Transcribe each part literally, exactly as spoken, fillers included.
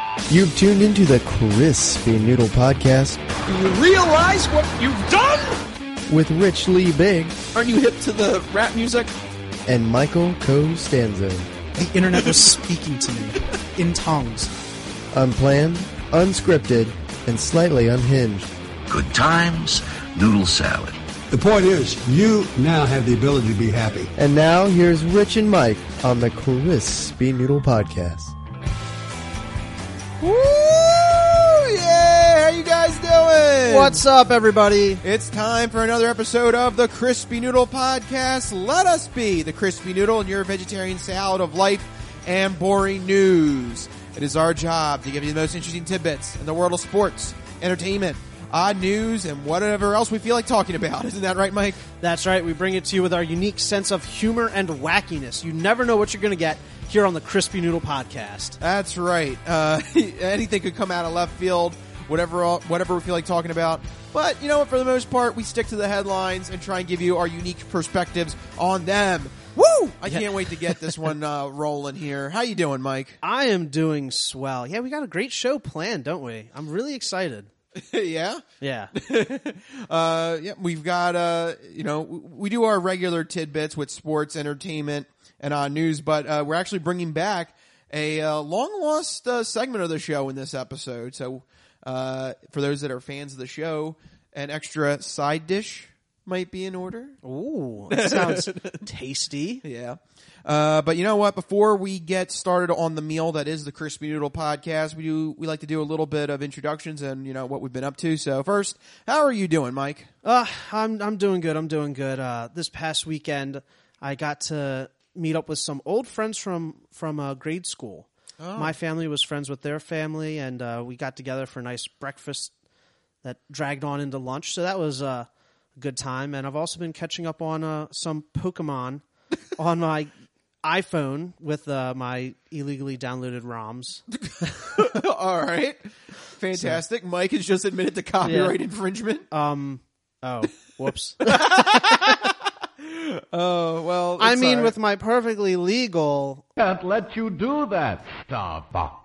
You've tuned into the Crispy Noodle Podcast. Do you realize what you've done? With Rich Lee Big. Aren't you hip to the rap music? And Michael Costanzo. The internet was speaking to me in tongues. Unplanned, unscripted, and slightly unhinged. Good times, noodle salad. The point is, you now have the ability to be happy. And now, here's Rich and Mike on the Crispy Noodle Podcast. Woo! Yeah! How you guys doing? What's up, everybody? It's time for another episode of the Crispy Noodle Podcast. Let us be the Crispy Noodle and your vegetarian salad of life and boring news. It is our job to give you the most interesting tidbits in the world of sports, entertainment, odd news, and whatever else we feel like talking about. Isn't that right, Mike? That's right. We bring it to you with our unique sense of humor and wackiness. You never know what you're going to get here on the Crispy Noodle Podcast. That's right. Uh, anything could come out of left field, whatever whatever we feel like talking about. But, you know what, for the most part, we stick to the headlines and try and give you our unique perspectives on them. Woo! I can't wait to get this one uh, rolling here. How you doing, Mike? I am doing swell. Yeah, we got a great show planned, don't we? I'm really excited. yeah? Yeah. uh, yeah, we've got, uh, you know, we do our regular tidbits with sports, entertainment, and on news, but uh, we're actually bringing back a uh, long-lost uh, segment of the show in this episode. So uh, for those that are fans of the show, an extra side dish might be in order. Ooh, that sounds tasty. Yeah. Uh, but you know what? Before we get started on the meal that is the Crispy Noodle Podcast, we do we like to do a little bit of introductions and you know what we've been up to. So first, how are you doing, Mike? Uh, I'm I'm doing good. I'm doing good. Uh, this past weekend, I got to meet up with some old friends from from uh, grade school. Oh. My family was friends with their family, and uh, we got together for a nice breakfast that dragged on into lunch. So that was uh, a good time. And I've also been catching up on uh, some Pokemon on my iPhone with uh, my illegally downloaded ROMs. All right. Fantastic. So, Mike has just admitted to copyright yeah. infringement. Um. Oh, whoops. Oh, well. I mean, right. with my perfectly legal... Can't let you do that, Starbucks.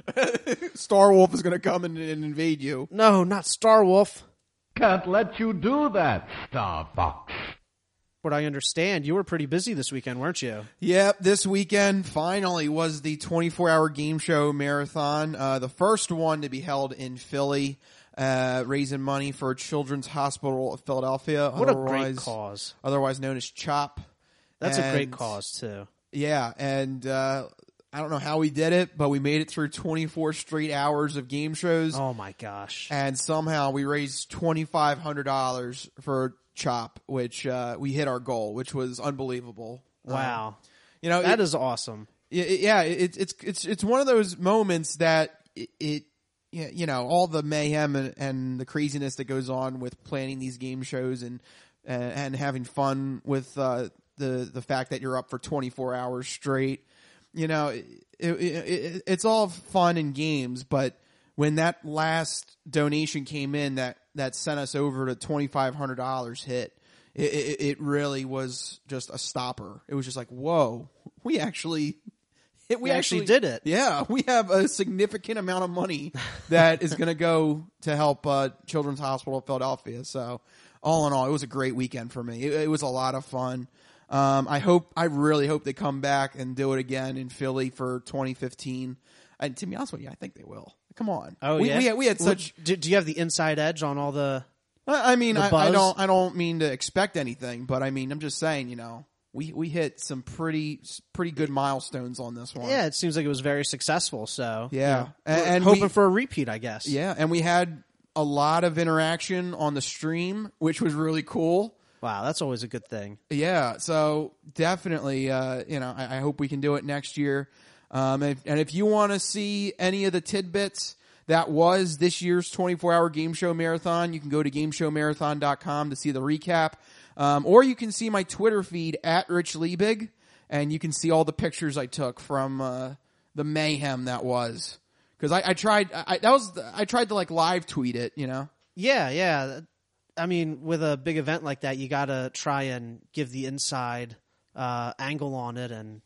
Star Wolf is going to come and, and invade you. No, not Star Wolf. Can't let you do that, Starbucks. What I understand, you were pretty busy this weekend, weren't you? Yep, this weekend finally was the twenty-four hour game show marathon, uh, the first one to be held in Philly, uh, raising money for Children's Hospital of Philadelphia. What a great cause. Otherwise known as CHOP. That's and, a great cause, too. Yeah, and uh, I don't know how we did it, but we made it through twenty-four straight hours of game shows. Oh, my gosh. And somehow we raised twenty-five hundred dollars for CHOP, which uh, we hit our goal, which was unbelievable. Wow, um, you know that it, is awesome. It, yeah, it, it's it's it's one of those moments that it, it you know all the mayhem and, and the craziness that goes on with planning these game shows and uh, and having fun with uh, the the fact that you're up for twenty-four hours straight. You know, it, it, it, it's all fun and games, but when that last donation came in that, that sent us over to twenty-five hundred dollars hit, it, it, it really was just a stopper. It was just like, whoa, we actually, we, we actually, actually did it. Yeah, we have a significant amount of money that is going to go to help uh, Children's Hospital of Philadelphia. So all in all, it was a great weekend for me. It, it was a lot of fun. Um, I hope, I really hope they come back and do it again in Philly for twenty fifteen. And to be honest with you, I think they will. Come on. Oh we, yeah. We had, we had such. Do, do you have the inside edge on all the? I mean, the I, buzz? I don't. I don't mean to expect anything, but I mean, I'm just saying. You know, we we hit some pretty pretty good milestones on this one. Yeah, it seems like it was very successful. So yeah, you know, and, and hoping we, for a repeat, I guess. Yeah, and we had a lot of interaction on the stream, which was really cool. Wow, that's always a good thing. Yeah, so definitely, uh, you know, I, I hope we can do it next year. Um, and, and if you want to see any of the tidbits that was this year's twenty-four hour game show marathon, you can go to game show marathon dot com to see the recap. Um, or you can see my Twitter feed at Rich Liebig, and you can see all the pictures I took from uh, the mayhem that was. Because I, I tried, I, that was, I tried to like live tweet it, you know. Yeah, yeah. I mean, with a big event like that, you got to try and give the inside uh, angle on it, and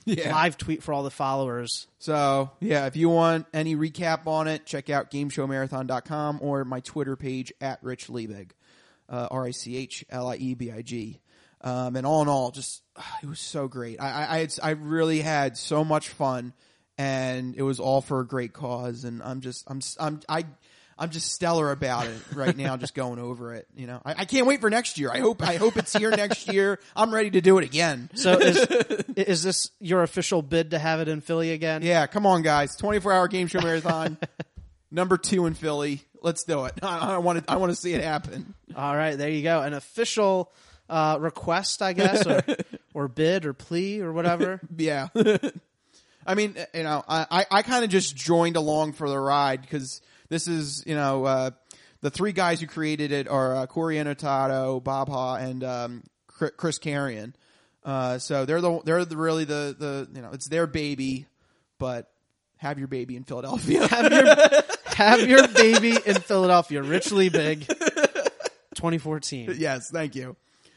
Yeah. live tweet for all the followers. So, yeah, if you want any recap on it, check out gameshow marathon dot com or my Twitter page at Rich Liebig, uh, R I C H L I E B I G. Um, and all in all, just, it was so great. I, I, I, had, I really had so much fun, and it was all for a great cause. And I'm just, I'm, I'm, I, I'm just stellar about it right now, just going over it. You know, I, I can't wait for next year. I hope, I hope it's here next year. I'm ready to do it again. So is, is this your official bid to have it in Philly again? Yeah, come on, guys. twenty-four hour game show marathon, number two in Philly. Let's do it. I, I want to, I want to see it happen. All right, there you go. An official uh, request, I guess, or, or bid or plea or whatever. Yeah. I mean, you know, I, I, I kind of just joined along for the ride because this is, you know, uh, the three guys who created it are uh, Corey Annotato, Bob Ha, and um, Chris Carrion. Uh, so they're the they're the, really the, the you know, it's their baby, but have your baby in Philadelphia. Have your have your baby in Philadelphia. Rich Liebig, twenty fourteen. Yes, thank you.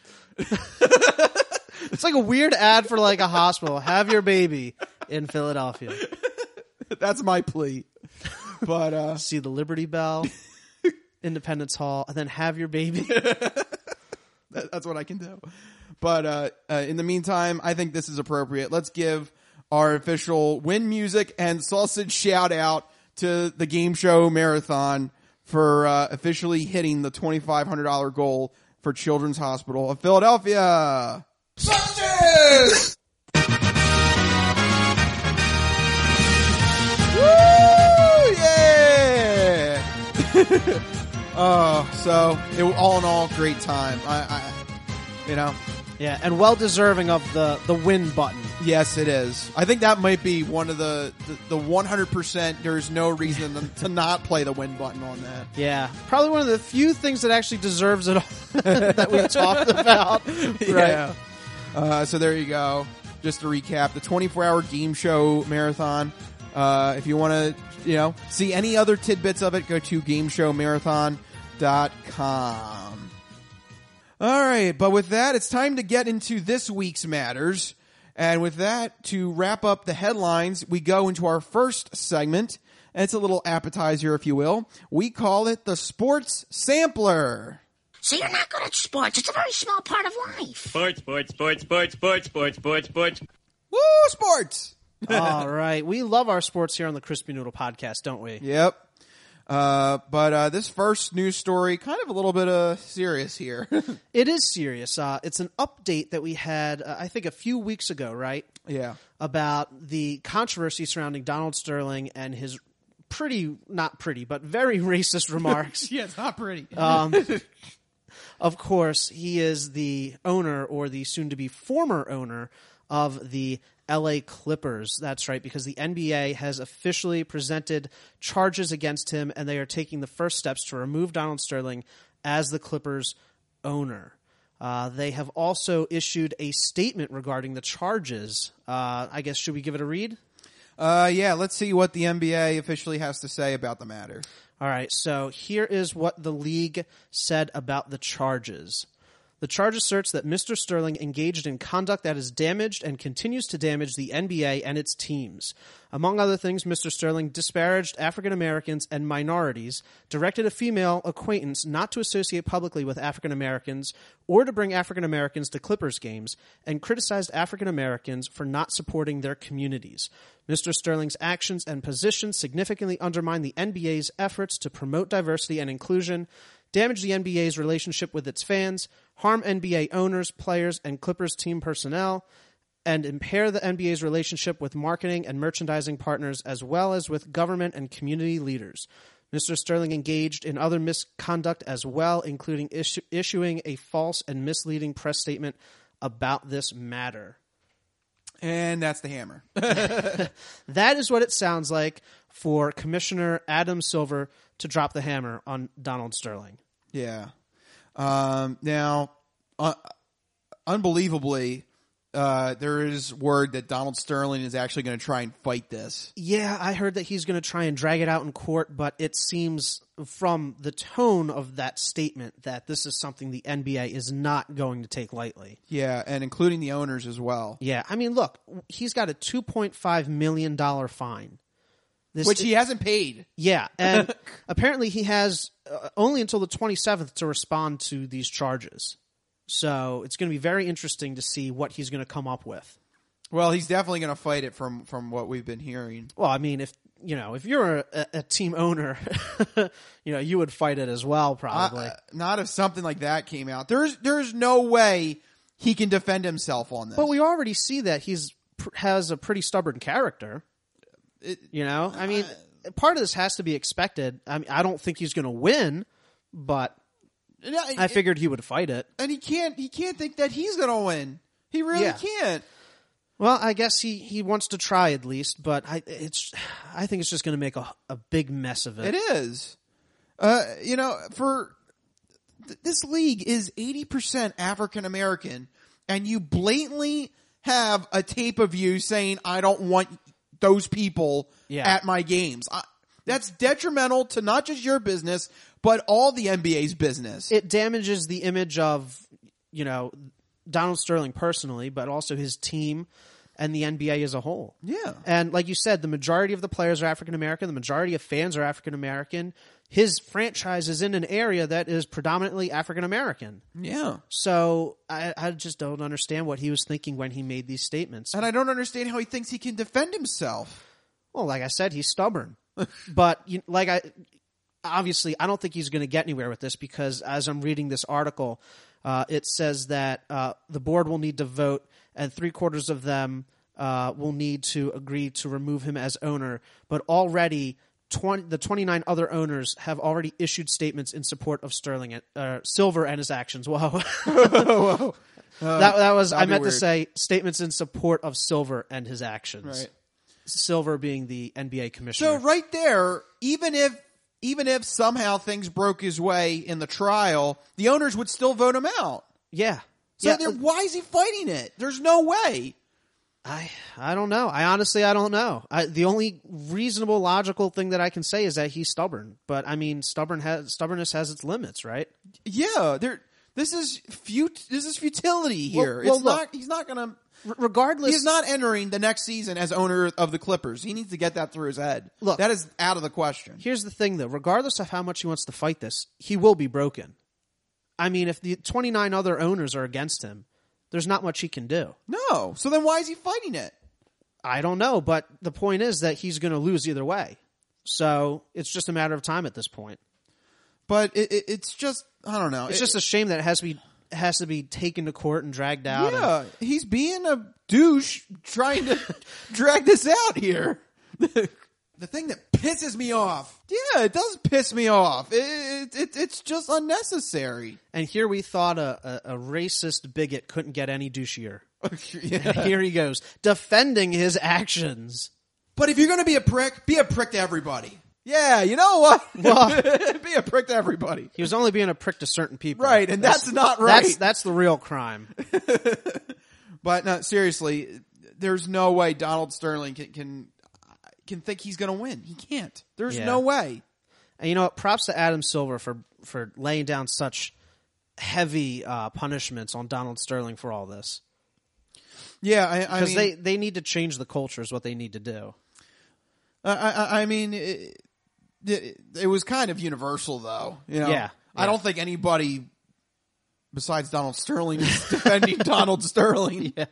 It's like a weird ad for like a hospital. Have your baby in Philadelphia. That's my plea. But uh, see the Liberty Bell, Independence Hall, and then have your baby. that, that's what I can do. But uh, uh, in the meantime, I think this is appropriate. Let's give our official win music and sausage shout out to the Game Show Marathon for uh, officially hitting the twenty-five hundred dollars goal for Children's Hospital of Philadelphia. Sausage! Woo! Yeah! Oh, so it all in all, great time. I, I you know. Yeah, and well deserving of the, the win button. Yes, it is. I think that might be one of the, the, the one hundred percent there's no reason to, to not play the win button on that. Yeah, probably one of the few things that actually deserves it all that we've talked about. Right. Yeah. Uh, so there you go. Just to recap, the twenty-four hour game show marathon. Uh, if you want to, you know, see any other tidbits of it, go to game show marathon dot com. All right, but with that, it's time to get into this week's matters. And with that, to wrap up the headlines, we go into our first segment. And it's a little appetizer, if you will. We call it the Sports Sampler. So you're not good at sports. It's a very small part of life. Sports, sports, sports, sports, sports, sports, sports, sports. Woo, sports! All right. We love our sports here on the Crispy Noodle Podcast, don't we? Yep. Uh, but uh, this first news story, kind of a little bit uh, serious here. It is serious. Uh, it's an update that we had, uh, I think, a few weeks ago, right? Yeah. About the controversy surrounding Donald Sterling and his pretty, not pretty, but very racist remarks. Yeah, it's not pretty. Um, of course, he is the owner, or the soon-to-be former owner, of the L A Clippers. That's right, because the N B A has officially presented charges against him, and they are taking the first steps to remove Donald Sterling as the Clippers owner. Uh, they have also issued a statement regarding the charges. Uh, I guess, should we give it a read? Uh, yeah, let's see what the N B A officially has to say about the matter. All right, so here is what the league said about the charges. The charge asserts that Mister Sterling engaged in conduct that has damaged and continues to damage the N B A and its teams. Among other things, Mister Sterling disparaged African Americans and minorities, directed a female acquaintance not to associate publicly with African Americans or to bring African Americans to Clippers games, and criticized African Americans for not supporting their communities. Mister Sterling's actions and positions significantly undermine the N B A's efforts to promote diversity and inclusion, damage the N B A's relationship with its fans, harm N B A owners, players, and Clippers team personnel, and impair the N B A's relationship with marketing and merchandising partners, as well as with government and community leaders. Mister Sterling engaged in other misconduct as well, including issu- issuing a false and misleading press statement about this matter. And that's the hammer. That is what it sounds like for Commissioner Adam Silver to drop the hammer on Donald Sterling. Yeah. Um, now, uh, unbelievably, uh, there is word that Donald Sterling is actually going to try and fight this. Yeah, I heard that he's going to try and drag it out in court, but it seems from the tone of that statement that this is something the N B A is not going to take lightly. Yeah, and including the owners as well. Yeah, I mean, look, he's got a two point five million dollars fine. This, Which he hasn't paid. Yeah, and apparently he has uh, only until the twenty-seventh to respond to these charges. So it's going to be very interesting to see what he's going to come up with. Well, he's definitely going to fight it from, from what we've been hearing. Well, I mean, if you know, if you're a, a team owner, you know, you would fight it as well, probably. Uh, not if something like that came out. There's there's no way he can defend himself on this. But we already see that he's has a pretty stubborn character. It, you know, I mean, uh, part of this has to be expected. I mean, I don't think he's going to win, but it, I figured he would fight it. And he can't. He can't think that he's going to win. He really Yeah. can't. Well, I guess he, he wants to try at least, but I it's I think it's just going to make a a big mess of it. It is. Uh, you know, for th- this league is eighty percent African American, and you blatantly have a tape of you saying, "I don't want those people Yeah. at my games." I, that's detrimental to not just your business, but all the N B A's business. It damages the image of, you know, Donald Sterling personally, but also his team and the N B A as a whole. Yeah. And like you said, the majority of the players are African American. The majority of fans are African American. His franchise is in an area that is predominantly African American. Yeah. So I, I just don't understand what he was thinking when he made these statements. And I don't understand how he thinks he can defend himself. Well, like I said, he's stubborn. But you, like I, obviously, I don't think he's going to get anywhere with this because as I'm reading this article, uh, it says that uh, the board will need to vote, and three quarters of them uh, will need to agree to remove him as owner. But already, twenty, the twenty-nine other owners have already issued statements in support of Sterling, uh, Silver, and his actions. Whoa, Whoa. Uh, that that was I be meant weird. to say statements in support of Silver and his actions. Right. Silver being the N B A commissioner. So right there, even if even if somehow things broke his way in the trial, the owners would still vote him out. Yeah. So yeah. then why is he fighting it? There's no way. I I don't know. I honestly I don't know. I, the only reasonable, logical thing that I can say is that he's stubborn. But I mean, stubborn has stubbornness has its limits, right? Yeah, there. This is fut. This is futility here. Well, well, it's look, not. He's not going to. R- regardless, He's not entering the next season as owner of the Clippers. He needs to get that through his head. Look, that is out of the question. Here's the thing, though. Regardless of how much he wants to fight this, he will be broken. I mean, if the twenty-nine other owners are against him, there's not much he can do. No. So then why is he fighting it? I don't know, but the point is that he's going to lose either way. So it's just a matter of time at this point. But it, it, it's just I don't know. It's It- just a shame that it has to be has to be taken to court and dragged out. Yeah, and, he's being a douche trying to drag this out here. The thing that pisses me off. Yeah, it does piss me off. It, it, it, it's just unnecessary. and here we thought a, a, a racist bigot couldn't get any douchier. Yeah. Here he goes, defending his actions. But if you're going to be a prick, be a prick to everybody. Yeah, you know what? Well- be a prick to everybody. He was only being a prick to certain people. Right, and that's, not right. That's that's the real crime. But no, seriously, there's no way Donald Sterling can can, can think he's going to win. He can't. There's Yeah. no way. And you know what? Props to Adam Silver for for laying down such heavy uh, punishments on Donald Sterling for all this. Yeah, I, I Because mean, they, they need to change the culture is what they need to do. I, I, I mean, it, it, it was kind of universal, though. You know, Yeah, I yeah. don't think anybody besides Donald Sterling is defending Donald Sterling. Yeah.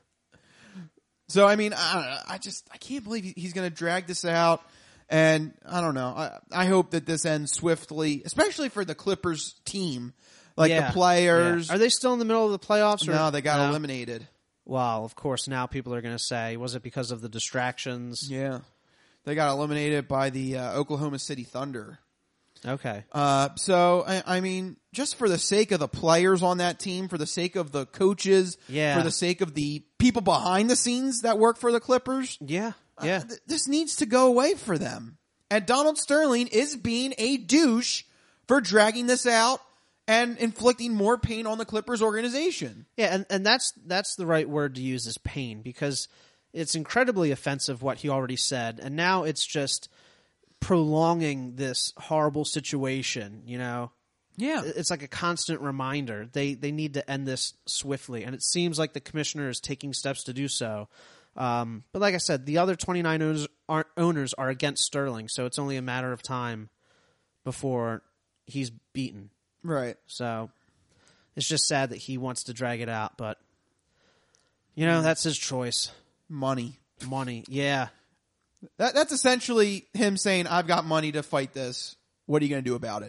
So I mean, I, don't know, I just I can't believe he- he's going to drag this out, and I don't know. I, I hope that this ends swiftly, especially for the Clippers team, like Yeah. the players. Yeah. Are they still in the middle of the playoffs? Or? No, they got No? eliminated. Well, of course, now people are going to say, was it because of the distractions? Yeah, they got eliminated by the uh, Oklahoma City Thunder. Okay. Uh, so I, I mean, just for the sake of the players on that team, for the sake of the coaches, Yeah. for the sake of the people behind the scenes that work for the Clippers, Yeah. Yeah. uh, th- this needs to go away for them. And Donald Sterling is being a douche for dragging this out and inflicting more pain on the Clippers organization. Yeah, and, and that's that's the right word to use is pain, because it's incredibly offensive what he already said, and now it's just prolonging this horrible situation, you know? Yeah. It's like a constant reminder. They they need to end this swiftly, and it seems like the commissioner is taking steps to do so. Um, but like I said, the other twenty-nine owners are, owners are against Sterling, so it's only a matter of time before he's beaten. Right. So it's just sad that he wants to drag it out, but you know, that's his choice. Money. Money, yeah. That, that's essentially him saying, I've got money to fight this. What are you going to do about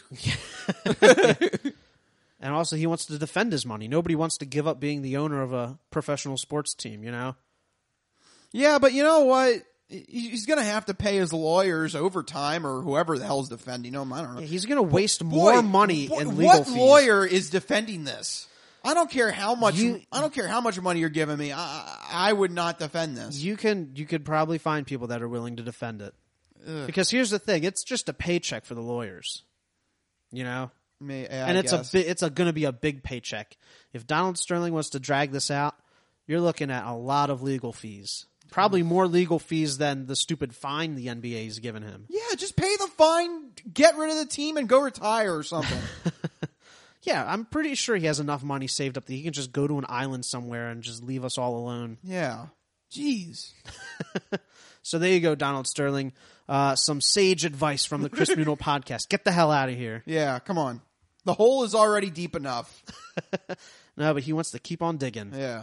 it? And also, he wants to defend his money. Nobody wants to give up being the owner of a professional sports team, you know? Yeah, but you know what? He's going to have to pay his lawyers overtime or whoever the hell's defending him. I don't know. Yeah, he's going to waste boy, more money boy, in legal what fees. What lawyer is defending this? I don't care how much. You, I don't care how much money you're giving me. I, I would not defend this. You can. You could probably find people that are willing to defend it. Ugh. Because here's the thing: it's just a paycheck for the lawyers, you know. May, yeah, and I it's guess. a bi- it's a going to be a big paycheck. If Donald Sterling wants to drag this out, you're looking at a lot of legal fees. Probably more legal fees than the stupid fine the N B A is giving him. Yeah, just pay the fine, get rid of the team, and go retire or something. Yeah, I'm pretty sure he has enough money saved up that he can just go to an island somewhere and just leave us all alone. Yeah. Jeez. So there you go, Donald Sterling. Uh, some sage advice from the Chris Noodle podcast. Get the hell out of here. Yeah, come on. The hole is already deep enough. No, but he wants to keep on digging. Yeah.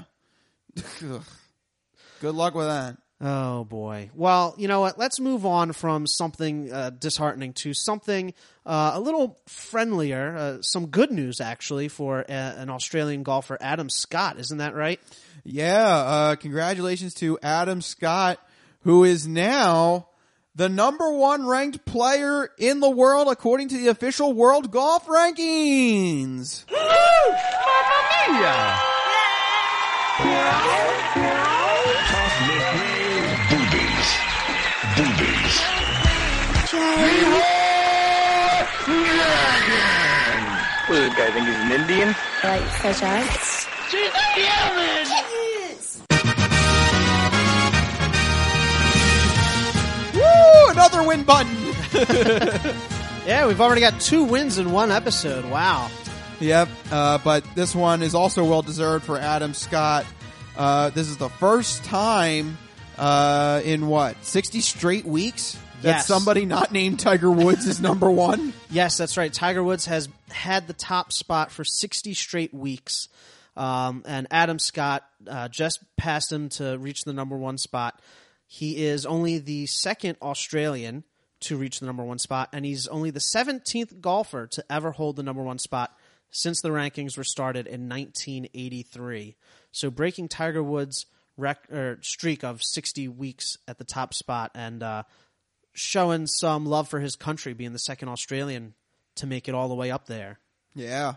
Good luck with that. Oh, boy. Well, you know what? Let's move on from something uh, disheartening to something uh, a little friendlier. Uh, some good news, actually, for a- an Australian golfer, Adam Scott. Isn't that right? Yeah. Uh, congratulations to Adam Scott, who is now the number one ranked player in the world according to the official World Golf Rankings. Woo! Mamma mia! Boobies. Boobies. What does this guy think he's an Indian? Like fresh eyes. She's a human! Woo! Another win button. Yeah, we've already got two wins in one episode. Wow. Yep. Uh, but this one is also well deserved for Adam Scott. Uh, this is the first time uh, in what, sixty straight weeks that Yes. somebody not named Tiger Woods is number one? Yes, that's right. Tiger Woods has had the top spot for sixty straight weeks. Um, and Adam Scott uh, just passed him to reach the number one spot. He is only the second Australian to reach the number one spot, and he's only the seventeenth golfer to ever hold the number one spot since the rankings were started in nineteen eighty-three. So breaking Tiger Woods' rec- er, streak of sixty weeks at the top spot, and uh, showing some love for his country, being the second Australian to make it all the way up there. Yeah.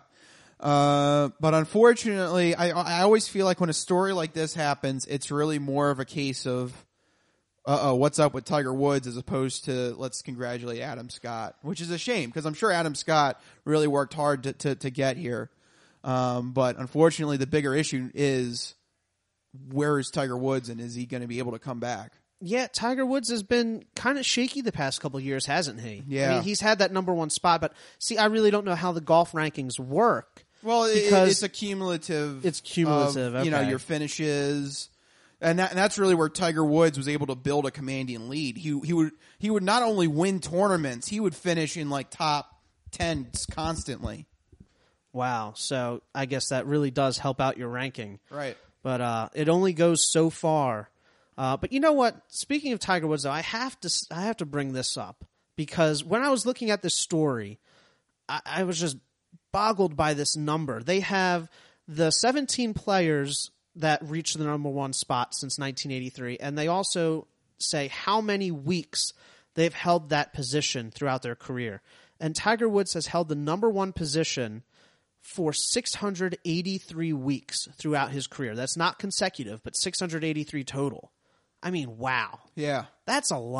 Uh, but unfortunately, I, I always feel like when a story like this happens, it's really more of a case of, uh-oh, what's up with Tiger Woods, as opposed to let's congratulate Adam Scott, which is a shame because I'm sure Adam Scott really worked hard to, to, to get here. Um, but unfortunately, the bigger issue is, where is Tiger Woods, and is he going to be able to come back? Yeah, Tiger Woods has been kind of shaky the past couple of years, hasn't he? Yeah. I mean, he's had that number one spot, but see, I really don't know how the golf rankings work. Well, it, because it's a cumulative. It's cumulative, of, You know, okay. your finishes. And, that, and that's really where Tiger Woods was able to build a commanding lead. He he would he would not only win tournaments, he would finish in like top tens constantly. Wow. So I guess that really does help out your ranking. Right. But uh, it only goes so far. Uh, but you know what? Speaking of Tiger Woods, though, I have to I have to bring this up because when I was looking at this story, I, I was just boggled by this number. They have the seventeen players that reached the number one spot since nineteen eighty-three, and they also say how many weeks they've held that position throughout their career. And Tiger Woods has held the number one position for six hundred eighty-three weeks throughout his career. That's not consecutive, but six hundred eighty-three total. I mean, wow. Yeah. That's a lot.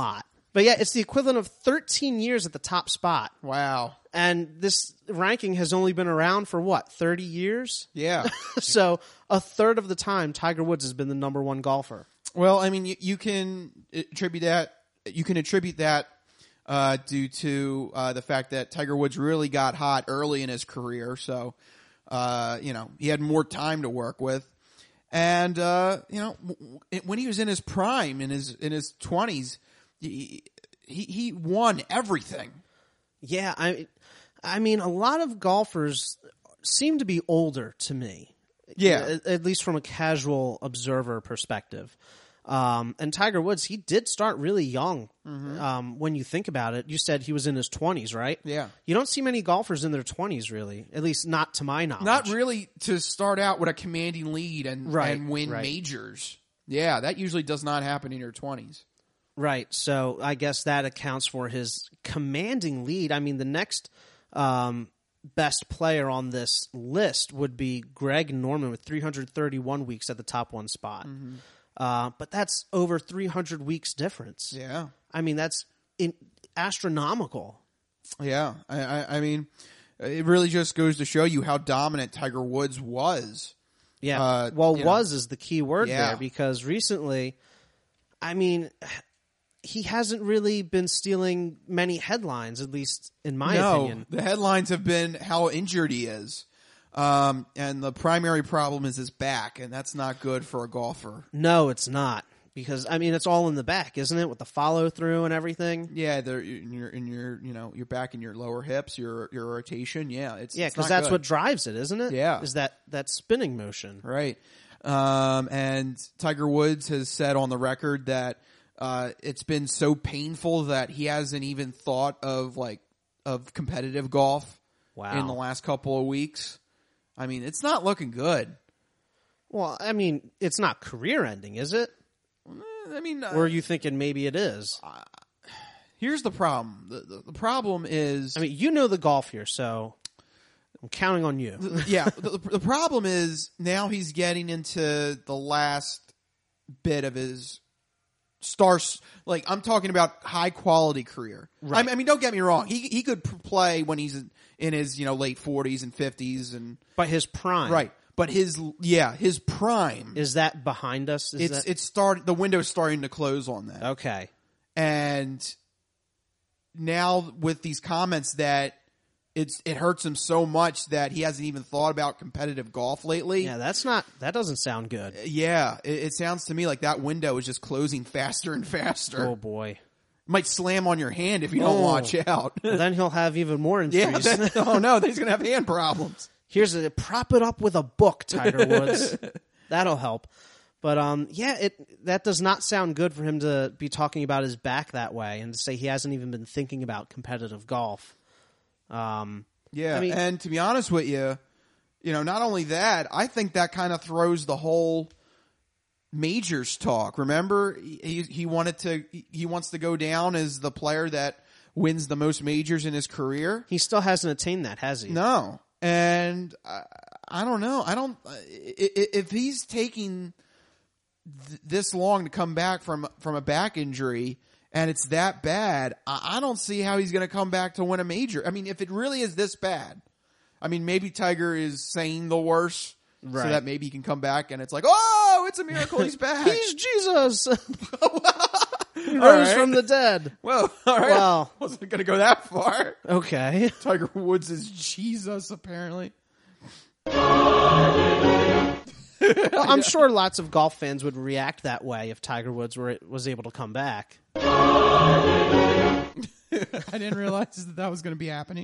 But yeah, it's the equivalent of thirteen years at the top spot. Wow. And this ranking has only been around for what, thirty years? Yeah. So a third of the time, Tiger Woods has been the number one golfer. Well, I mean, you, you can attribute that. You can attribute that uh, due to uh, the fact that Tiger Woods really got hot early in his career. So, uh, you know, he had more time to work with, and uh, you know, w- when he was in his prime, in his in his twenties, he, he he won everything. Yeah, I, I mean, a lot of golfers seem to be older to me. Yeah, at, at least from a casual observer perspective. Um, and Tiger Woods, he did start really young. Mm-hmm. Um, when you think about it, you said he was in his twenties, right? Yeah. You don't see many golfers in their twenties, really. At least not to my knowledge. Not really to start out with a commanding lead and, right, and win right. majors. Yeah, that usually does not happen in your twenties. Right. So I guess that accounts for his commanding lead. I mean, the next um, best player on this list would be Greg Norman with three hundred thirty-one weeks at the top one spot. Mm-hmm. Uh, but that's over three hundred weeks difference. Yeah. I mean, that's in, astronomical. Yeah. I, I, I mean, it really just goes to show you how dominant Tiger Woods was. Yeah. Uh, well, was know. is the key word Yeah. there, because recently, I mean, he hasn't really been stealing many headlines, at least in my no, opinion. The headlines have been how injured he is. Um, and the primary problem is his back, and that's not good for a golfer. No, it's not. Because, I mean, it's all in the back, isn't it? With the follow through and everything. Yeah, they're in your, in your, you know, your back and your lower hips, your, your rotation. Yeah, it's, yeah, it's because not that's good. what drives it, isn't it? Yeah. Is that, that spinning motion. Right. Um, and Tiger Woods has said on the record that, uh, it's been so painful that he hasn't even thought of like, of competitive golf Wow. in the last couple of weeks. I mean, it's not looking good. Well, I mean, it's not career ending, is it? I mean, uh, or are you thinking maybe it is? Uh, here's the problem. The, the, the problem is, I mean, you know the golf here, so I'm counting on you. the, yeah, the, the problem is now he's getting into the last bit of his stars. Like, I'm talking about high quality career. Right. I, I mean, don't get me wrong. He he could play when he's in, in his you know late forties and fifties, and but his prime, right? But his yeah, his prime is that behind us? Is it's that... it's start the window's starting to close on that. Okay, and now with these comments that it's it hurts him so much that he hasn't even thought about competitive golf lately. Yeah, that's not that doesn't sound good. Yeah, it, it sounds to me like that window is just closing faster and faster. Oh boy. Might slam on your hand if you don't oh. watch out. Well, then he'll have even more injuries. Yeah, that, oh no, then he's gonna have hand problems. Here's a prop it up with a book, Tiger Woods. That'll help. But um, yeah, it that does not sound good for him to be talking about his back that way and to say he hasn't even been thinking about competitive golf. Um, yeah, I mean, and to be honest with you, you know, not only that, I think that kind of throws the whole majors talk. Remember, he he wanted to he wants to go down as the player that wins the most majors in his career. He still hasn't attained that, has he? No, and I, I don't know. I don't if he's taking th- this long to come back from from a back injury. And it's that bad, I don't see how he's going to come back to win a major. I mean, if it really is this bad, I mean, maybe Tiger is saying the worst, right, so that maybe he can come back and it's like, oh, it's a miracle he's back. He's Jesus. He All rose right. from the dead. Well, all right. Well, wasn't going to go that far. Okay. Tiger Woods is Jesus, apparently. Well, I'm sure lots of golf fans would react that way if Tiger Woods were was able to come back. I didn't realize that that was going to be happening.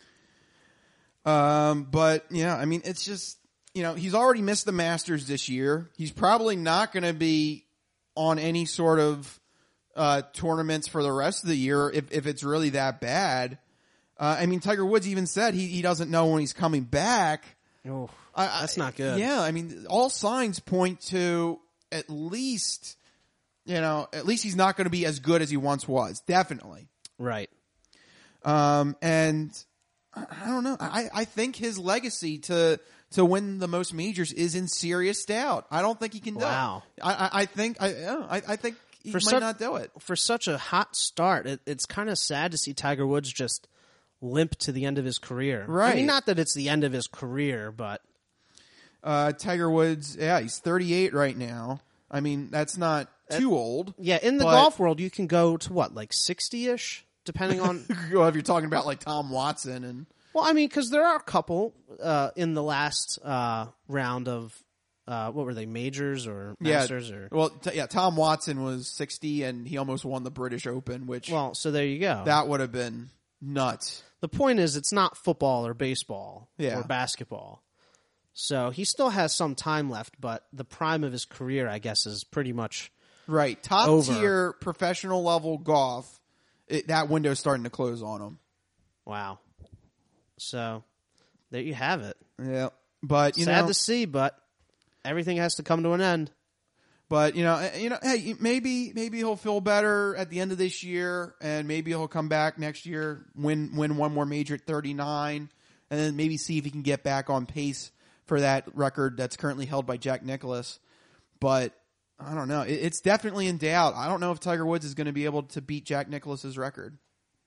Um, but yeah, I mean, it's just, you know, he's already missed the Masters this year. He's probably not going to be on any sort of uh, tournaments for the rest of the year if if it's really that bad. Uh, I mean, Tiger Woods even said he he doesn't know when he's coming back. Oh, I, that's not good. Yeah, I mean, all signs point to at least, you know, at least he's not going to be as good as he once was. Definitely. Right. Um, and I, I don't know. I, I think his legacy to to win the most majors is in serious doubt. I don't think he can do it. Wow. I, I, I think I, yeah, I I think he for might such, not do it. For such a hot start, it, it's kind of sad to see Tiger Woods just limp to the end of his career. Right. I mean, not that it's the end of his career, but uh, Tiger Woods, yeah, he's thirty-eight right now. I mean, that's not too old. Yeah, in the but, golf world, you can go to what, like sixty-ish, depending on. Well, if you're talking about like Tom Watson and. Well, I mean, because there are a couple uh, in the last uh, round of. Uh, what were they, majors or masters? Yeah, or well, t- yeah, Tom Watson was sixty and he almost won the British Open, which well, so there you go. That would have been nuts. The point is, it's not football or baseball yeah. or basketball. So he still has some time left, but the prime of his career, I guess, is pretty much right. Top over. tier professional level golf, it, that window's starting to close on him. Wow. So there you have it. Yeah, but you sad know, to see, but. Everything has to come to an end. But, you know, you know, hey, maybe maybe he'll feel better at the end of this year, and maybe he'll come back next year, win win one more major at thirty-nine, and then maybe see if he can get back on pace for that record that's currently held by Jack Nicklaus. But I don't know. It, it's definitely in doubt. I don't know if Tiger Woods is going to be able to beat Jack Nicklaus's record.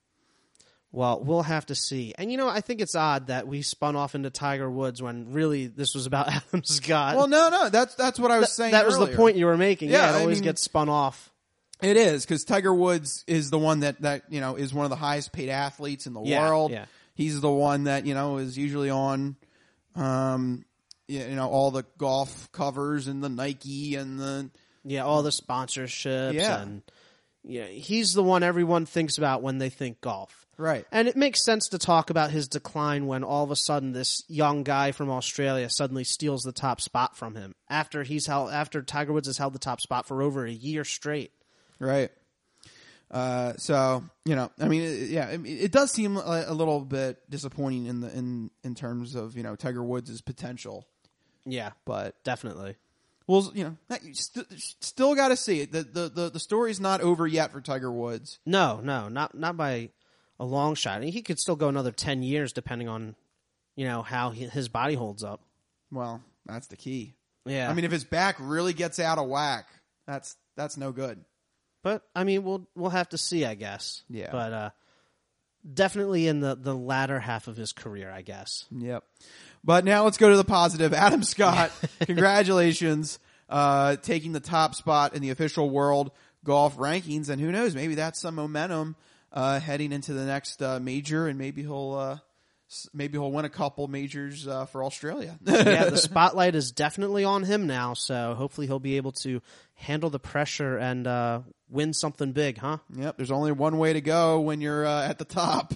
Well, we'll have to see. And, you know, I think it's odd that we spun off into Tiger Woods when really this was about Adam Scott. Well, no, no, that's that's what I was Th- saying That was earlier. the point you were making. Yeah, Yeah, it always I mean, gets spun off. It is, because Tiger Woods is the one that, that, you know, is one of the highest paid athletes in the Yeah, world. yeah. He's the one that, you know, is usually on, um, you know, all the golf covers and the Nike and the... Yeah, all the sponsorships. Yeah. And yeah, he's the one everyone thinks about when they think golf. Right. And it makes sense to talk about his decline when all of a sudden this young guy from Australia suddenly steals the top spot from him after he's held, after Tiger Woods has held the top spot for over a year straight. Right. Uh, so, you know, I mean, it, yeah, it, it does seem a, a little bit disappointing in the in in terms of, you know, Tiger Woods' potential. Yeah, but definitely. Well, you know, you st- still got to see it. The, the the the story's not over yet for Tiger Woods. No, no, not not by a long shot. He could still go another ten years depending on, you know, how he, his body holds up. Well, that's the key. Yeah. I mean, if his back really gets out of whack, that's that's no good. But I mean, we'll we'll have to see, I guess. Yeah. But uh, definitely in the, the latter half of his career, I guess. Yep. But now let's go to the positive. Adam Scott, congratulations, uh, taking the top spot in the official world golf rankings, and who knows, maybe that's some momentum uh, heading into the next uh, major, and maybe he'll uh, maybe he'll win a couple majors uh, for Australia. Yeah, the spotlight is definitely on him now, so hopefully he'll be able to handle the pressure and uh, win something big, huh? Yep. There's only one way to go when you're uh, at the top.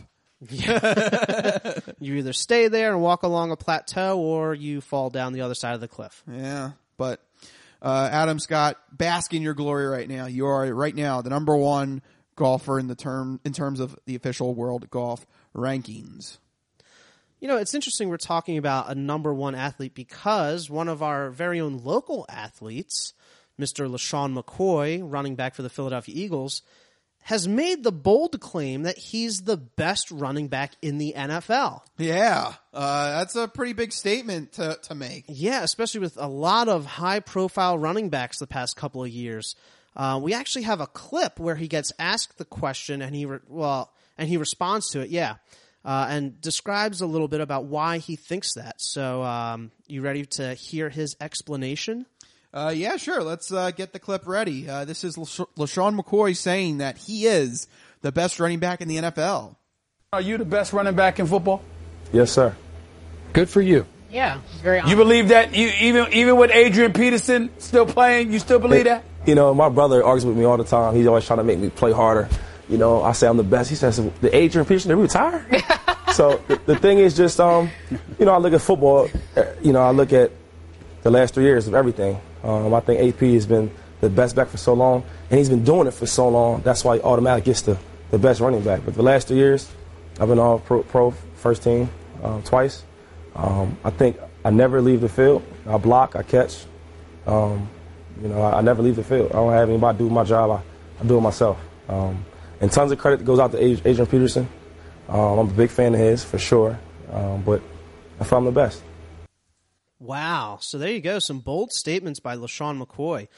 You either stay there and walk along a plateau, or you fall down the other side of the cliff. Yeah, but uh, Adam Scott, bask in your glory right now. You are right now the number one golfer in the term in terms of the official world golf rankings. You know, it's interesting we're talking about a number one athlete because one of our very own local athletes, Mister LaShawn McCoy, running back for the Philadelphia Eagles, has made the bold claim that he's the best running back in the N F L. Yeah, uh, that's a pretty big statement to, to make. Yeah, especially with a lot of high-profile running backs the past couple of years. Uh, we actually have a clip where he gets asked the question, and he re- well, and he responds to it. Yeah, uh, and describes a little bit about why he thinks that. So, um, you ready to hear his explanation? Uh, yeah, sure. Let's uh, get the clip ready. Uh, this is LaSh- LaShawn McCoy saying that he is the best running back in the N F L. Are you the best running back in football? Yes, sir. Good for you. Yeah, very honest. You believe that? You even even with Adrian Peterson still playing, you still believe that? You know, my brother argues with me all the time. He's always trying to make me play harder. You know, I say I'm the best. He says, the Adrian Peterson, did we retire? So the, the thing is just, um, you know, I look at football, you know, I look at the last three years of everything. Um, I think A P has been the best back for so long, and he's been doing it for so long. That's why he automatically gets the, the best running back. But the last three years, I've been all pro, pro first team um, twice. Um, I think I never leave the field. I block, I catch. Um, you know, I, I never leave the field. I don't have anybody do my job. I, I do it myself. Um, and tons of credit goes out to Adrian Peterson. Um, I'm a big fan of his, for sure. Um, but I feel I'm the best. Wow. So there you go. Some bold statements by LaShawn McCoy.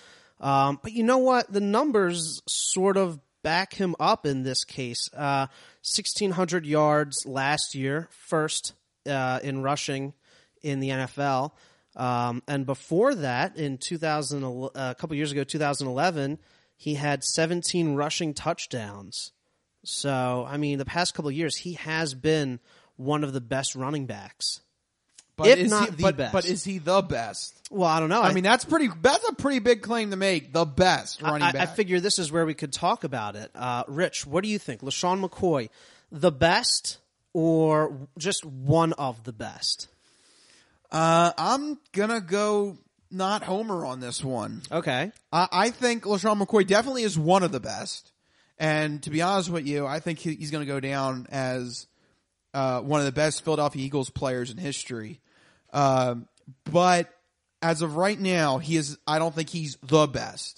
Um, but you know what? The numbers sort of back him up in this case. Uh, sixteen hundred yards last year, first uh, in rushing in the N F L. Um, and before that, in two thousand, uh, a couple years ago, two thousand eleven, he had seventeen rushing touchdowns. So, I mean, the past couple of years, he has been one of the best running backs. But if is not he, the but, best. but is he the best? Well, I don't know. I, I mean, that's pretty. That's a pretty big claim to make. The best running I, back. I figure this is where we could talk about it. Uh, Rich, what do you think? LeSean McCoy, the best or just one of the best? Uh, I'm gonna go not homer on this one. Okay. I, I think LeSean McCoy definitely is one of the best. And to be honest with you, I think he, he's going to go down as uh, one of the best Philadelphia Eagles players in history. Um, but as of right now, he is. I don't think he's the best.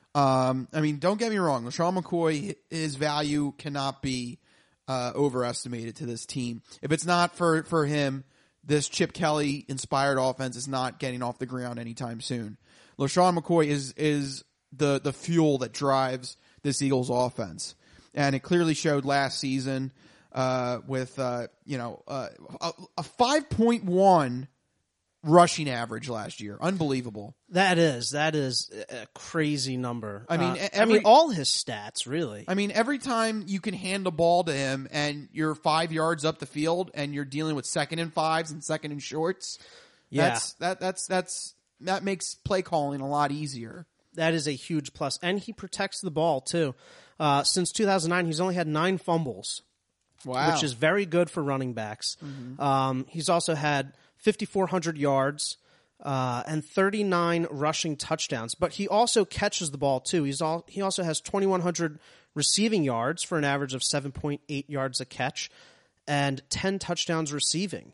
Um, I mean, don't get me wrong. LeSean McCoy, his value cannot be uh, overestimated to this team. If it's not for, for him, this Chip Kelly inspired offense is not getting off the ground anytime soon. LeSean McCoy is is the the fuel that drives this Eagles offense, and it clearly showed last season uh, with uh, you know uh, a, a five point one rushing average last year. Unbelievable. That is that is a crazy number. I mean, uh, every, I mean, all his stats really. I mean, every time you can hand the ball to him, and you're five yards up the field, and you're dealing with second and fives and second and shorts. Yeah, that's that that's that's that makes play calling a lot easier. That is a huge plus, and he protects the ball too. Uh, since two thousand nine, he's only had nine fumbles, wow, which is very good for running backs. Mm-hmm. Um, he's also had fifty-four hundred yards uh, and thirty-nine rushing touchdowns, but he also catches the ball too. He's all he also has twenty-one hundred receiving yards for an average of seven point eight yards a catch, and ten touchdowns receiving.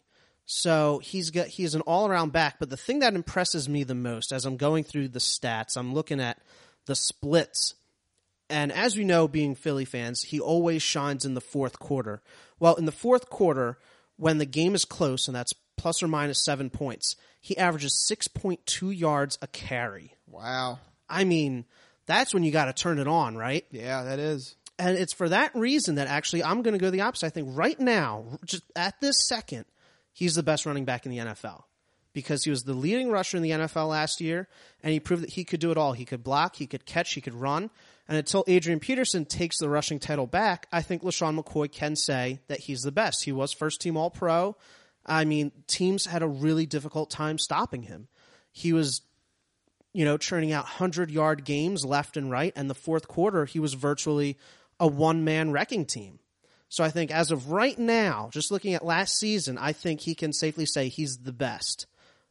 So he's got he's an all-around back, but the thing that impresses me the most as I'm going through the stats, I'm looking at the splits. And as we know, being Philly fans, he always shines in the fourth quarter. Well, in the fourth quarter, when the game is close, and that's plus or minus seven points, he averages six point two yards a carry. Wow. I mean, that's when you got to turn it on, right? Yeah, that is. And it's for that reason that actually I'm going to go the opposite. I think right now, just at this second, he's the best running back in the N F L because he was the leading rusher in the N F L last year, and he proved that he could do it all. He could block, he could catch, he could run. And until Adrian Peterson takes the rushing title back, I think LeSean McCoy can say that he's the best. He was first-team All-Pro. I mean, teams had a really difficult time stopping him. He was, you know, churning out hundred-yard games left and right, and the fourth quarter, he was virtually a one-man wrecking team. So I think as of right now, just looking at last season, I think he can safely say he's the best.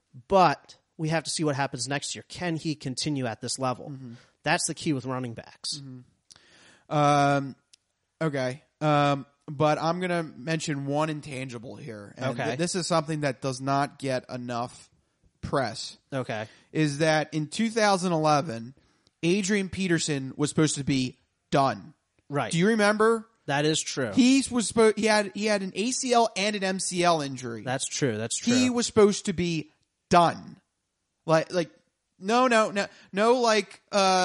But we have to see what happens next year. Can he continue at this level? Mm-hmm. That's the key with running backs. Mm-hmm. Um, okay. Um, but I'm going to mention one intangible here. And okay. th- this is something that does not get enough press. Okay. Is that in two thousand eleven, Adrian Peterson was supposed to be done. Right. Do you remember? That is true. He was supposed, he had he had an A C L and an M C L injury. That's true. That's true. He was supposed to be done. Like like no no no no like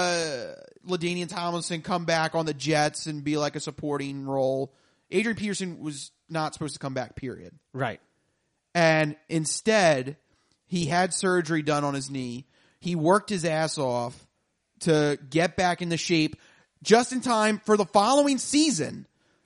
uh LaDainian Tomlinson come back on the Jets and be like a supporting role. Adrian Peterson was not supposed to come back, period. Right. And instead, he had surgery done on his knee. He worked his ass off to get back into shape just in time for the following season.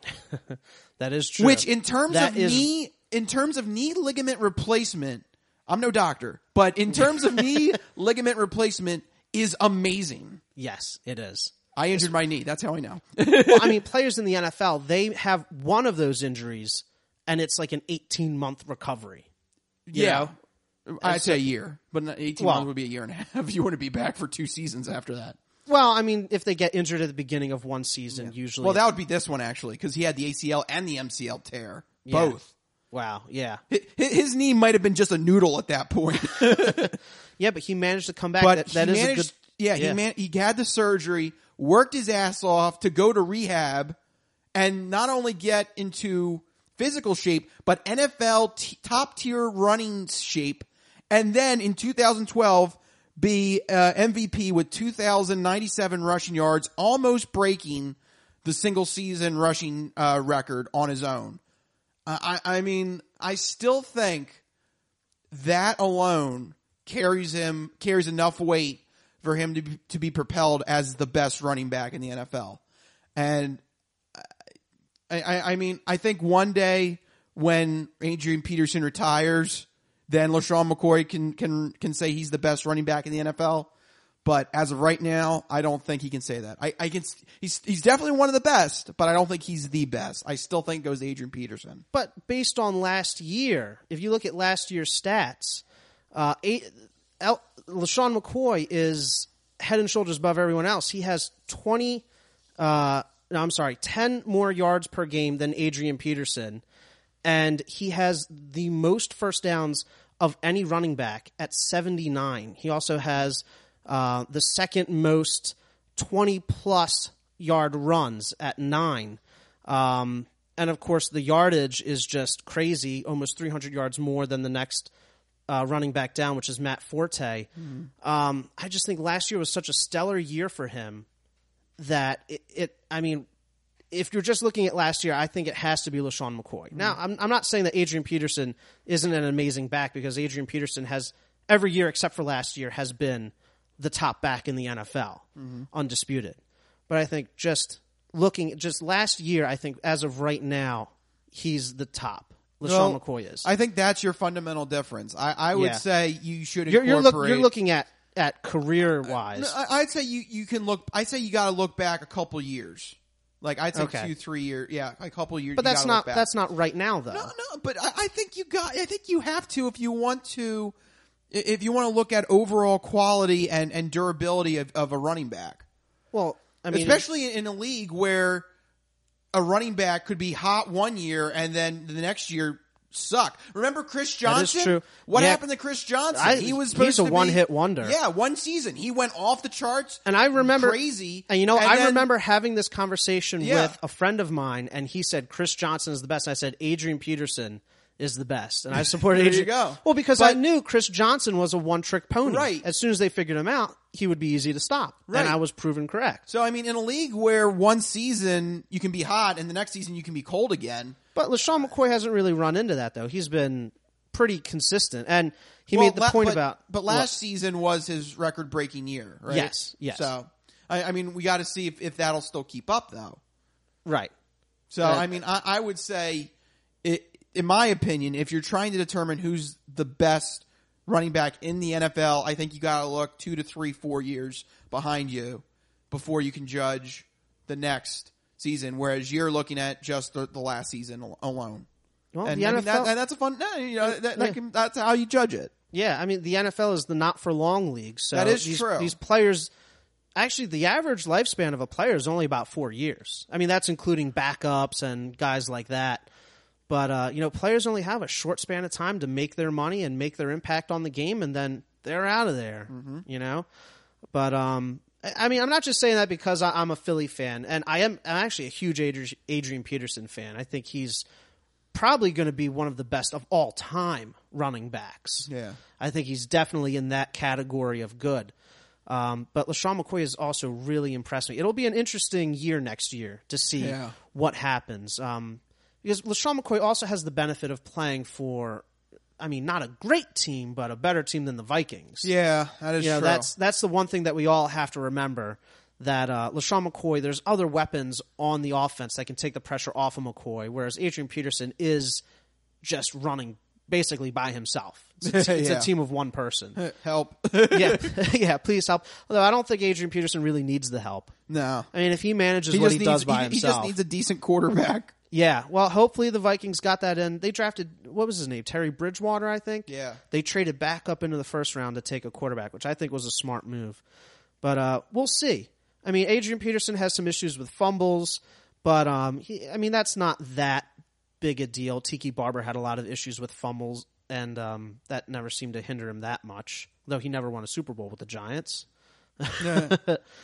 That is true. Which in terms that of is... knee in terms of knee ligament replacement, I'm no doctor, but in terms of knee ligament replacement is amazing. Yes, it is. I injured my knee. That's how I know. Well, I mean, players in the N F L, they have one of those injuries, and it's like an eighteen-month recovery. Yeah. Know? I'd say a year, but eighteen well, months would be a year and a half. You want to be back for two seasons after that. Well, I mean, if they get injured at the beginning of one season, yeah. usually... Well, that would be this one, actually, because he had the A C L and the M C L tear. Yeah. Both. Wow, yeah. His, his knee might have been just a noodle at that point. Yeah, but he managed to come back. But that that is managed, a good... Yeah, yeah. He, man, he had the surgery, worked his ass off to go to rehab, and not only get into physical shape, but N F L t- top-tier running shape. And then in two thousand twelve, be uh, M V P with two thousand ninety-seven rushing yards, almost breaking the single season rushing uh, record on his own. Uh, I, I mean, I still think that alone carries him carries enough weight for him to be, to be propelled as the best running back in the N F L. And I, I, I mean, I think one day when Adrian Peterson retires, then LaShawn McCoy can can can say he's the best running back in the N F L. But as of right now, I don't think he can say that. I, I can. He's he's definitely one of the best, but I don't think he's the best. I still think it goes Adrian Peterson. But based on last year, if you look at last year's stats, uh, eight, El, LaShawn McCoy is head and shoulders above everyone else. He has twenty. Uh, no, I'm sorry, ten more yards per game than Adrian Peterson, and he has the most first downs of any running back at seventy-nine. He also has Uh, the second most twenty-plus yard runs at nine. Um, and, of course, the yardage is just crazy, almost three hundred yards more than the next uh, running back down, which is Matt Forte. Mm-hmm. Um, I just think last year was such a stellar year for him that it, it I mean, if you're just looking at last year, I think it has to be LaShawn McCoy. Mm-hmm. Now, I'm, I'm not saying that Adrian Peterson isn't an amazing back, because Adrian Peterson has, every year except for last year, has been the top back in the N F L, mm-hmm. undisputed. But I think just looking, just last year, I think as of right now, he's the top. LaShawn well, McCoy is. I think that's your fundamental difference. I, I would yeah. say you should you're, incorporate. You're, look, you're looking at, at career wise. No, I'd say you, you can look. I'd say you got to look back a couple years. Like I'd say okay. two, three years. Yeah, a couple years. But you that's gotta not look back. that's not right now though. No, no. But I, I think you got. I think you have to if you want to. If you want to look at overall quality and, and durability of, of a running back. Well, I mean, especially in a league where a running back could be hot one year and then the next year suck. Remember Chris Johnson? That is true. What yeah. happened to Chris Johnson? I, he was supposed he's a to be, one-hit wonder. Yeah, one season. He went off the charts. And I remember crazy. And you know, and I then, remember having this conversation yeah. with a friend of mine, and he said Chris Johnson is the best. And I said Adrian Peterson is the best, and I supported there Adrian. You go. Well, because but, I knew Chris Johnson was a one-trick pony. Right. As soon as they figured him out, he would be easy to stop, right. and I was proven correct. So, I mean, in a league where one season you can be hot and the next season you can be cold again. But LaShawn McCoy hasn't really run into that, though. He's been pretty consistent, and he well, made the la- point but, about. But last what? season was his record-breaking year, right? Yes, yes. So, I, I mean, we got to see if, if that'll still keep up, though. Right. So, uh, I mean, I, I would say, it, in my opinion, if you're trying to determine who's the best running back in the N F L, I think you got to look two to three, four years behind you before you can judge the next season. Whereas you're looking at just the, the last season alone. Well, and the I mean, N F L, that, that's a fun. No, you know, that, that can, that's how you judge it. Yeah, I mean, the N F L is the not for long league. So that is these, true. These players. Actually, the average lifespan of a player is only about four years. I mean, that's including backups and guys like that. But, uh, you know, players only have a short span of time to make their money and make their impact on the game, and then they're out of there, mm-hmm. you know? But, um, I mean, I'm not just saying that because I'm a Philly fan, and I am I'm actually a huge Adrian Peterson fan. I think he's probably going to be one of the best of all time running backs. Yeah. I think he's definitely in that category of good. Um, but LaShawn McCoy has also really impressed me. It'll be an interesting year next year to see yeah. what happens. Um, because LaShawn McCoy also has the benefit of playing for, I mean, not a great team, but a better team than the Vikings. Yeah, that is you know, true. That's, that's the one thing that we all have to remember, that uh, LaShawn McCoy, there's other weapons on the offense that can take the pressure off of McCoy, whereas Adrian Peterson is just running basically by himself. It's, it's yeah. a team of one person. Help. yeah, yeah, please help. Although I don't think Adrian Peterson really needs the help. No. I mean, if he manages he what he needs, does by he, himself. He just needs a decent quarterback. Yeah, well, hopefully the Vikings got that in. They drafted, what was his name? Terry Bridgewater, I think? Yeah. They traded back up into the first round to take a quarterback, which I think was a smart move. But uh, we'll see. I mean, Adrian Peterson has some issues with fumbles, but um, he, I mean, that's not that big a deal. Tiki Barber had a lot of issues with fumbles, and um, that never seemed to hinder him that much, though he never won a Super Bowl with the Giants. Yeah.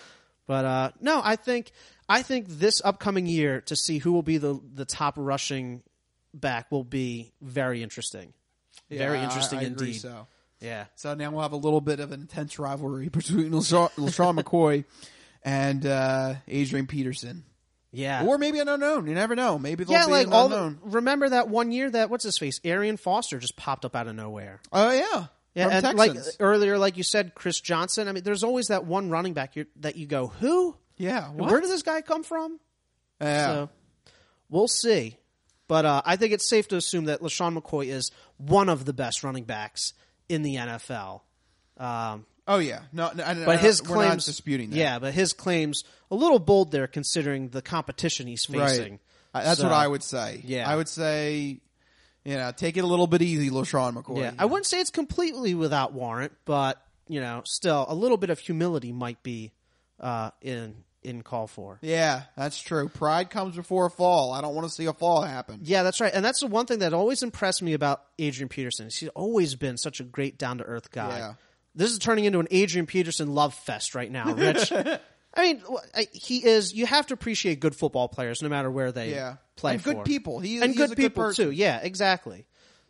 But uh, no, I think I think this upcoming year to see who will be the the top rushing back will be very interesting. Yeah, very interesting I, I indeed. agree so. Yeah. So now we'll have a little bit of an intense rivalry between LaShawn, LaShawn McCoy and uh, Adrian Peterson. Yeah. Or maybe an unknown. You never know. Maybe they'll yeah, be like an all unknown. the, remember that one year that, what's his face, Arian Foster just popped up out of nowhere. Oh, yeah. Yeah, From and Texans. like earlier, like you said, Chris Johnson. I mean, there's always that one running back you're, that you go, who? Yeah. What? Where does this guy come from? Yeah. So, we'll see. But uh, I think it's safe to assume that LaShawn McCoy is one of the best running backs in the N F L. Um, oh, yeah. No, no I, but I, his we're claims, not disputing that. Yeah, but his claims, a little bold there considering the competition he's facing. Right. That's so, what I would say. Yeah. I would say... You know, take it a little bit easy, LaShawn McCoy. Yeah, I wouldn't say it's completely without warrant, but you know, still a little bit of humility might be uh, in in call for. Yeah, that's true. Pride comes before a fall. I don't want to see a fall happen. Yeah, that's right, and that's the one thing that always impressed me about Adrian Peterson. He's always been such a great down to earth guy. Yeah. This is turning into an Adrian Peterson love fest right now, Rich. I mean, he is. You have to appreciate good football players, no matter where they yeah. play and good for. people. He, and he's good a people good too. Yeah, exactly.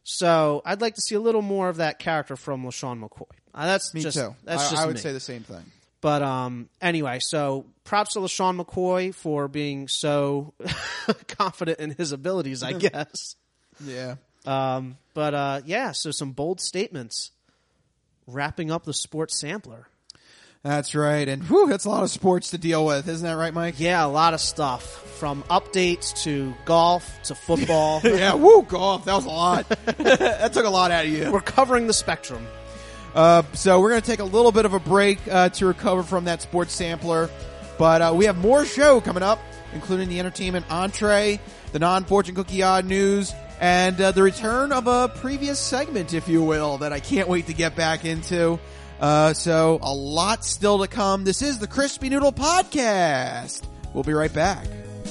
So I'd like to see a little more of that character from LaShawn McCoy. Uh, that's me just, too. That's I, just I would me. say the same thing. But um, anyway, so props to LaShawn McCoy for being so confident in his abilities, I guess. Yeah. Um, but uh, yeah, so some bold statements wrapping up the sports sampler. That's right. And whew, that's a lot of sports to deal with. Isn't that right, Mike? Yeah, a lot of stuff. From updates to golf to football. yeah, woo, golf. That was a lot. That took a lot out of you. We're covering the spectrum. Uh, so we're going to take a little bit of a break uh, to recover from that sports sampler. But uh, we have more show coming up, including the entertainment entree, the non-fortune cookie odd news, and uh, the return of a previous segment, if you will, that I can't wait to get back into. Uh, so a lot still to come. This is the Crispy Noodle Podcast. We'll be right back.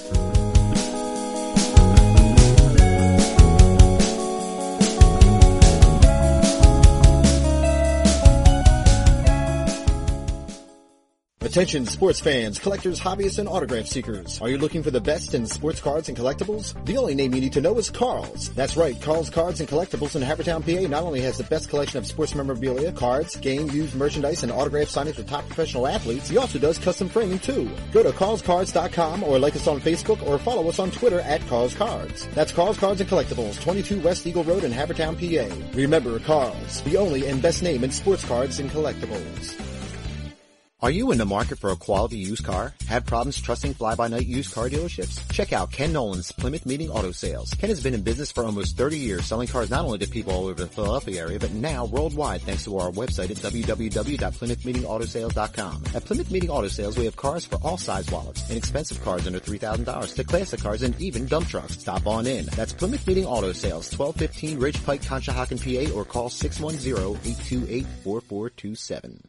Attention sports fans, collectors, hobbyists, and autograph seekers. Are you looking for the best in sports cards and collectibles? The only name you need to know is Carl's. That's right, Carl's Cards and Collectibles in Havertown, P A not only has the best collection of sports memorabilia, cards, game, used merchandise, and autograph signage with top professional athletes, he also does custom framing too. Go to carls cards dot com or like us on Facebook or follow us on Twitter at Carl's Cards. That's Carl's Cards and Collectibles, twenty-two West Eagle Road in Havertown, P A. Remember, Carl's, the only and best name in sports cards and collectibles. Are you in the market for a quality used car? Have problems trusting fly-by-night used car dealerships? Check out Ken Nolan's Plymouth Meeting Auto Sales. Ken has been in business for almost thirty years, selling cars not only to people all over the Philadelphia area, but now worldwide thanks to our website at w w w dot plymouth meeting auto sales dot com. At Plymouth Meeting Auto Sales, we have cars for all size wallets, inexpensive cars under three thousand dollars to classic cars and even dump trucks. Stop on in. That's Plymouth Meeting Auto Sales, twelve fifteen Ridge Pike, Conshohocken, P A, or call six one zero, eight two eight, four four two seven.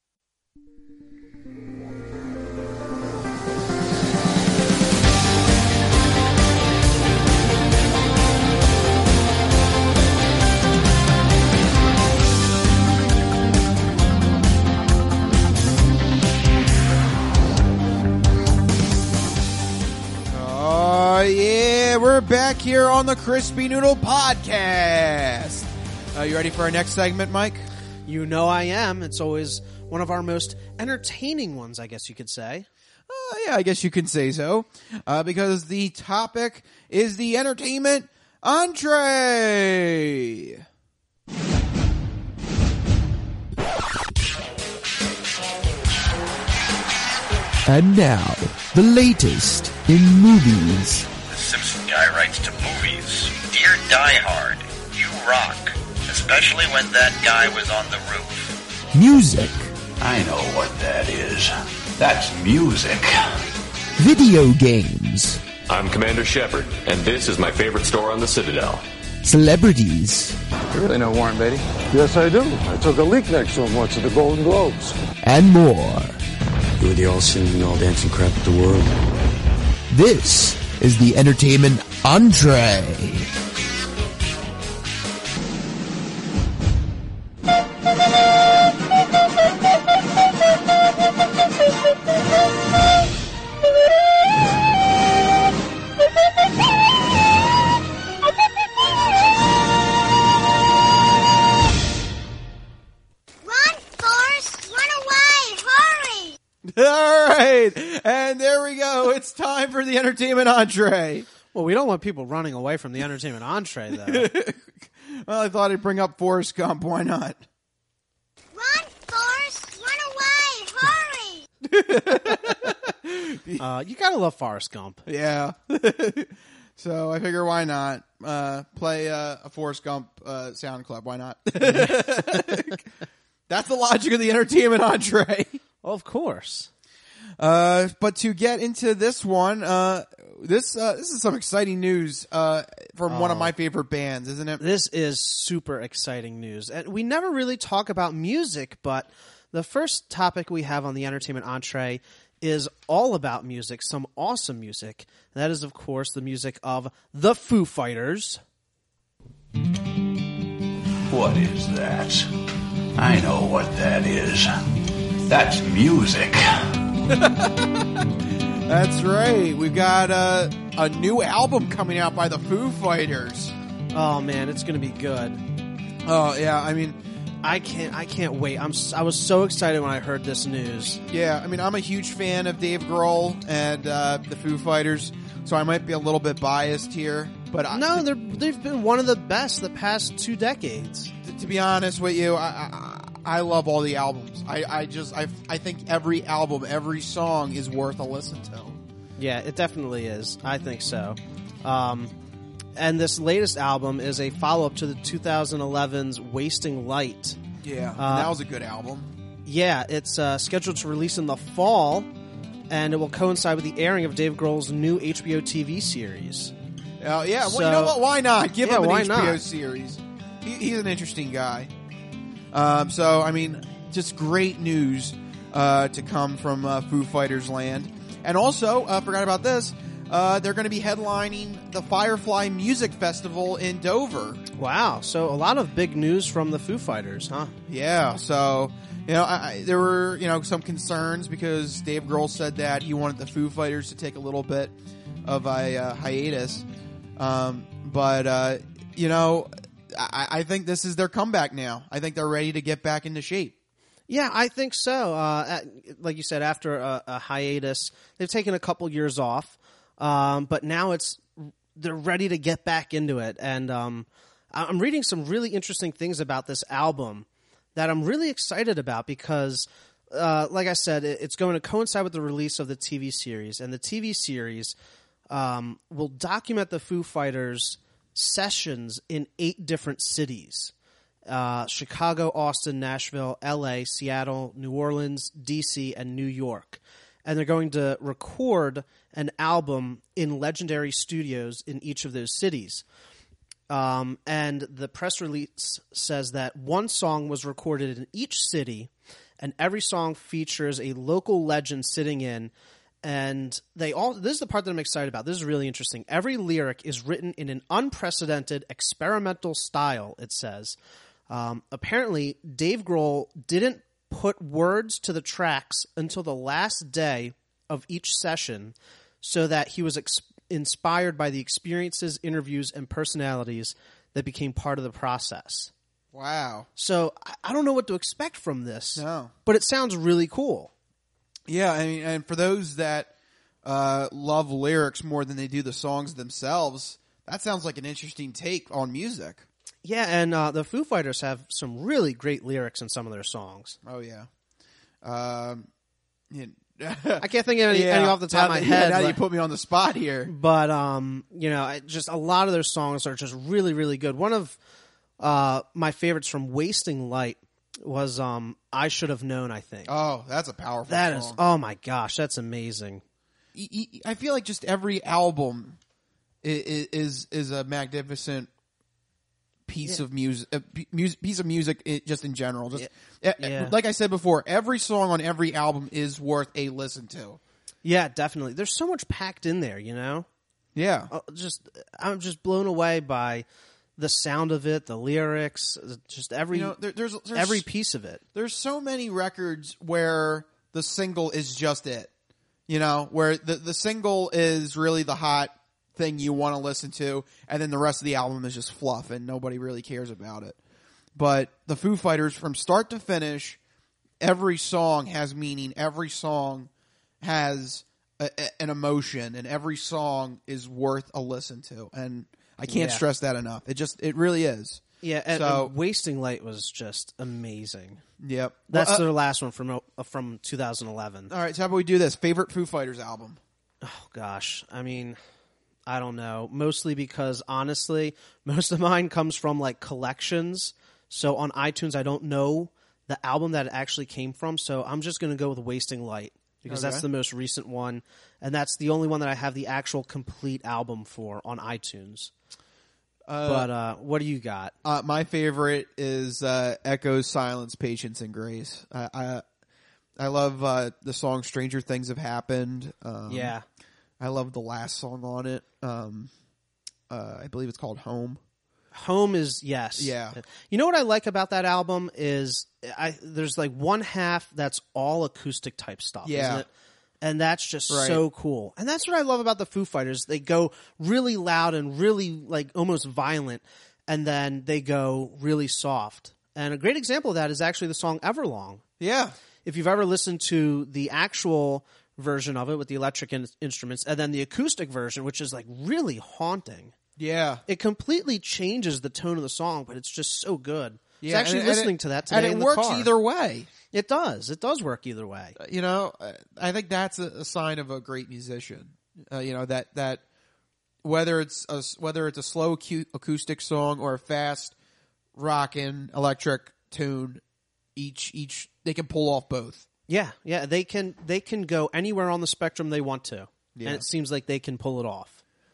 Oh, yeah, we're back here on the Crispy Noodle Podcast. Uh, you ready for our next segment, Mike? You know I am. It's always one of our most entertaining ones, I guess you could say. Uh, yeah, I guess you can say so. Uh, because the topic is the entertainment entree. And now, the latest in movies. The Simpson guy writes to movies. Dear Die Hard, you rock. Especially when that guy was on the roof. Music. I know what that is. That's music. Video games. I'm Commander Shepard, and this is my favorite store on the Citadel. Celebrities. You really know Warren Beatty? Yes, I do. I took a leak next to him once at the Golden Globes. And more. You were the all-singing, all-dancing crap of the world. This is the entertainment entree. time for the entertainment entree. Well, we don't want people running away from the entertainment entree, though. Well, I thought I'd bring up Forrest Gump. Why not? Run, Forrest! Run away! Hurry! uh, you gotta love Forrest Gump. Yeah. So I figure, why not uh, play uh, a Forrest Gump uh, sound clip? Why not? That's the logic of the entertainment entree. Well, of course. Uh, but to get into this one, uh, this uh, this is some exciting news uh, from oh, one of my favorite bands, isn't it? This is super exciting news. And we never really talk about music, but the first topic we have on the entertainment entree is all about music, some awesome music. That is, of course, the music of the Foo Fighters. What is that? I know what that is. That's music. That's right. We've got uh, a new album coming out by the Foo Fighters. Oh man, it's going to be good. Oh yeah, I mean, I can't. I can't wait. I'm. I was so excited when I heard this news. Yeah, I mean, I'm a huge fan of Dave Grohl and uh, the Foo Fighters, so I might be a little bit biased here. But I, no, they're they've been one of the best the past two decades. To, to be honest with you, I, I I love all the albums. I, I just I I think every album, every song is worth a listen to. Yeah, it definitely is. I think so. Um, and this latest album is a follow-up to the twenty eleven's Wasting Light. Yeah, uh, that was a good album. Yeah, it's uh, scheduled to release in the fall, and it will coincide with the airing of Dave Grohl's new H B O T V series. Uh, yeah, so, well, you know what? Why not? Give yeah, him an why H B O not? series. He, he's an interesting guy. Um, so, I mean, just great news uh, to come from uh, Foo Fighters land. And also, uh, forgot about this, uh, they're going to be headlining the Firefly Music Festival in Dover. Wow, so a lot of big news from the Foo Fighters, huh? Yeah, so, you know, I, I, there were, you know, some concerns because Dave Grohl said that he wanted the Foo Fighters to take a little bit of a uh, hiatus. Um, but, uh, you know, I, I think this is their comeback now. I think they're ready to get back into shape. Yeah, I think so. Uh, at, like you said, after a, a hiatus, they've taken a couple years off, um, but now it's they're ready to get back into it. And um, I'm reading some really interesting things about this album that I'm really excited about because, uh, like I said, it, it's going to coincide with the release of the T V series, and the T V series um, will document the Foo Fighters' sessions in eight different cities. Uh, Chicago, Austin, Nashville, L A, Seattle, New Orleans, D C, and New York. And they're going to record an album in legendary studios in each of those cities. Um, and the press release says that one song was recorded in each city, and every song features a local legend sitting in. And they all, this is the part that I'm excited about. This is really interesting. Every lyric is written in an unprecedented experimental style, it says. Um, apparently, Dave Grohl didn't put words to the tracks until the last day of each session so that he was ex- inspired by the experiences, interviews, and personalities that became part of the process. Wow. So I, I don't know what to expect from this, no. but it sounds really cool. Yeah, I mean, and for those that uh, love lyrics more than they do the songs themselves, that sounds like an interesting take on music. Yeah, and uh, the Foo Fighters have some really great lyrics in some of their songs. Oh, yeah. Um, you know, I can't think of any, yeah, any off the top now, of my head. Yeah, now but, you put me on the spot here. But, um, you know, I, just a lot of their songs are just really, really good. One of uh, my favorites from Wasting Light was um, I Should Have Known, I think. Oh, that's a powerful that song. Is, oh, my gosh, that's amazing. I feel like just every album is is, is a magnificent piece yeah. of music, a piece of music just in general. Just yeah. Yeah. Like I said before, every song on every album is worth a listen to. Yeah, definitely. There's so much packed in there, you know? Yeah. Uh, just I'm just blown away by the sound of it, the lyrics, just every you know, there, there's, there's every piece of it. There's so many records where the single is just it. You know, where the the single is really the hot thing you want to listen to, and then the rest of the album is just fluff and nobody really cares about it. But the Foo Fighters, from start to finish, every song has meaning. Every song has a, a, an emotion, and every song is worth a listen to. And I can't Yeah. stress that enough. It just it really is. Yeah, and, So- and Wasting Light was just amazing. Yep. That's Well, uh, their last one from uh, from two thousand eleven. All right, so how about we do this? Favorite Foo Fighters album? Oh gosh, I mean, I don't know. Mostly because honestly, most of mine comes from like collections. So on iTunes, I don't know the album that it actually came from. So I'm just going to go with Wasting Light because Okay. that's the most recent one, and that's the only one that I have the actual complete album for on iTunes. Uh, but uh, what do you got? Uh, my favorite is uh, Echo's "Silence, Patience, and Grace." I I, I love uh, the song "Stranger Things Have Happened." Um, Yeah. I love the last song on it. Um, uh, I believe it's called "Home." Home is yes. Yeah. You know what I like about that album is I there's like one half that's all acoustic type stuff, Yeah. isn't it? And that's just Right. so cool. And that's what I love about the Foo Fighters. They go really loud and really like almost violent, and then they go really soft. And a great example of that is actually the song Everlong. Yeah. If you've ever listened to the actual version of it with the electric in- instruments and then the acoustic version, which is like really haunting. Yeah. It completely changes the tone of the song, but it's just so good. Yeah, it's actually and- and listening it- to that today and it in the works car. either way. It does. It does work either way. You know, I think that's a, a sign of a great musician. Uh, you know that that whether it's a, whether it's a slow acu- acoustic song or a fast rockin' electric tune, each each they can pull off both. Yeah, yeah. They can they can go anywhere on the spectrum they want to, Yeah. and it seems like they can pull it off.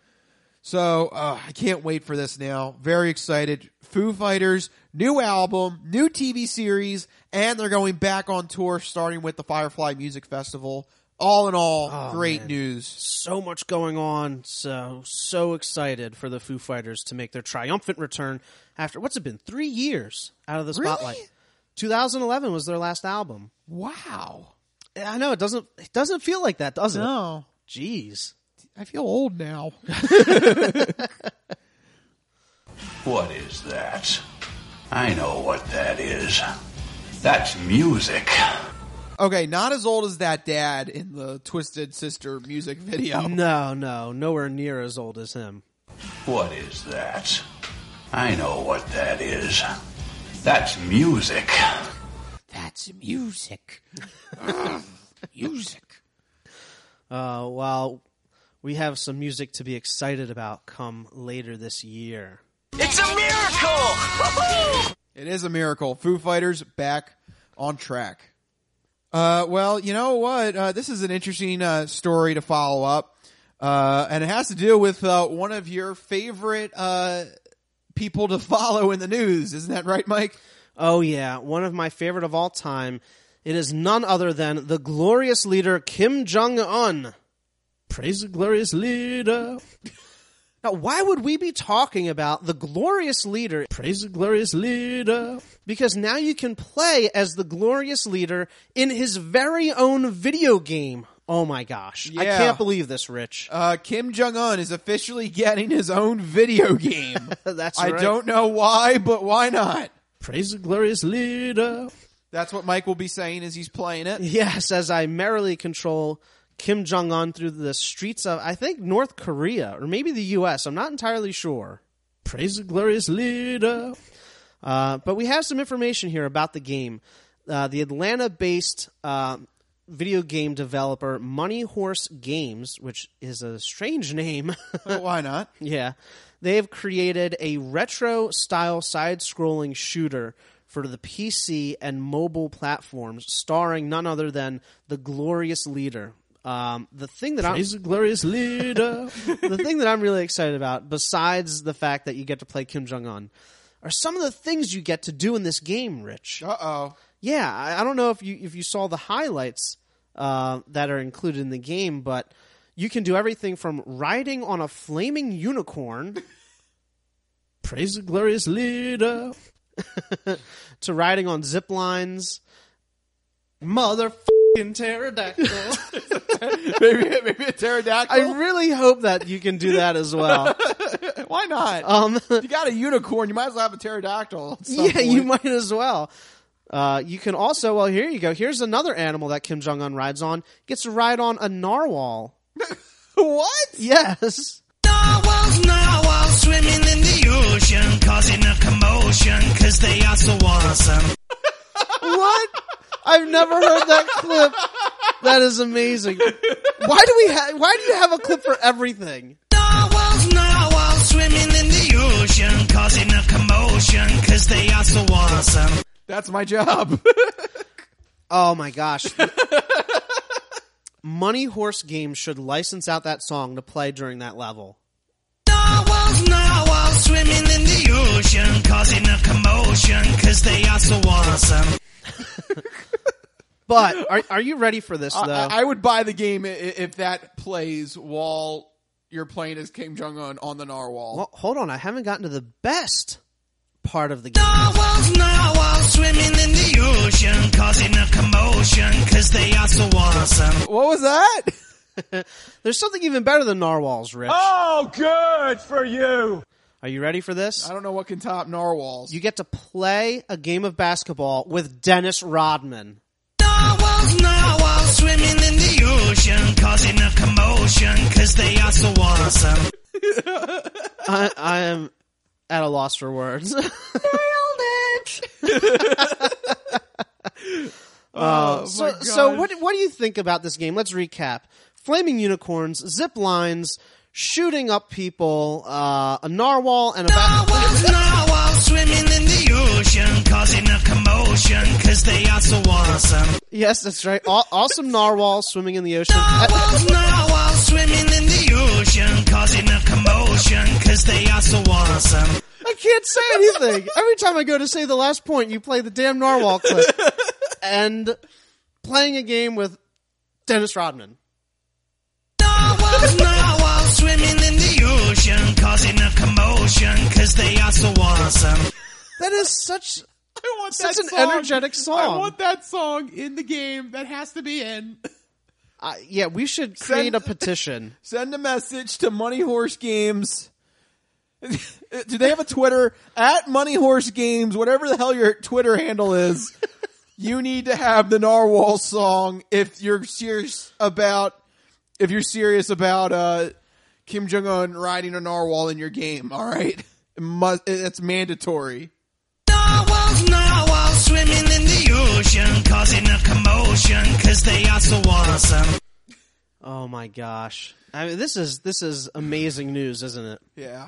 So uh, I can't wait for this now. Very excited. Foo Fighters, new album, new T V series, and they're going back on tour starting with the Firefly Music Festival. All in all, Oh, great man. news. So much going on. So so excited for the Foo Fighters to make their triumphant return after what's it been three years out of the spotlight. Really? twenty eleven was their last album. Wow. I know it doesn't it doesn't feel like that, does it? No. Jeez. I feel old now. What is that? I know what that is. That's music. Okay, not as old as that dad in the Twisted Sister music video. No, no, nowhere near as old as him. What is that? I know what that is. That's music. That's music. Ugh, music. Uh, well, we have some music to be excited about come later this year. It's a miracle! It is a miracle. Foo Fighters back on track. Uh, well, you know what? Uh, this is an interesting uh, story to follow up. Uh, and it has to do with uh, one of your favorite uh, people to follow in the news. Isn't that right, Mike? Oh, yeah. One of my favorite of all time. It is none other than the glorious leader Kim Jong-un. Praise the glorious leader. Now, why would we be talking about the glorious leader? Praise the glorious leader. Because now you can play as the glorious leader in his very own video game. Oh my gosh. I Yeah. can't believe this, Rich. Uh, Kim Jong-un is officially getting his own video game. That's I right. don't know why, but why not? Praise the glorious leader. That's what Mike will be saying as he's playing it. Yes, as I merrily control Kim Jong-un through the streets of, I think, North Korea, or maybe the U S I'm not entirely sure. Praise the glorious leader. Uh, but we have some information here about the game. Uh, the Atlanta-based uh, video game developer Money Horse Games, which is a strange name. Well, why not? Yeah. They have created a retro-style side-scrolling shooter for the P C and mobile platforms, starring none other than the glorious leader. Um, the thing that Praise I'm the glorious leader. the thing that I'm really excited about, besides the fact that you get to play Kim Jong-un, are some of the things you get to do in this game, Rich. Uh-oh. Yeah, I, I don't know if you if you saw the highlights uh, that are included in the game, but you can do everything from riding on a flaming unicorn, praise the glorious leader, to riding on zip lines, motherfucking pterodactyl. maybe, maybe a pterodactyl? I really hope that you can do that as well. Why not? Um, you got a unicorn, you might as well have a pterodactyl. at some Yeah, you point. might as well. Uh, you can also, well, here you go. Here's another animal that Kim Jong-un rides on. Gets to ride on a narwhal. What? Yes. Narwhals, narwhals swimming in the ocean, causing a commotion, cause they are so awesome. What? I've never heard that clip. That is amazing. Why do we ha- why do you have a clip for everything? Narwhals, narwhals swimming in the ocean, causing a commotion, cause they are so awesome. That's my job. Oh my gosh. Money Horse Games should license out that song to play during that level. Narwhals, narwhals swimming in the ocean, causing a commotion, cause they are so awesome. But are are you ready for this, though? I, I would buy the game if that plays while you're playing as Kim Jong-un on the narwhal. Well, hold on. I haven't gotten to the best part of the game. Narwhals, narwhals swimming in the ocean, causing a commotion, cause they are so awesome. What was that? There's something even better than narwhals, Rich. Oh, good for you. Are you ready for this? I don't know what can top narwhals. You get to play a game of basketball with Dennis Rodman. Narwhals, narwhals swimming in the ocean, causing a commotion, cause they are so awesome. I, I am at a loss for words. Nailed it! uh, oh, so, my God. so what, what do you think about this game? Let's recap. Flaming unicorns, zip lines, shooting up people, uh, a narwhal, and a... Narwhals, narwhals swimming in the ocean, causing a commotion, cause they are so awesome. Yes, that's right. Aw- awesome narwhals swimming in the ocean. Narwhals, narwhals swimming in the ocean, causing a commotion, cause they are so awesome. I can't say anything. Every time I go to say the last point, you play the damn narwhal clip. And playing a game with Dennis Rodman. Narwhals, narwhals swimming in the ocean, causing a commotion, cause they are so awesome. That is such, I want such that an song. energetic song. I want that song in the game. That has to be in. Uh, yeah, we should create Send- a petition. Send a message to Money Horse Games. Do they have a Twitter? At Money Horse Games, whatever the hell your Twitter handle is, you need to have the narwhal song if you're serious about if you're serious about uh, Kim Jong-un riding a narwhal in your game. All right, it must, it's mandatory. Narwhals, narwhals swimming in the ocean, causing a commotion, cause they are so awesome. Oh my gosh! I mean, this is this is amazing news, isn't it? Yeah.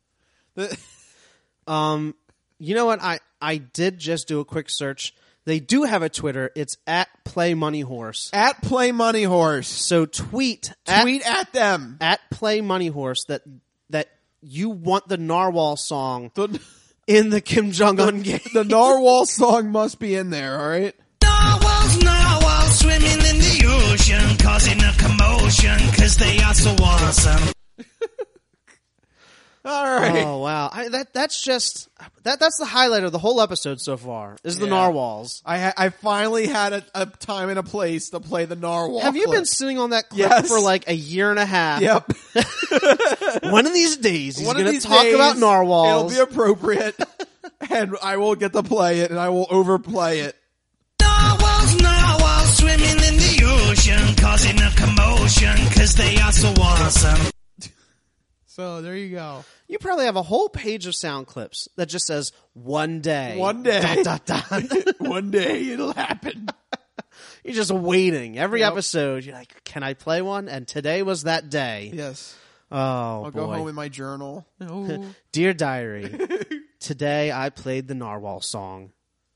um, you know what? I I did just do a quick search. They do have a Twitter. It's at Play Money Horse. At Play Money Horse. So tweet tweet at, at them at Play Money Horse that that you want the narwhal song the, in the Kim Jong Un the, game. The narwhal song must be in there. All right. Narwhals, narwhals swimming in the ocean, causing a commotion, cause they are so awesome. All right. Oh wow! I, that that's just that that's the highlight of the whole episode so far. Is the yeah. narwhals? I ha- I finally had a, a time and a place to play the narwhal. Have you clip. been sitting on that clip yes. for like a year and a half? Yep. One of these days, he's One going of to these talk days, about narwhals. It'll be appropriate, and I will get to play it, and I will overplay it. Narwhals, narwhals swimming in the ocean, causing a commotion, cause they are so awesome. So there you go. You probably have a whole page of sound clips that just says "one day, one day, dot, dot, dot. one day it'll happen." You're just waiting every yep. episode. You're like, "Can I play one?" And today was that day. Yes. Oh, I'll boy. go home in my journal. Oh. Dear diary, today I played the narwhal song.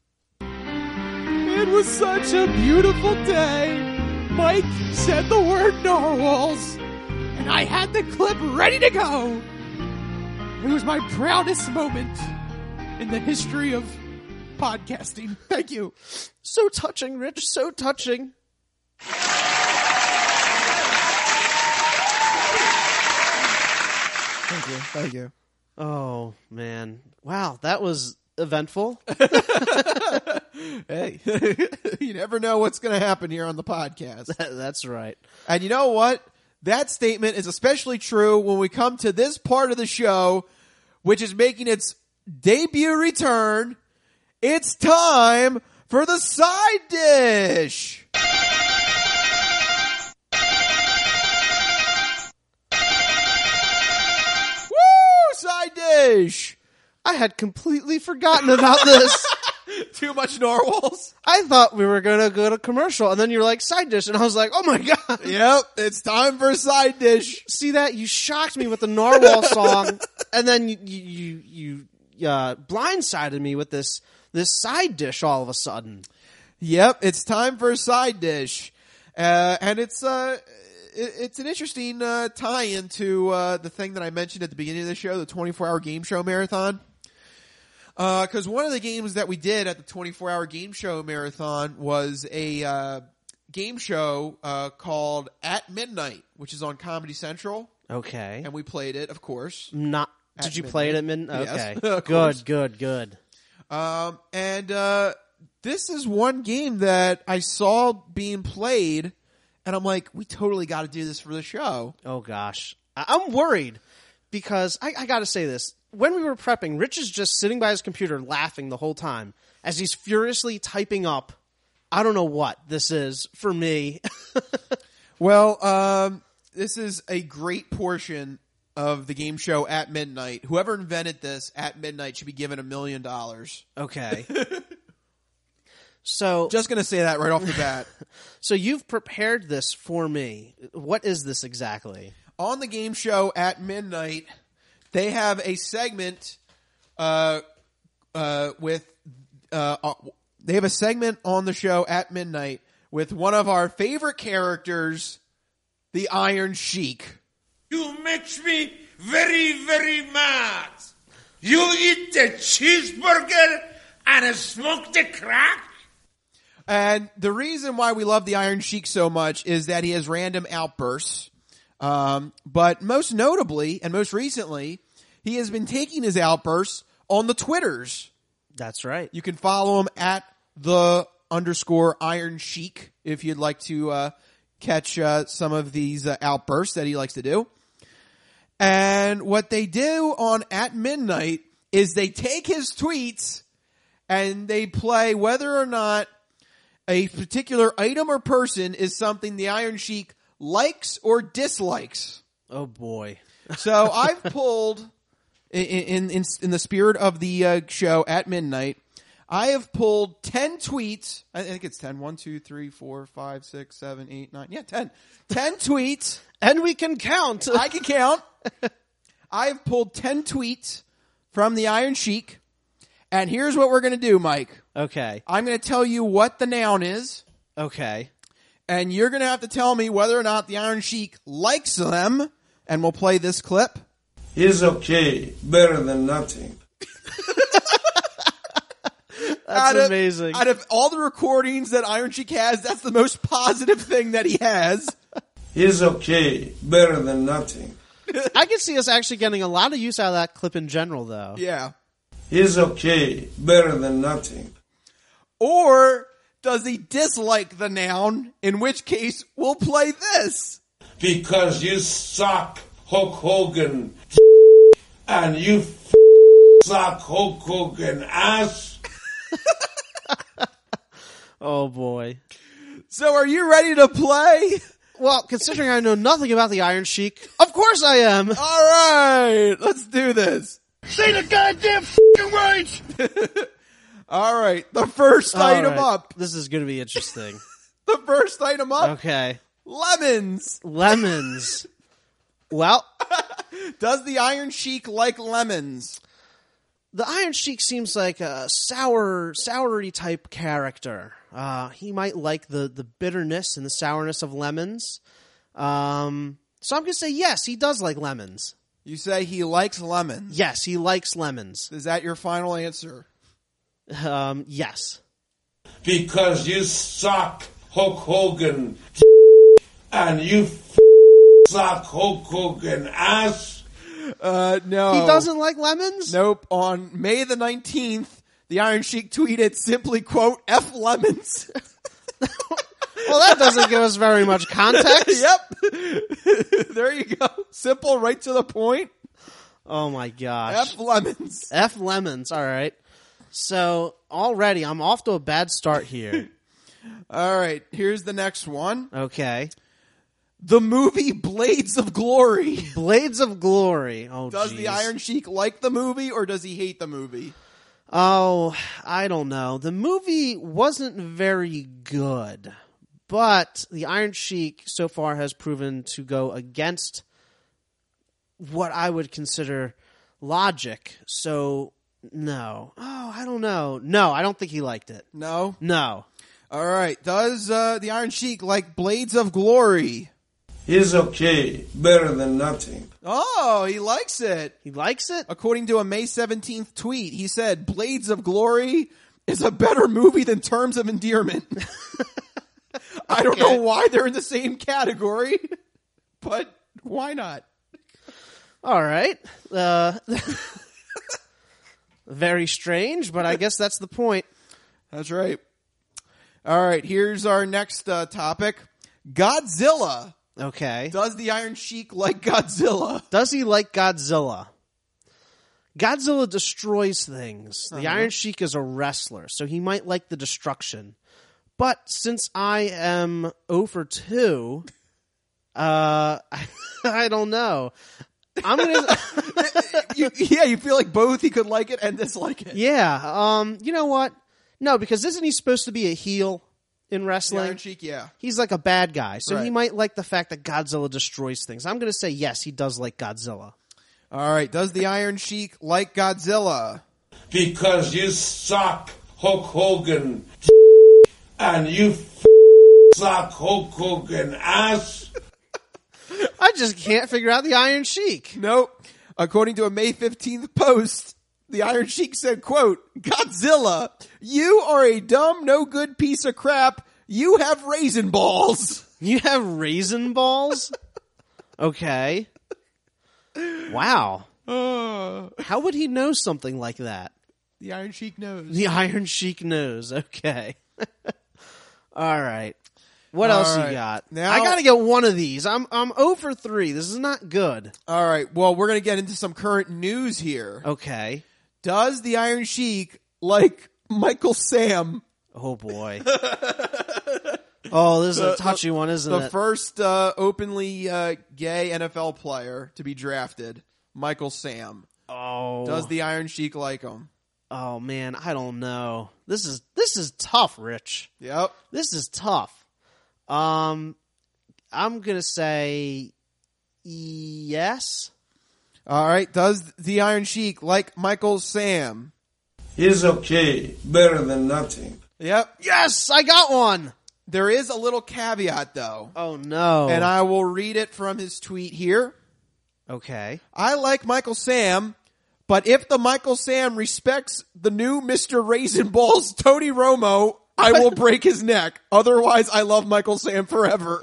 It was such a beautiful day. Mike said the word narwhals, and I had the clip ready to go. It was my proudest moment in the history of podcasting. Thank you. So touching, Rich. So touching. Thank you. Thank you. Oh, man. Wow, that was eventful. Hey, you never know what's going to happen here on the podcast. That's right. And you know what? That statement is especially true when we come to this part of the show, which is making its debut return. It's time for the side dish. Woo! Side dish. I had completely forgotten about this. Too much narwhals. I thought we were going to go to commercial, and then you were like, side dish, and I was like, oh my god. Yep, it's time for side dish. See that? You shocked me with the narwhal song, and then you you you uh, blindsided me with this this side dish all of a sudden. Yep, it's time for side dish, uh, and it's uh, it, it's an interesting uh, tie-in to uh, the thing that I mentioned at the beginning of the show, the twenty-four hour game show marathon. Because uh, one of the games that we did at the twenty-four hour game show marathon was a uh, game show uh, called At Midnight, which is on Comedy Central. Okay. And we played it, of course. Not. Did you midnight. play it at midnight? Yes, Okay. Good, good, good. Um, and uh, this is one game that I saw being played, and I'm like, we totally got to do this for the show. Oh, gosh. I- I'm worried because I, I got to say this. When we were prepping, Rich is just sitting by his computer laughing the whole time as he's furiously typing up, I don't know what this is for me. Well, um, this is a great portion of the game show At Midnight. Whoever invented this, At Midnight, should be given a million dollars. Okay. So, just going to say that right off the bat. So you've prepared this for me. What is this exactly? On the game show At Midnight, they have a segment uh, uh, with uh, uh, they have a segment on the show At Midnight with one of our favorite characters, the Iron Sheik. You makes me very, very mad. You eat the cheeseburger and smoke the crack? And the reason why we love the Iron Sheik so much is that he has random outbursts. Um, but most notably, and most recently, he has been taking his outbursts on the Twitters. That's right. You can follow him at the underscore Iron Sheik if you'd like to uh, catch uh, some of these uh, outbursts that he likes to do. And what they do on At Midnight is they take his tweets and they play whether or not a particular item or person is something the Iron Sheik likes or dislikes. Oh boy. So I've pulled, in, in, in, in the spirit of the uh, show At Midnight, I have pulled ten tweets. I think it's ten. One, two, three, four, five, six, seven, eight, nine. Yeah, ten. ten tweets. And we can count. I can count. I have pulled ten tweets from the Iron Sheik. And here's what we're going to do, Mike. Okay. I'm going to tell you what the noun is. Okay. And you're going to have to tell me whether or not the Iron Sheik likes them. And we'll play this clip. He's okay. Better than nothing. That's out of, amazing. Out of all the recordings that Iron Sheik has, that's the most positive thing that he has. He's okay. Better than nothing. I can see us actually getting a lot of use out of that clip in general, though. Yeah. He's okay. Better than nothing. Or does he dislike the noun? In which case, we'll play this. Because you suck Hulk Hogan and you f- suck Hulk Hogan ass. Oh boy. So are you ready to play? Well, considering I know nothing about the Iron Sheik, of course I am. All right, let's do this. Say the goddamn f***ing words! All right, the first All item right. up. This is going to be interesting. The first item up. Okay. Lemons. Lemons. Well, does the Iron Sheik like lemons? The Iron Sheik seems like a sour, soury type character. Uh, he might like the, the bitterness and the sourness of lemons. Um, so I'm going to say yes, he does like lemons. You say he likes lemons? Yes, he likes lemons. Is that your final answer? Um, yes. Because you suck Hulk Hogan and you f- suck Hulk Hogan ass. Uh, no. He doesn't like lemons? Nope. On May the nineteenth, the Iron Sheik tweeted simply, quote, F lemons. Well, that doesn't give us very much context. Yep. There you go. Simple, right to the point. Oh my gosh. F lemons. F lemons. All right. So already I'm off to a bad start here. All right, here's the next one. Okay. The movie Blades of Glory. Blades of Glory. Oh, Does geez. the Iron Sheik like the movie or does he hate the movie? Oh, I don't know. The movie wasn't very good, but the Iron Sheik so far has proven to go against what I would consider logic. So, no. Oh, I don't know. No, I don't think he liked it. No? No. All right. Does uh, the Iron Sheik like Blades of Glory? He's okay. Better than nothing. Oh, he likes it. He likes it? According to a May seventeenth tweet, he said, Blades of Glory is a better movie than Terms of Endearment. I don't know why they're in the same category, but why not? All right. Uh, very strange, but I guess that's the point. That's right. All right, here's our next uh, topic. Godzilla. Okay. Does the Iron Sheik like Godzilla? Does he like Godzilla? Godzilla destroys things. The Uh-huh. Iron Sheik is a wrestler, so he might like the destruction. But since I am oh for two, uh, I don't know. I'm gonna. you, yeah, you feel like both he could like it and dislike it. Yeah. Um. You know what? No, because isn't he supposed to be a heel in wrestling? The Iron Sheik, yeah. He's like a bad guy, so Right. he might like the fact that Godzilla destroys things. I'm going to say yes, he does like Godzilla. All right. Does the Iron Sheik like Godzilla? Because you suck Hulk Hogan and you f- suck Hulk Hogan ass. I just can't figure out the Iron Sheik. Nope. According to a May fifteenth post, the Iron Sheik said, quote, Godzilla, you are a dumb, no good piece of crap. You have raisin balls. You have raisin balls? Okay. Wow. Uh, How would he know something like that? the Iron Sheik knows. The Iron Sheik knows. Okay. All right. What All else right. you got? Now- I got to get one of these. I'm I'm oh for three. This is not good. All right. Well, we're going to get into some current news here. Okay. Does the Iron Sheik like Michael Sam? Oh, boy. Oh, this is The- a touchy one, isn't the it? first uh, openly uh, gay N F L player to be drafted, Michael Sam. Oh. Does the Iron Sheik like him? Oh, man, I don't know. This is this is tough, Rich. Yep. This is tough. Um, I'm going to say yes. All right. Does the Iron Sheik like Michael Sam? He's okay. Better than nothing. Yep. Yes, I got one. There is a little caveat, though. Oh, no. And I will read it from his tweet here. Okay. I like Michael Sam, but if the Michael Sam respects the new Mister Raisin Balls, Tony Romo, I will break his neck. Otherwise, I love Michael Sam forever.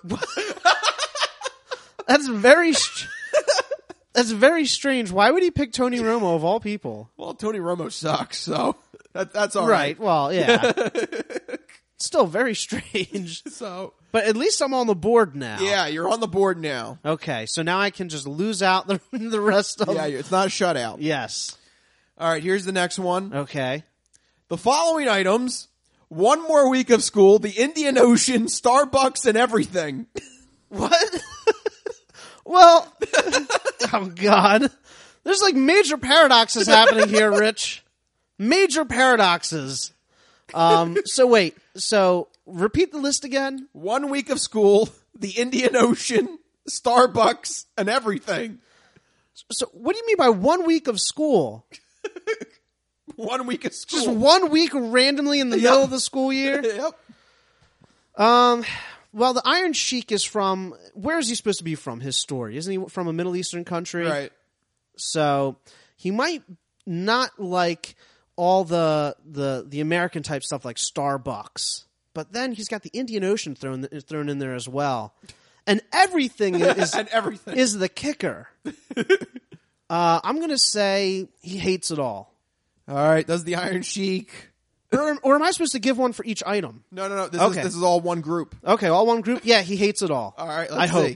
That's very... Str- That's very strange. Why would he pick Tony Romo of all people? Well, Tony Romo sucks, so that, that's all right. Right. Well, yeah. Still very strange. So, but at least I'm on the board now. Yeah, you're on the board now. Okay, so now I can just lose out the the rest of. Yeah, it's not a shutout. Yes. All right, here's the next one. Okay. The following items: one more week of school, the Indian Ocean, Starbucks, and everything. What? Well, oh God, there's like major paradoxes happening here, Rich. Major paradoxes. Um. So wait. So repeat the list again. One week of school, the Indian Ocean, Starbucks, and everything. So what do you mean by one week of school? One week of school. Just one week randomly in the Yep. middle of the school year? Yep. Um. Well, the Iron Sheik is from, where is he supposed to be from? His story. Isn't he from a Middle Eastern country? Right. So he might not like all the the the American type stuff like Starbucks, but then he's got the Indian Ocean thrown thrown in there as well, and everything is and everything is the kicker. uh, I'm gonna say he hates it all. All right. Does the Iron Sheik? Or, or am I supposed to give one for each item? No, no, no. This Okay. is this is all one group. Okay, all one group. Yeah, he hates it all. All right. Let's I hope. see.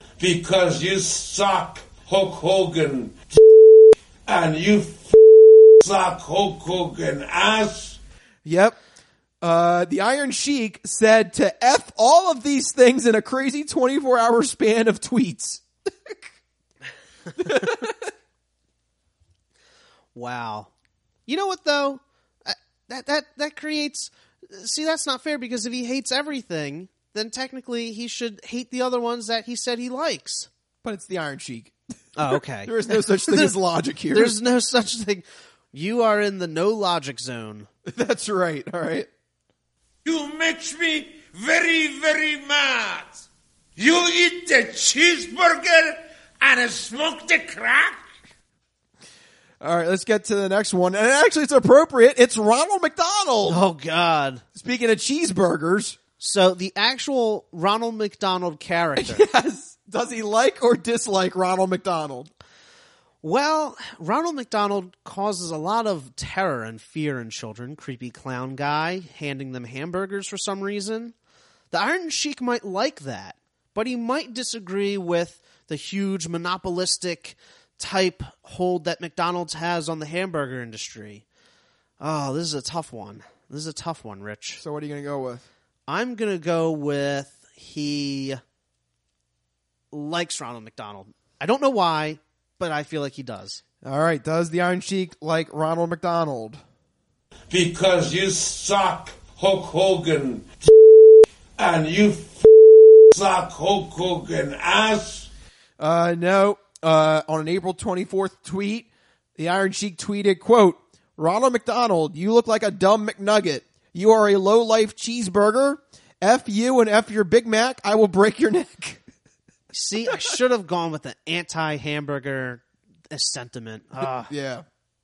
Because you suck Hulk Hogan and you f- suck Hulk Hogan ass. Yep. Uh, the Iron Sheik said to F all of these things in a crazy twenty-four hour span of tweets. Wow. You know what, though? Uh, that that that creates... See, that's not fair, because if he hates everything, then technically he should hate the other ones that he said he likes. But it's the Iron Sheik. Oh, okay. There is no such thing as logic here. There's no such thing. You are in the no logic zone. That's right, all right? You makes me very, very mad. You eat the cheeseburger and smoke the crack? All right, let's get to the next one. And actually, it's appropriate. It's Ronald McDonald. Oh, God. Speaking of cheeseburgers. So, the actual Ronald McDonald character. Yes. Does he like or dislike Ronald McDonald? Well, Ronald McDonald causes a lot of terror and fear in children. Creepy clown guy, handing them hamburgers for some reason. The Iron Sheik might like that, but he might disagree with the huge monopolistic type hold that McDonald's has on the hamburger industry. Oh, this is a tough one. This is a tough one, Rich. So what are you going to go with? I'm going to go with he likes Ronald McDonald. I don't know why, but I feel like he does. All right. Does the Iron Sheik like Ronald McDonald? Because you suck Hulk Hogan and you suck Hulk Hogan ass. Uh, no. Uh, on an April twenty-fourth tweet, the Iron Sheik tweeted, quote, Ronald McDonald, you look like a dumb McNugget. You are a low-life cheeseburger. F you and F your Big Mac. I will break your neck. See, I should have gone with the anti-hamburger sentiment. Uh. Yeah.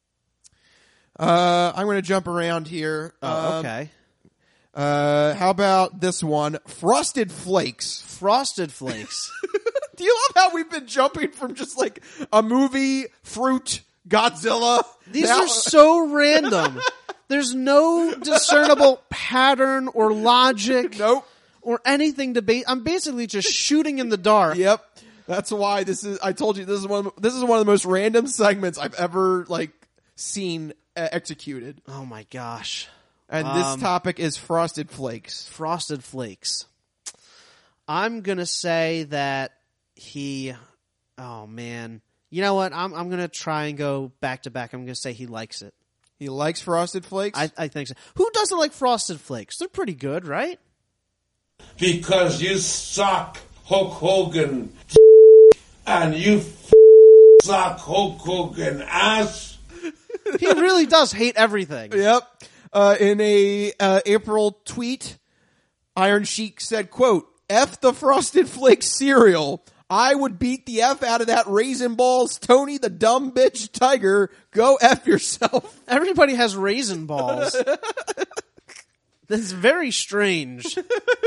Uh, I'm going to jump around here. Oh, um, okay. Uh, how about this one? Frosted Flakes. Frosted Flakes. Do you love how we've been jumping from just like a movie, fruit, Godzilla? These now- are so random. There's no discernible pattern or logic. Nope. Or anything to be. I'm basically just shooting in the dark. Yep. That's why this is, I told you, this is one, this is one of the most random segments I've ever like seen uh, executed. Oh my gosh. And um, this topic is Frosted Flakes. Frosted Flakes. I'm going to say that he, oh man. You know what? I'm I'm going to try and go back to back. I'm going to say he likes it. He likes Frosted Flakes? I, I think so. Who doesn't like Frosted Flakes? They're pretty good, right? Because you suck Hulk Hogan and you suck Hulk Hogan ass. He really does hate everything. Yep. Uh, in a uh, April tweet, Iron Sheik said, quote, F the Frosted Flakes cereal. I would beat the F out of that Raisin Balls. Tony the dumb bitch tiger. Go F yourself. Everybody has Raisin Balls. That's very strange.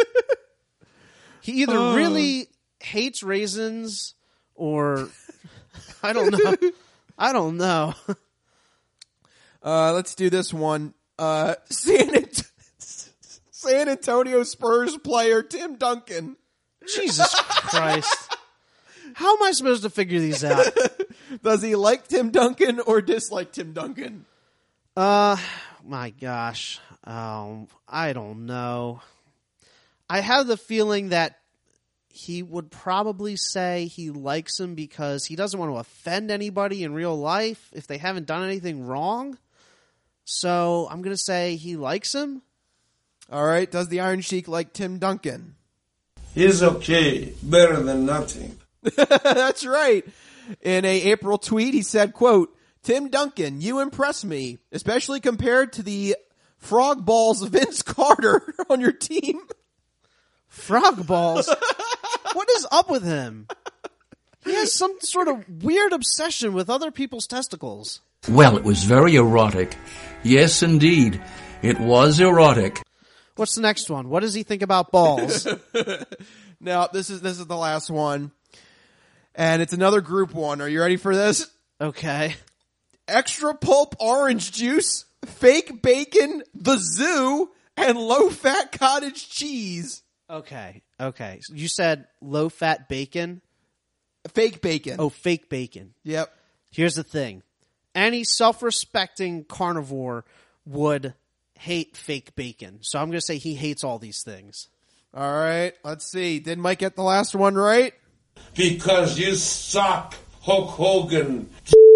He either uh. really hates raisins or I don't know. I don't know. Uh, let's do this one. Uh, San, Ant- San Antonio Spurs player Tim Duncan. Jesus Christ. How am I supposed to figure these out? Does he like Tim Duncan or dislike Tim Duncan? Uh, my gosh. Um, I don't know. I have the feeling that he would probably say he likes him because he doesn't want to offend anybody in real life if they haven't done anything wrong. So I'm going to say he likes him. All right. Does the Iron Sheik like Tim Duncan? He's okay. Better than nothing. That's right. In a April tweet, he said, quote, Tim Duncan, you impress me, especially compared to the frog balls Vince Carter on your team. Frog balls? What is up with him? He has some sort of weird obsession with other people's testicles. Well, it was very erotic. Yes, indeed. It was erotic. What's the next one? What does he think about balls? Now, this is this is the last one. And it's another group one. Are you ready for this? Okay. Extra pulp orange juice, fake bacon, the zoo, and low-fat cottage cheese. Okay. Okay. So you said low-fat bacon? Fake bacon. Oh, fake bacon. Yep. Here's the thing. any self-respecting carnivore would hate fake bacon. So I'm going to say he hates all these things. All right. Let's see. Did Mike get the last one right? Because you suck Hulk Hogan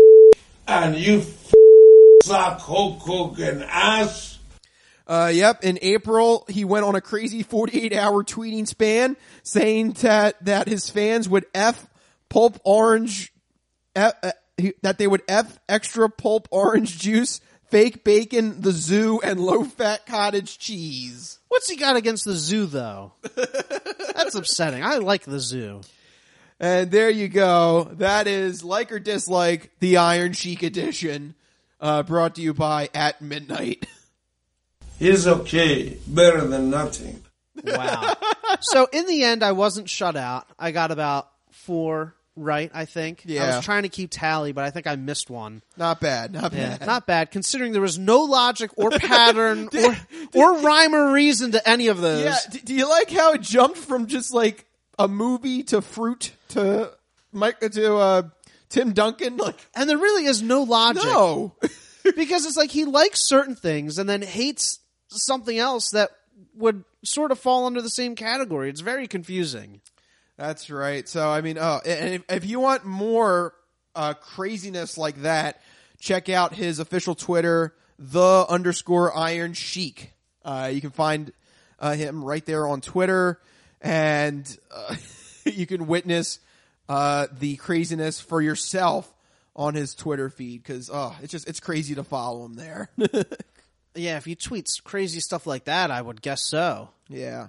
and you f- suck Hulk Hogan ass. Uh, yep. In April, he went on a crazy forty-eight hour tweeting span saying that, that his fans would F pulp orange, F, uh, he, that they would F extra pulp orange juice, fake bacon, the zoo, and low-fat cottage cheese. What's he got against the zoo, though? That's upsetting. I like the zoo. And there you go. That is Like or Dislike, the Iron Sheik edition, uh, brought to you by At Midnight. He's okay. Better than nothing. Wow. So in the end, I wasn't shut out. I got about four right, I think. Yeah. I was trying to keep tally, but I think I missed one. Not bad. Not Yeah, bad. not bad, considering there was no logic or pattern or or rhyme or reason to any of those. Yeah. D- do you like how it jumped from just like a movie to fruit to Mike to uh, Tim Duncan? Like, and there really is no logic. No. Because it's like he likes certain things and then hates something else that would sort of fall under the same category. It's very confusing. That's right. So, I mean, oh, and if, if you want more uh, craziness like that, check out his official Twitter, the underscore Iron Sheik. Uh, you can find uh, him right there on Twitter, and uh, you can witness uh, the craziness for yourself on his Twitter feed, because oh, it's just it's crazy to follow him there. Yeah, if he tweets crazy stuff like that, I would guess so. Yeah.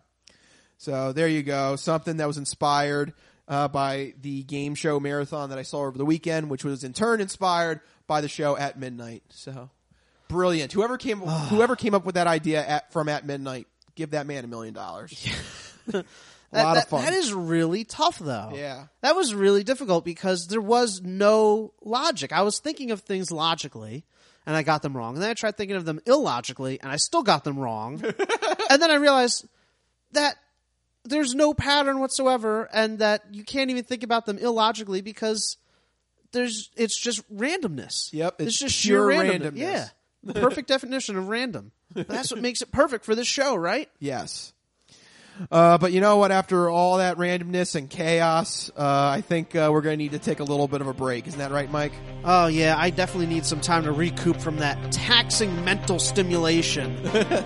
So there you go. Something that was inspired uh, by the game show marathon that I saw over the weekend, which was in turn inspired by the show At Midnight. So brilliant. Whoever came whoever came up with that idea at, from At Midnight, give that man a million dollars. A that, lot that, of fun. That is really tough, though. Yeah. That was really difficult because there was no logic. I was thinking of things logically, and I got them wrong. And then I tried thinking of them illogically, and I still got them wrong. And then I realized that there's no pattern whatsoever, and that you can't even think about them illogically because there's it's just randomness. Yep, it's, it's just sheer pure randomness. randomness. Yeah, the perfect definition of random. But that's what makes it perfect for this show, right? Yes. Uh, but you know what? After all that randomness and chaos, uh, I think uh, we're going to need to take a little bit of a break. Isn't that right, Mike? Oh, yeah. I definitely need some time to recoup from that taxing mental stimulation.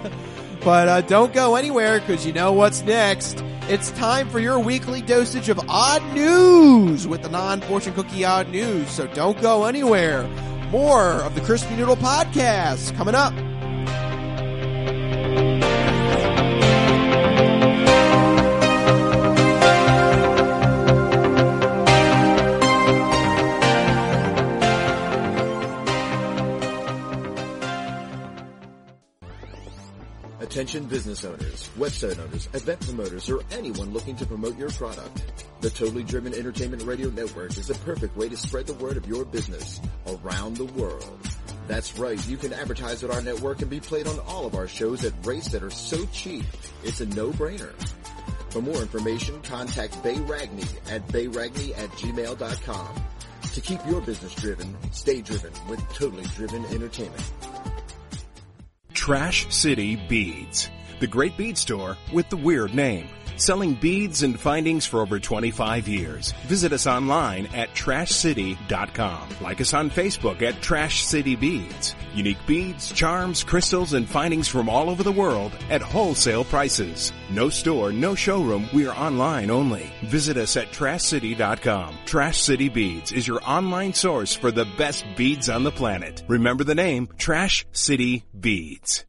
But uh, don't go anywhere, because you know what's next. It's time for your weekly dosage of odd news with the non-fortune cookie odd news. So don't go anywhere. More of the Crispy Noodle Podcast coming up. Attention business owners, website owners, event promoters, or anyone looking to promote your product. The Totally Driven Entertainment Radio Network is the perfect way to spread the word of your business around the world. That's right, you can advertise at our network and be played on all of our shows at rates that are so cheap, it's a no-brainer. For more information, contact Bay Ragney at bayragney at gmail dot com. To keep your business driven, stay driven with Totally Driven Entertainment. Trash City Beads, the great bead store with the weird name. Selling beads and findings for over twenty-five years. Visit us online at trash city dot com. Like us on Facebook at Trash City Beads. Unique beads, charms, crystals, and findings from all over the world at wholesale prices. No store, no showroom. We are online only. Visit us at trash city dot com. Trash City Beads is your online source for the best beads on the planet. Remember the name, Trash City Beads.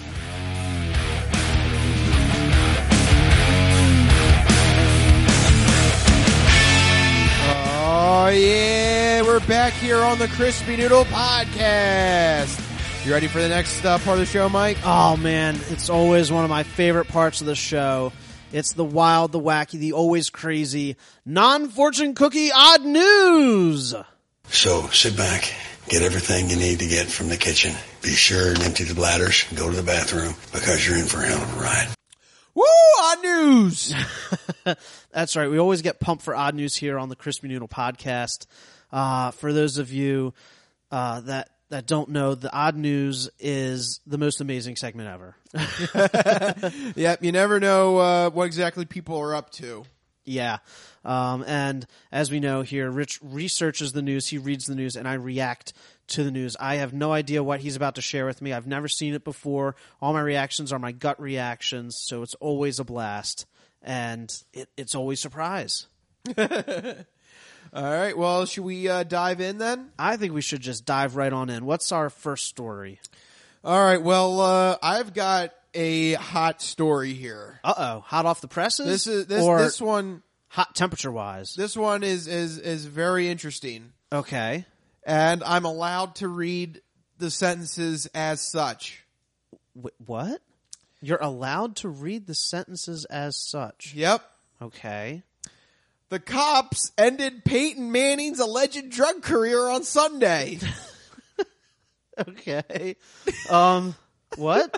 Oh, yeah, we're back here on the Crispy Noodle Podcast. You ready for the next uh, part of the show, Mike? Oh, man, it's always one of my favorite parts of the show. It's the wild, the wacky, the always crazy, non-fortune cookie odd news. So sit back, get everything you need to get from the kitchen. Be sure and empty the bladders, go to the bathroom, because you're in for a hell of a ride. Woo! Odd news! That's right. We always get pumped for odd news here on the Crispy Noodle Podcast. Uh, for those of you uh, that that don't know, the Odd News is the most amazing segment ever. Yep, you never know uh, what exactly people are up to. Yeah. Um, and as we know here, Rich researches the news, he reads the news, and I react to the news. I have no idea what he's about to share with me. I've never seen it before. All my reactions are my gut reactions, so it's always a blast. And it, it's always surprise. All right, well, should we uh, dive in then? I think we should just dive right on in. What's our first story? All right, well, uh, I've got a hot story here. Uh-oh, hot off the presses? This is this or this one hot temperature-wise? This one is is is very interesting. Okay. And I'm allowed to read the sentences as such. Wait, what? You're allowed to read the sentences as such? Yep. Okay. The cops ended Peyton Manning's alleged drug career on Sunday. Okay. Um, what?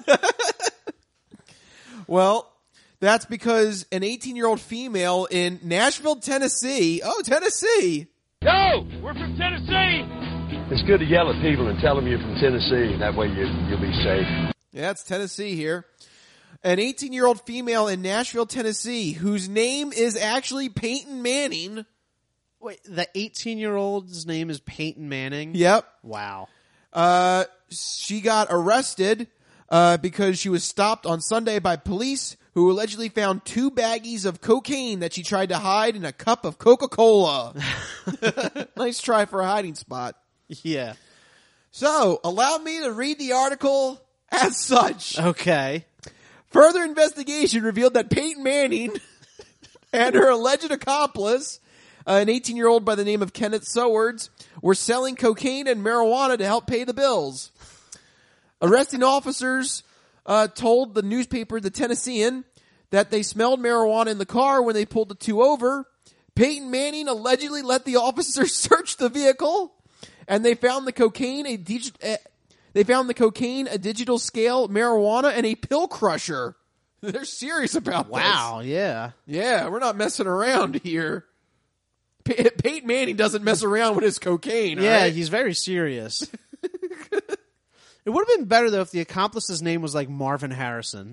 Well, that's because an eighteen-year-old female in Nashville, Tennessee. Oh, Tennessee. Yo, we're from Tennessee. It's good to yell at people and tell them you're from Tennessee. That way you, you'll be safe. Yeah, it's Tennessee here. An eighteen-year-old female in Nashville, Tennessee, whose name is actually Peyton Manning. Wait, the eighteen-year-old's name is Peyton Manning? Yep. Wow. Uh, she got arrested uh, because she was stopped on Sunday by police who allegedly found two baggies of cocaine that she tried to hide in a cup of Coca-Cola. Nice try for a hiding spot. Yeah. So, allow me to read the article as such. Okay. Further investigation revealed that Peyton Manning and her alleged accomplice, uh, an eighteen-year-old by the name of Kenneth Sowards, were selling cocaine and marijuana to help pay the bills. Arresting officers uh, told the newspaper The Tennessean that they smelled marijuana in the car when they pulled the two over. Peyton Manning allegedly let the officers search the vehicle, and they found the cocaine, a digi- uh, they found the cocaine, a digital scale, marijuana, and a pill crusher. They're serious about wow, this. yeah. Yeah, we're not messing around here. Pey- Peyton Manning doesn't mess around with his cocaine. Yeah, right? he's very serious. It would have been better, though, if the accomplice's name was like Marvin Harrison.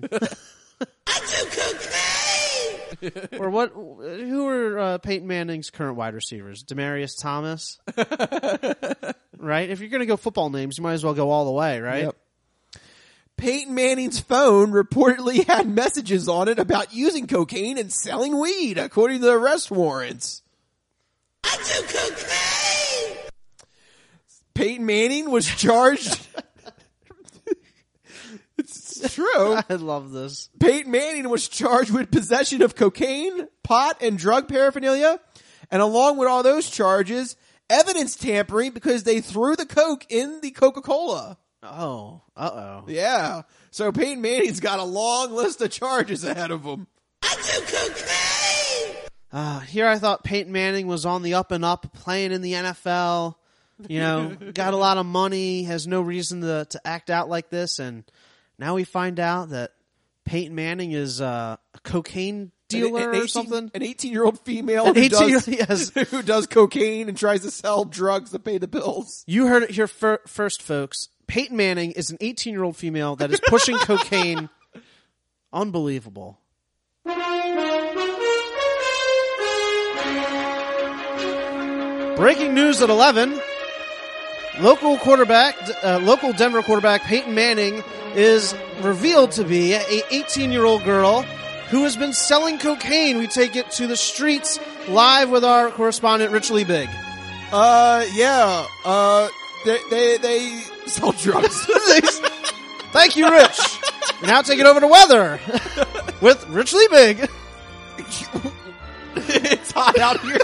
Or what? Who are uh, Peyton Manning's current wide receivers? Demarius Thomas? Right? If you're going to go football names, you might as well go all the way, right? Yep. Peyton Manning's phone reportedly had messages on it about using cocaine and selling weed, according to the arrest warrants. I do cocaine! Peyton Manning was charged... It's true. I love this. Peyton Manning was charged with possession of cocaine, pot, and drug paraphernalia. And along with all those charges, evidence tampering because they threw the coke in the Coca-Cola. Oh, uh-oh. Yeah. So Peyton Manning's got a long list of charges ahead of him. I do cocaine! Uh, here I thought Peyton Manning was on the up and up, playing in the N F L. You know, got a lot of money, has no reason to, to act out like this, and... Now we find out that Peyton Manning is uh, a cocaine dealer an, an eighteen, or something. An eighteen-year-old female an who, eighteen, does, yes. who does cocaine and tries to sell drugs to pay the bills. You heard it here fir- first, folks. Peyton Manning is an eighteen-year-old female that is pushing cocaine. Unbelievable. Breaking news at eleven. Local quarterback, uh, local Denver quarterback Peyton Manning is revealed to be a eighteen-year-old girl who has been selling cocaine. We take it to the streets live with our correspondent Rich Lee Big. Uh, yeah. Uh, they they, they sell drugs. Thank you, Rich. We now take it over to weather with Rich Lee Big. It's hot out here.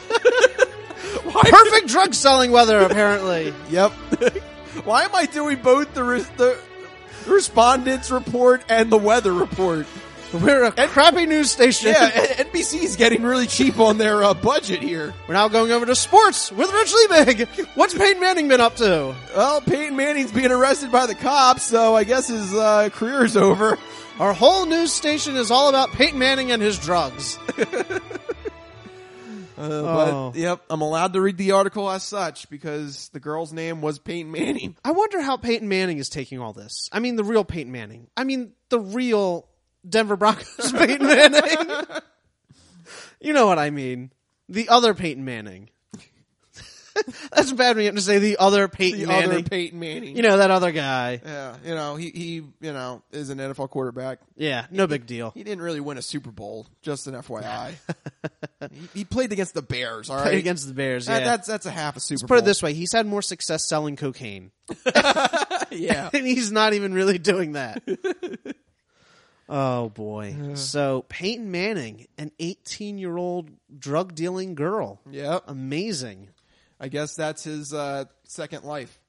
Perfect drug selling weather, apparently. Yep. Why am I doing both the re- the respondents report and the weather report? We're a and, crappy news station. Yeah, N B C's getting really cheap on their uh, budget here. We're now going over to sports with Rich Lee Big. What's Peyton Manning been up to? Well, Peyton Manning's being arrested by the cops, so I guess his uh, career's over. Our whole news station is all about Peyton Manning and his drugs. Uh, Oh. But yep, I'm allowed to read the article as such because the girl's name was Peyton Manning. I wonder how Peyton Manning is taking all this. I mean, the real Peyton Manning. I mean, the real Denver Broncos Peyton Manning. You know what I mean. The other Peyton Manning. That's bad when you have to say the other Peyton The Manning. other Peyton Manning. You know, that other guy. Yeah, you know, he, he, you know, is an N F L quarterback. Yeah, no big deal. He didn't really win a Super Bowl, just an F Y I. he, he played against the Bears, all right? Played against the Bears, That- yeah. that's, that's a half a Super Let's Bowl. put it this way. He's had more success selling cocaine. Yeah. And he's not even really doing that. Oh, boy. So, Peyton Manning, an eighteen-year-old drug-dealing girl. Yep. Amazing. I guess that's his uh, second life.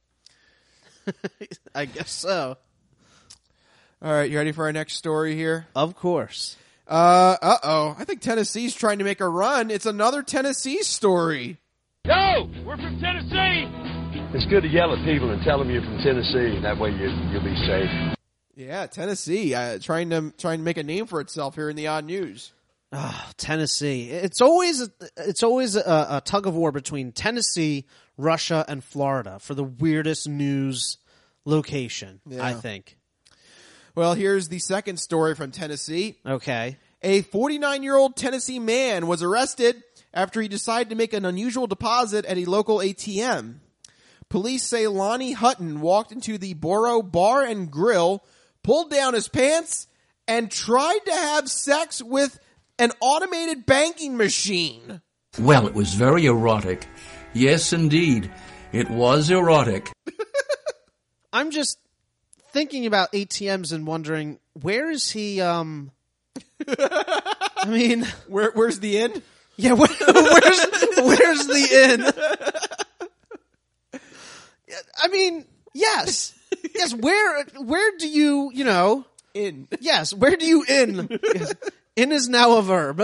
I guess so. All right, you ready for our next story here? Of course. Uh, uh-oh. I think Tennessee's trying to make a run. It's another Tennessee story. Yo, we're from Tennessee. It's good to yell at people and tell them you're from Tennessee. That way you, you'll be safe. Yeah, Tennessee, uh, trying to trying to make a name for itself here in the odd news. Oh, Tennessee. It's always it's always a, a tug of war between Tennessee, Russia, and Florida for the weirdest news location, Yeah. I think. Well, here's the second story from Tennessee. Okay. A forty-nine-year-old Tennessee man was arrested after he decided to make an unusual deposit at a local A T M. Police say Lonnie Hutton walked into the Borough Bar and Grill, pulled down his pants, and tried to have sex with an automated banking machine. Well, it was very erotic. Yes, indeed. It was erotic. I'm just thinking about A T Ms and wondering, where is he, um... I mean... Where, where's the inn? Yeah, where, where's, where's the inn? I mean, yes. Yes, where, where do you, you know... In. Yes, where do you in? Yes. In is now a verb.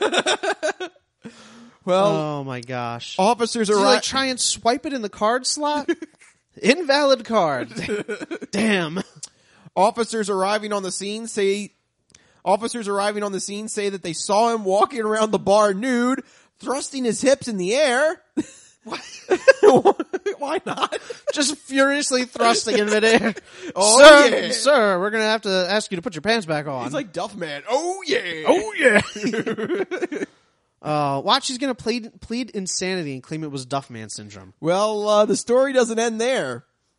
Well, oh my gosh. Officers Did are you, like, try and swipe it in the card slot? Invalid card. Damn. Officers arriving on the scene say Officers arriving on the scene say that they saw him walking around the bar nude, thrusting his hips in the air. Why not? Just furiously thrusting in midair. Oh, sir, yeah. sir, we're going to have to ask you to put your pants back on. He's like Duffman. Oh, yeah. Oh, yeah. Uh, watch, he's going to plead, plead insanity and claim it was Duffman syndrome. Well, uh, the story doesn't end there.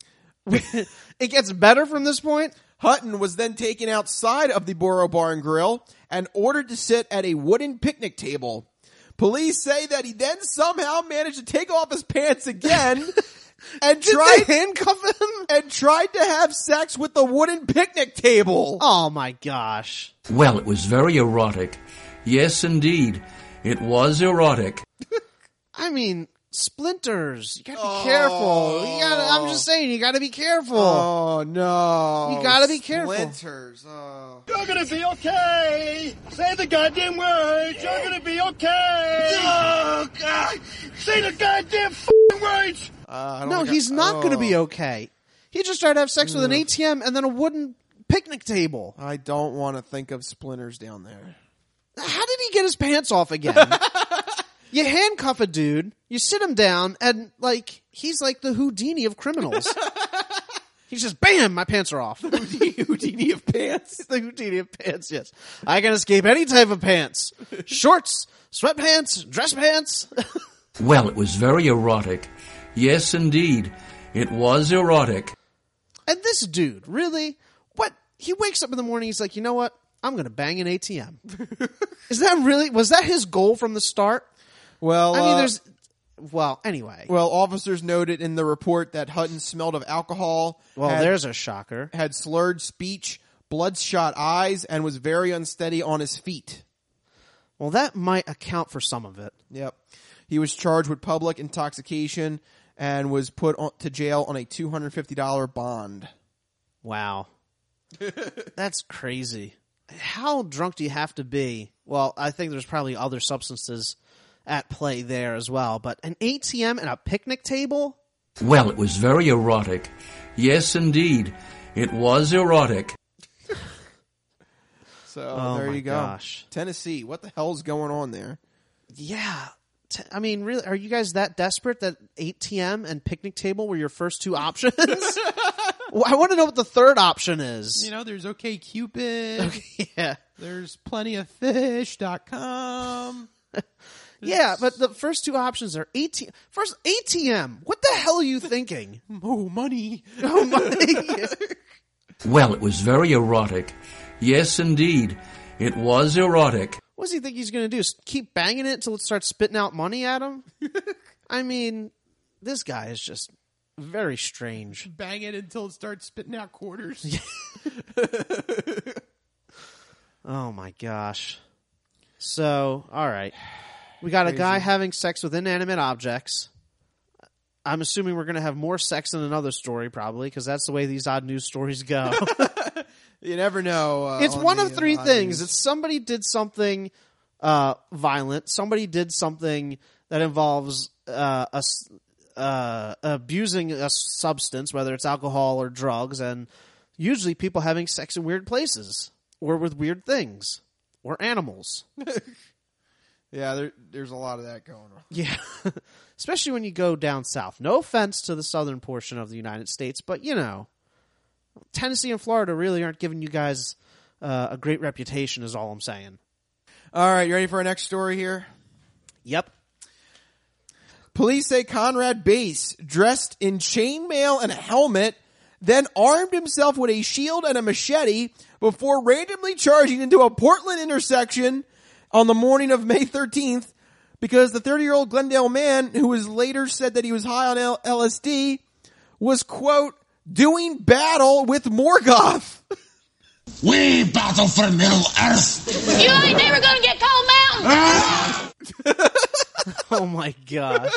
It gets better from this point? Hutton was then taken outside of the Borough Bar and Grill and ordered to sit at a wooden picnic table. Police say that he then somehow managed to take off his pants again and Did tried they handcuff him and tried to have sex with the wooden picnic table. Oh my gosh. Well, it was very erotic. Yes, indeed. It was erotic. I mean, splinters. You gotta be Oh. careful. You gotta, I'm just saying, you gotta be careful. Oh no. You gotta be careful. Splinters. Oh. You're gonna be okay. Say the goddamn words. You're gonna be okay. Oh, God. Say the goddamn f***ing words. Uh, I don't No, think I- he's not oh. gonna be okay. He just tried to have sex with an A T M and then a wooden picnic table. I don't want to think of splinters down there. How did he get his pants off again? You handcuff a dude, you sit him down, and, like, he's like the Houdini of criminals. He's just, bam, my pants are off. Houdini of pants. The Houdini of pants, yes. I can escape any type of pants. Shorts, sweatpants, dress pants. Well, it was very erotic. Yes, indeed. It was erotic. And this dude, really? What? He wakes up in the morning, he's like, you know what? I'm going to bang an A T M. Is that really, was that his goal from the start? Well, I mean, uh, there's, well, anyway. Well, officers noted in the report that Hutton smelled of alcohol. Well, had, there's a shocker. Had slurred speech, bloodshot eyes, and was very unsteady on his feet. Well, that might account for some of it. Yep. He was charged with public intoxication and was put on, to jail on a two hundred fifty dollars bond. Wow. That's crazy. How drunk do you have to be? Well, I think there's probably other substances at play there as well, but an A T M and a picnic table? Well, it was very erotic. Yes, indeed. It was erotic. So Oh there my you go. gosh. Tennessee, what the hell's going on there? Yeah. T- I mean, really, are you guys that desperate that A T M and picnic table were your first two options? Well, I want to know what the third option is. You know, there's OkCupid. Okay, yeah. There's plenty of fish dot com. Yeah, but the first two options are A T M. First, A T M. What the hell are you thinking? Oh, money. Oh, money. Well, it was very erotic. Yes, indeed. It was erotic. What does he think he's going to do? S- Keep banging it until it starts spitting out money at him? I mean, this guy is just very strange. Bang it until it starts spitting out quarters. Oh, my gosh. So, all right. We got Crazy. a guy having sex with inanimate objects. I'm assuming we're going to have more sex in another story, probably, because that's the way these odd news stories go. You never know. Uh, It's on one the, of three uh, things. news. It's somebody did something uh, violent. Somebody did something that involves uh, a s uh, abusing a substance, whether it's alcohol or drugs, and usually people having sex in weird places or with weird things or animals. Yeah, there, there's a lot of that going on. Yeah, especially when you go down south. No offense to the southern portion of the United States, but you know, Tennessee and Florida really aren't giving you guys uh, a great reputation, is all I'm saying. All right, you ready for our next story here? Yep. Police say Conrad Bass, dressed in chainmail and a helmet, then armed himself with a shield and a machete before randomly charging into a Portland intersection on the morning of May thirteenth because the thirty-year-old Glendale man, who was later said that he was high on L- LSD, was, quote, doing battle with Morgoth. We battle for Middle Earth. You ain't never gonna get Cold Mountain. Oh my gosh.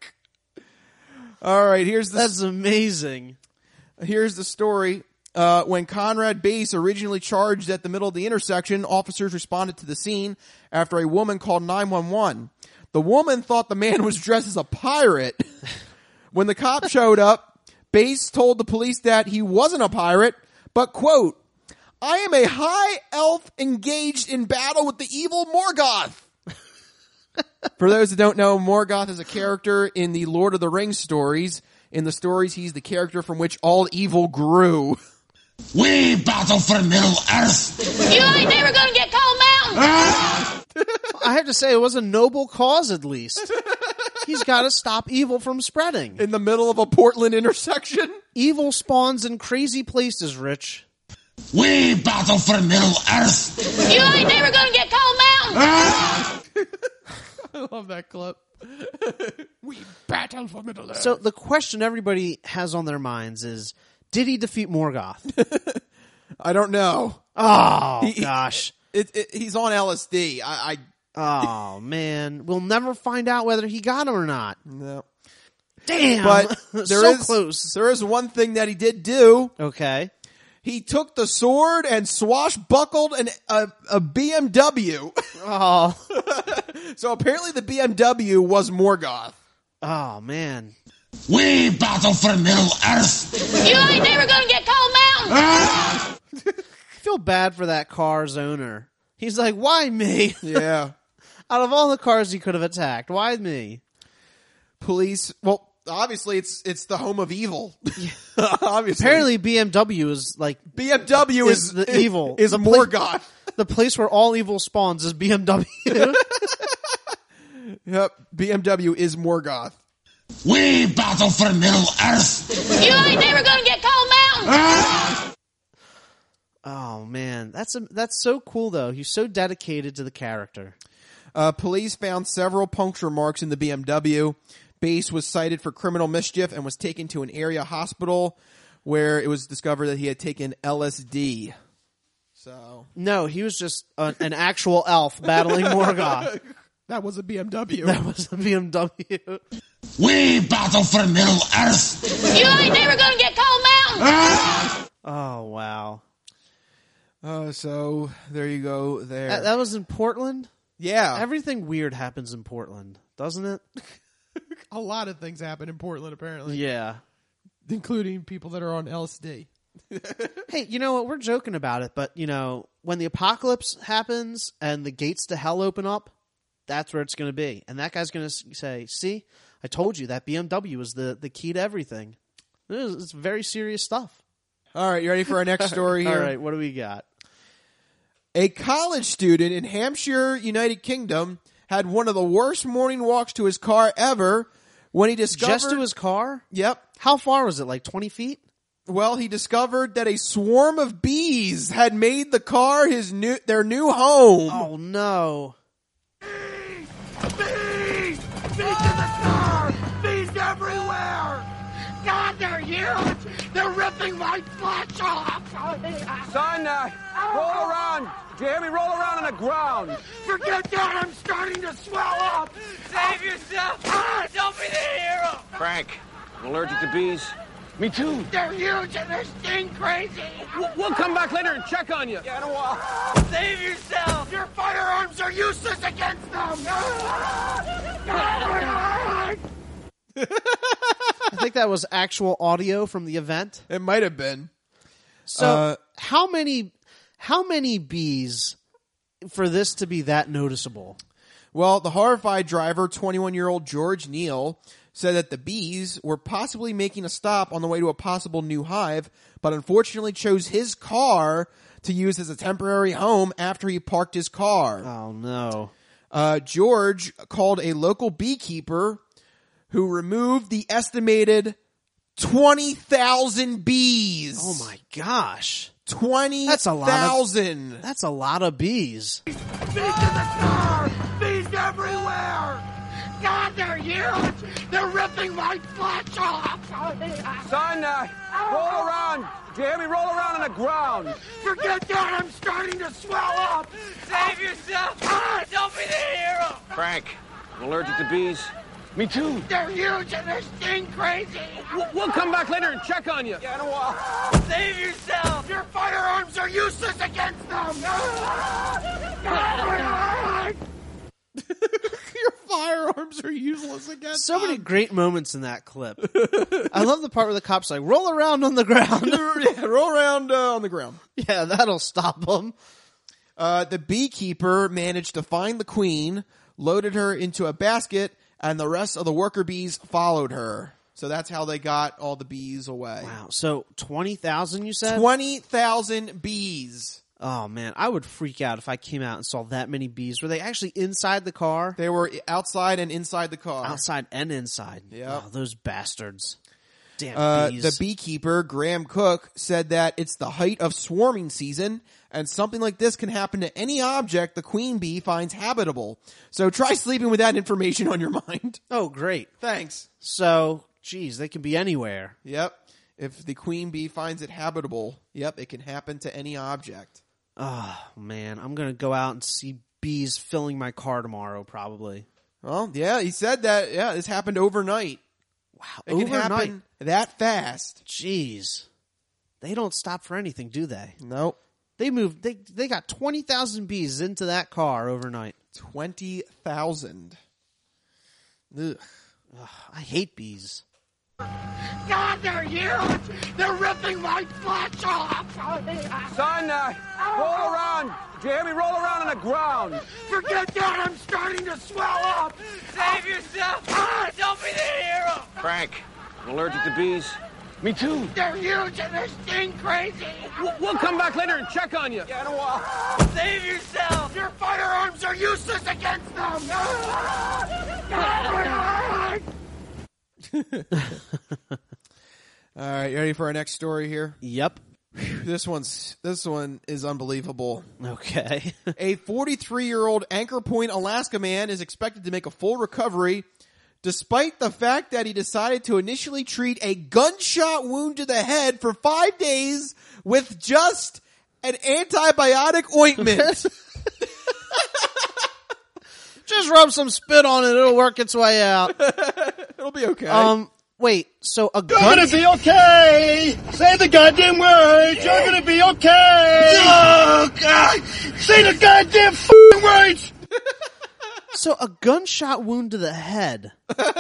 All right, here's the That's amazing. Here's the story. Uh, when Conrad Bass originally charged at the middle of the intersection, officers responded to the scene after a woman called nine one one. The woman thought the man was dressed as a pirate. When the cop showed up, Bass told the police that he wasn't a pirate, but, quote, I am a high elf engaged in battle with the evil Morgoth. For those that don't know, Morgoth is a character in the Lord of the Rings stories. In the stories, he's the character from which all evil grew. We battle for Middle Earth. You ain't never gonna get Cold Mountain. I have to say, it was a noble cause, at least. He's got to stop evil from spreading. In the middle of a Portland intersection? Evil spawns in crazy places, Rich. We battle for Middle Earth. You ain't never gonna get Cold Mountain. I love that clip. We battle for Middle Earth. So the question everybody has on their minds is, did he defeat Morgoth? I don't know. Oh, He- gosh. It, it, he's on L S D. I, I Oh, man. We'll never find out whether he got him or not. no. Damn. But there so is- close. There is one thing that he did do. Okay. He took the sword and swashbuckled an, a, a B M W. Oh. So apparently the B M W was Morgoth. Oh, man. We battle for Middle Earth. You ain't never gonna get Cold Mountain. I feel bad for that car's owner. He's like, why me? Yeah. Out of all the cars he could have attacked, why me? Police, well, obviously it's it's the home of evil. Obviously. Apparently B M W is like B M W is, is, the evil. Is the Morgoth. The place where all evil spawns is B M W. Yep. B M W is Morgoth. We battle for Middle Earth. You ain't never gonna get Cold Mountain. Oh man, that's a, that's so cool though. He's so dedicated to the character. Uh, police found several puncture marks in the B M W. Bass was cited for criminal mischief and was taken to an area hospital where it was discovered that he had taken L S D. So No, he was just a, an actual elf battling Morgoth. that was a B M W. That was a B M W. We battle for Middle Earth. You ain't never gonna get Cold Mountain. Oh wow. Uh, so there you go. There. That, that was in Portland? Yeah. Everything weird happens in Portland, doesn't it? A lot of things happen in Portland, apparently. Yeah. Including people that are on L S D. Hey, you know what? We're joking about it, but, you know, when the apocalypse happens and the gates to hell open up, that's where it's going to be. And that guy's going to say, see, I told you that B M W is the, the key to everything. It's, it's very serious stuff. All right, you ready for our next story here? All right, what do we got? A college student in Hampshire, United Kingdom, had one of the worst morning walks to his car ever when he discovered... Just to his car? Yep. How far was it, like twenty feet? Well, he discovered that a swarm of bees had made the car his new their new home. Oh, no. Bees! Bees! Bees in the car! Bees everywhere! God, they're huge! They're ripping my flesh off! Son, uh, roll around. Do you hear me? Roll around on the ground. Forget that! I'm starting to swell up! Save yourself! Don't be the hero! Frank, I'm allergic to bees. Me too. They're huge and they sting crazy! We'll, we'll come back later and check on you. Yeah, in a while. Save yourself! Your firearms are useless against them! I think that was actual audio from the event. It might have been. So, Uh, how many how many bees for this to be that noticeable? Well, the horrified driver, twenty-one-year-old George Neal, said that the bees were possibly making a stop on the way to a possible new hive, but unfortunately chose his car to use as a temporary home after he parked his car. Oh, no. Uh, George called a local beekeeper who removed the estimated twenty thousand bees. Oh, my gosh. twenty That's a lot of- thousand. That's a lot of bees. Bees in the car! Bees everywhere! God, they're huge! They're ripping my flesh off! Son, uh, roll around. Do you hear me? Roll around on the ground. Forget that! I'm starting to swell up! Save yourself! Don't be the hero! Frank, I'm allergic to bees. Me too. They're huge and they sting crazy! We'll, we'll come back later and check on you. Yeah, in a while. Save yourself! Your firearms are useless against them! Your firearms are useless against So many them. great moments in that clip. I love the part where the cop's like, roll around on the ground. Yeah, roll around uh, on the ground. Yeah, that'll stop them. Uh, the beekeeper managed to find the queen, loaded her into a basket, and the rest of the worker bees followed her. So that's how they got all the bees away. Wow. So twenty thousand, you said? twenty thousand bees. Oh, man. I would freak out if I came out and saw that many bees. Were they actually inside the car? They were outside and inside the car. Outside and inside. Yep. Oh, those bastards. Damn Uh, bees. the beekeeper, Graham Cook, said that it's the height of swarming season, and something like this can happen to any object the queen bee finds habitable. So try sleeping with that information on your mind. Oh, great. Thanks. So, geez, they can be anywhere. Yep. If the queen bee finds it habitable, yep, it can happen to any object. Oh, man. I'm going to go out and see bees filling my car tomorrow, probably. Well, yeah, he said that. Yeah, this happened overnight. Wow. It can Overnight. happen that fast. Jeez. They don't stop for anything, do they? Nope. They moved, they, they got twenty thousand bees into that car overnight. twenty thousand. Ugh. Ugh, I hate bees. God, they're huge! They're ripping my flesh off! Son, uh, roll around. Do you hear me? Roll around on the ground. Forget that! I'm starting to swell up! Save yourself! Don't be the hero! Frank, I'm allergic to bees. Me too. They're huge and they sting crazy! We'll, we'll come back later and check on you. Yeah, in a while. Save yourself! Your firearms are useless against them! All right, you ready for our next story here? Yep. This one's this one is unbelievable. Okay. A forty-three-year-old Anchor Point, Alaska man is expected to make a full recovery despite the fact that he decided to initially treat a gunshot wound to the head for five days with just an antibiotic ointment. Just rub some spit on it. It'll work its way out. It'll be okay. Um, wait. So a You're gun? gonna be okay! Say the goddamn words! You're gonna be okay! Oh, God! Say the goddamn f***ing words! So a gunshot wound to the head.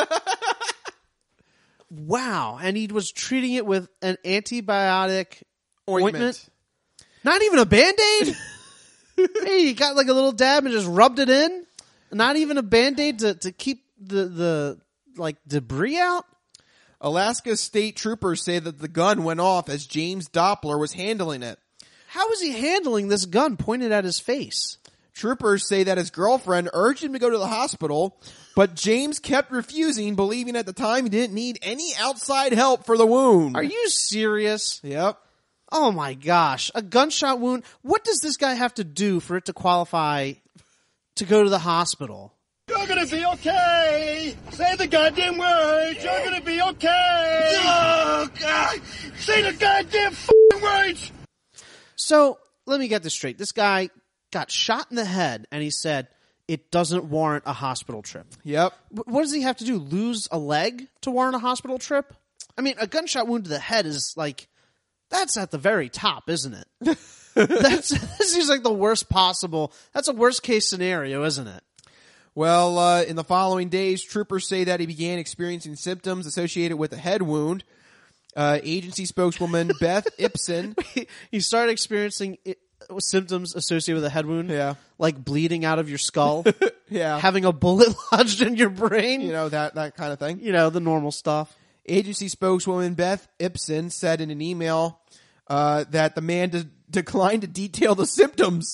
Wow. And he was treating it with an antibiotic Ointment. ointment. Not even a Band-Aid? Hey, you got like a little dab and just rubbed it in? Not even a Band-Aid to, to keep the, the, like, debris out? Alaska state troopers say that the gun went off as James Doppler was handling it. How was he handling this gun pointed at his face? Troopers say that his girlfriend urged him to go to the hospital, but James kept refusing, believing at the time he didn't need any outside help for the wound. Are you serious? Yep. Oh my gosh. A gunshot wound. What does this guy have to do for it to qualify to go to the hospital? You're gonna be okay. Say the goddamn words. You're gonna be okay. Oh, God. Say the goddamn f***ing words. So, let me get this straight. This guy got shot in the head, and he said it doesn't warrant a hospital trip. Yep. What does he have to do? Lose a leg to warrant a hospital trip? I mean, a gunshot wound to the head is like, that's at the very top, isn't it? That's, that seems like the worst possible. That's a worst case scenario, isn't it? Well, uh, in the following days, troopers say that he began experiencing symptoms associated with a head wound. Uh, agency spokeswoman Beth Ibsen. He started experiencing it, symptoms associated with a head wound. Yeah. Like bleeding out of your skull. Yeah. Having a bullet lodged in your brain. You know, that, that kind of thing. You know, the normal stuff. Agency spokeswoman Beth Ibsen said in an email uh, that the man de- declined to detail the symptoms.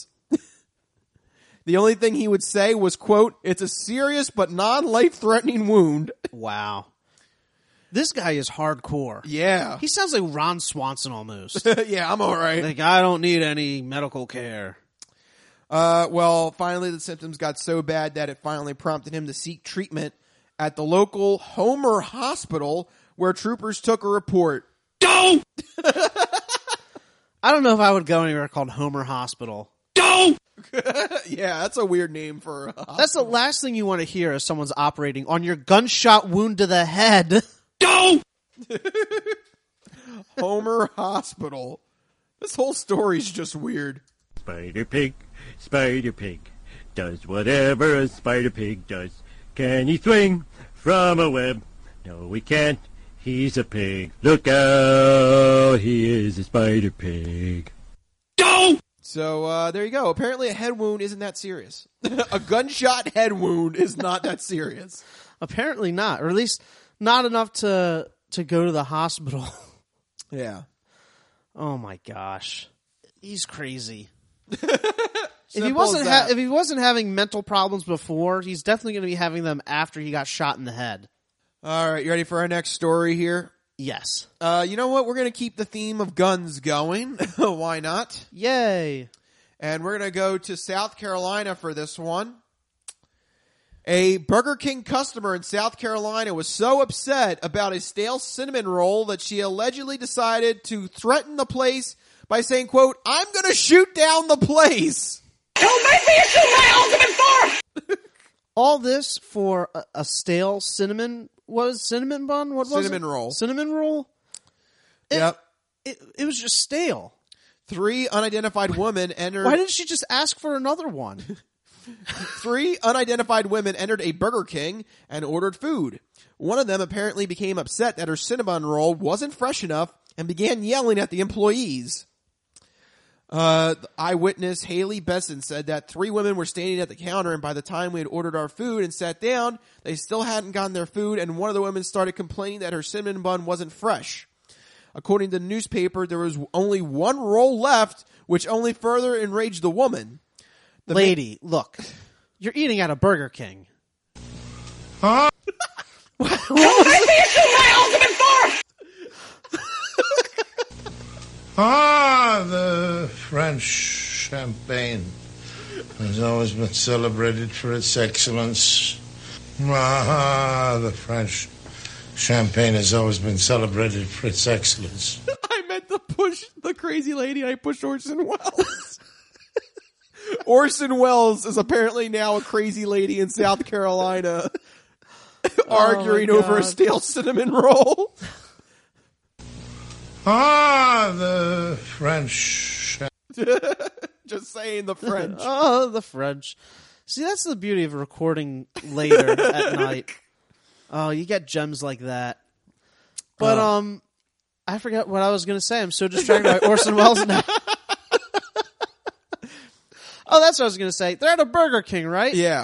The only thing he would say was, quote, "It's a serious but non-life-threatening wound." Wow. This guy is hardcore. Yeah. He sounds like Ron Swanson almost. Yeah, I'm all right. Like, I don't need any medical care. Uh, well, finally the symptoms got so bad that it finally prompted him to seek treatment at the local Homer Hospital, where troopers took a report. Don't! I don't know if I would go anywhere called Homer Hospital. Don't! Yeah, that's a weird name for a hospital. That's the last thing you want to hear as someone's operating on your gunshot wound to the head. Don't! Homer Hospital. This whole story's just weird. Spider Pig, Spider Pig, does whatever a Spider Pig does. Can he swing from a web? No, he can't. He's a pig. Look out, he is a Spider Pig. Don't! So, uh, there you go. Apparently a head wound isn't that serious. A gunshot head wound is not that serious. Apparently not, or at least not enough to to go to the hospital. Yeah. Oh my gosh. He's crazy. if he Simple wasn't as ha- that. if he wasn't having mental problems before, he's definitely going to be having them after he got shot in the head. All right, you ready for our next story here? Yes. Uh, you know what? We're going to keep the theme of guns going. Why not? Yay. And we're going to go to South Carolina for this one. A Burger King customer in South Carolina was so upset about a stale cinnamon roll that she allegedly decided to threaten the place by saying, quote, "I'm going to shoot down the place." Don't make me issue my ultimate force! All this for a, a stale cinnamon, what was cinnamon bun? What was Cinnamon it? roll. Cinnamon roll? It, Yep. It, it was just stale. Three unidentified women entered. Why didn't she just ask for another one? Three unidentified women entered a Burger King and ordered food. One of them apparently became upset that her cinnamon roll wasn't fresh enough and began yelling at the employees. Uh, eyewitness Haley Besson said that three women were standing at the counter, and by the time we had ordered our food and sat down, they still hadn't gotten their food, and one of the women started complaining that her cinnamon bun wasn't fresh. According to the newspaper, there was only one roll left, which only further enraged the woman. The Lady, ma- look, you're eating at a Burger King. Huh? Don't make me issue my ultimate force! Ah, the French champagne has always been celebrated for its excellence. Ah, the French champagne has always been celebrated for its excellence. I meant to push the crazy lady, and I pushed Orson Welles. Orson Welles is apparently now a crazy lady in South Carolina arguing oh over a stale cinnamon roll. Ah, the French. Just saying the French. Oh, the French. See, that's the beauty of recording later at night. Oh, you get gems like that. But, Uh. um, I forgot what I was going to say. I'm so distracted by Orson Welles now. Oh, that's what I was going to say. They're at a Burger King, right? Yeah.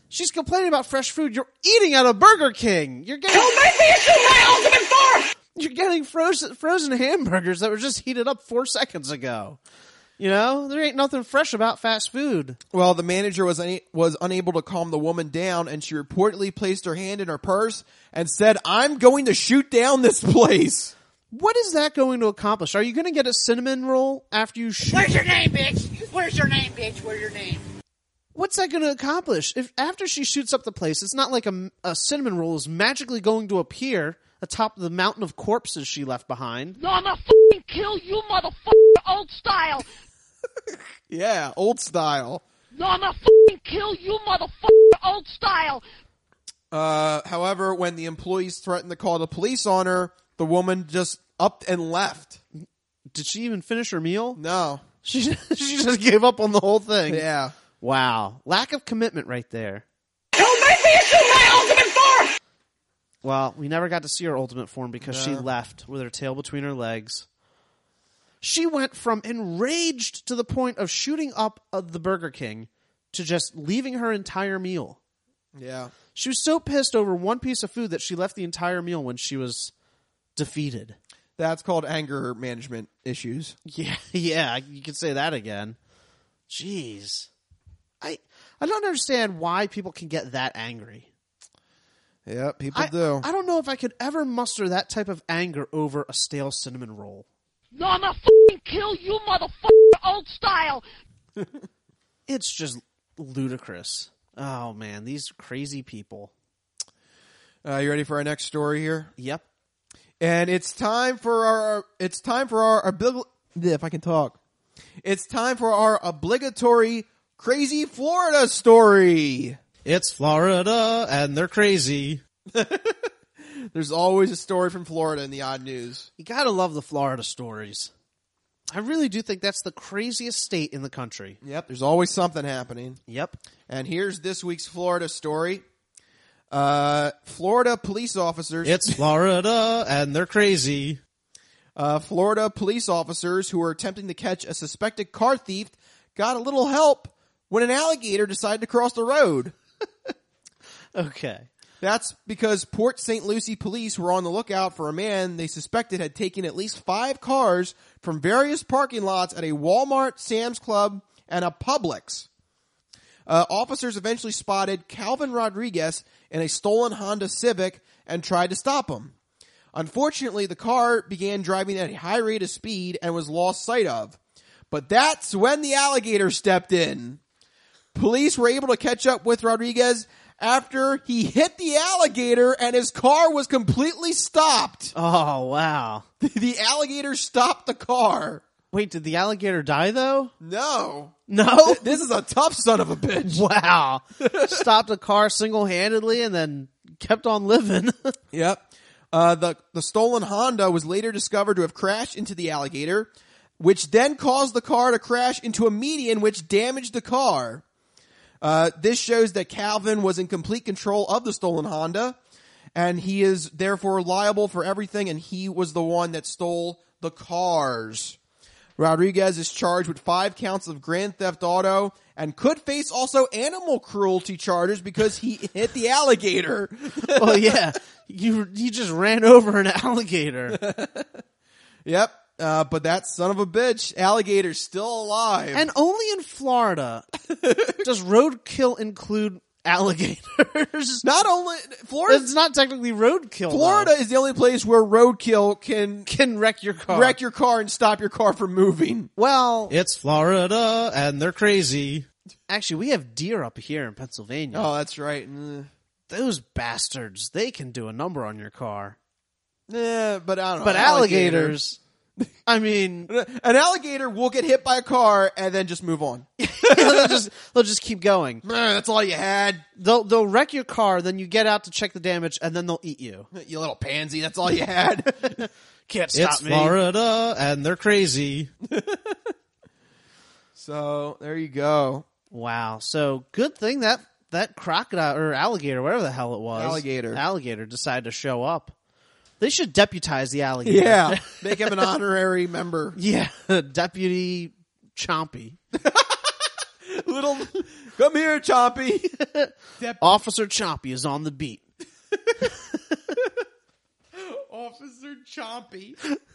She's complaining about fresh food. You're eating at a Burger King. You're getting. Don't make me assume my ultimate force! You're getting frozen frozen hamburgers that were just heated up four seconds ago. You know, there ain't nothing fresh about fast food. Well, the manager was una- was unable to calm the woman down, and she reportedly placed her hand in her purse and said, "I'm going to shoot down this place." What is that going to accomplish? Are you going to get a cinnamon roll after you shoot? Where's your name, bitch? Where's your name, bitch? Where's your name? What's that going to accomplish? If after she shoots up the place, it's not like a, a cinnamon roll is magically going to appear atop the mountain of corpses she left behind. No, I'm gonna fucking kill you, motherfucker, old style. Yeah, old style. No, I'm gonna fucking kill you, motherfucker, old style. Uh, however, when the employees threatened to call the police on her, the woman just upped and left. Did she even finish her meal? No. She she just gave up on the whole thing. Yeah. Wow. Lack of commitment right there. Don't make me assume my ultimate force! Well, we never got to see her ultimate form because No. she left with her tail between her legs. She went from enraged to the point of shooting up uh, the Burger King to just leaving her entire meal. Yeah. She was so pissed over one piece of food that she left the entire meal when she was defeated. That's called anger management issues. Yeah, yeah, you could say that again. Jeez. I I don't understand why people can get that angry. Yeah, people I, do. I don't know if I could ever muster that type of anger over a stale cinnamon roll. No, I'm gonna fucking kill you, motherfucker, old style. It's just ludicrous. Oh man, these crazy people. Uh, you ready for our next story here? Yep. And it's time for our. It's time for our. Oblig- if I can talk. It's time for our obligatory crazy Florida story. It's Florida, and they're crazy. There's always a story from Florida in the odd news. You gotta love the Florida stories. I really do think that's the craziest state in the country. Yep, there's always something happening. Yep. And here's this week's Florida story. Uh, Florida police officers. It's Florida, and they're crazy. Uh, Florida police officers who were attempting to catch a suspected car thief got a little help when an alligator decided to cross the road. Okay. That's because Port Saint Lucie police were on the lookout for a man they suspected had taken at least five cars from various parking lots at a Walmart, Sam's Club, and a Publix. Uh, officers eventually spotted Calvin Rodriguez in a stolen Honda Civic and tried to stop him. Unfortunately, the car began driving at a high rate of speed and was lost sight of. But that's when the alligator stepped in. Police were able to catch up with Rodriguez after he hit the alligator and his car was completely stopped. Oh, wow. The alligator stopped the car. Wait, did the alligator die, though? No. No? This is a tough son of a bitch. Wow. Stopped a car single-handedly and then kept on living. Yep. Uh, the, the stolen Honda was later discovered to have crashed into the alligator, which then caused the car to crash into a median, which damaged the car. Uh, this shows that Calvin was in complete control of the stolen Honda, and he is therefore liable for everything, and he was the one that stole the cars. Rodriguez is charged with five counts of grand theft auto and could face also animal cruelty charges because he hit the alligator. Well, yeah. You, you just ran over an alligator. Yep. Uh, but that son of a bitch, alligator's still alive. And only in Florida does roadkill include alligators. Not only Florida, it's not technically roadkill. Florida though. is the only place where roadkill can can wreck your car, wreck your car, and stop your car from moving. Well, it's Florida, and they're crazy. Actually, we have deer up here in Pennsylvania. Oh, that's right. Mm. Those bastards, they can do a number on your car. Yeah, but I don't know. But alligators. I mean, an alligator will get hit by a car and then just move on. they'll just they'll just keep going. That's all you had. They'll they'll wreck your car, then you get out to check the damage, and then they'll eat you. You little pansy. That's all you had. Can't stop it's me. It's Florida, and they're crazy. So there you go. Wow. So good thing that that crocodile or alligator, whatever the hell it was, alligator, alligator decided to show up. They should deputize the alligator. Yeah, make him an honorary member. Yeah, Deputy Chompy. Little, come here, Chompy. Officer Chompy is on the beat. Officer Chompy.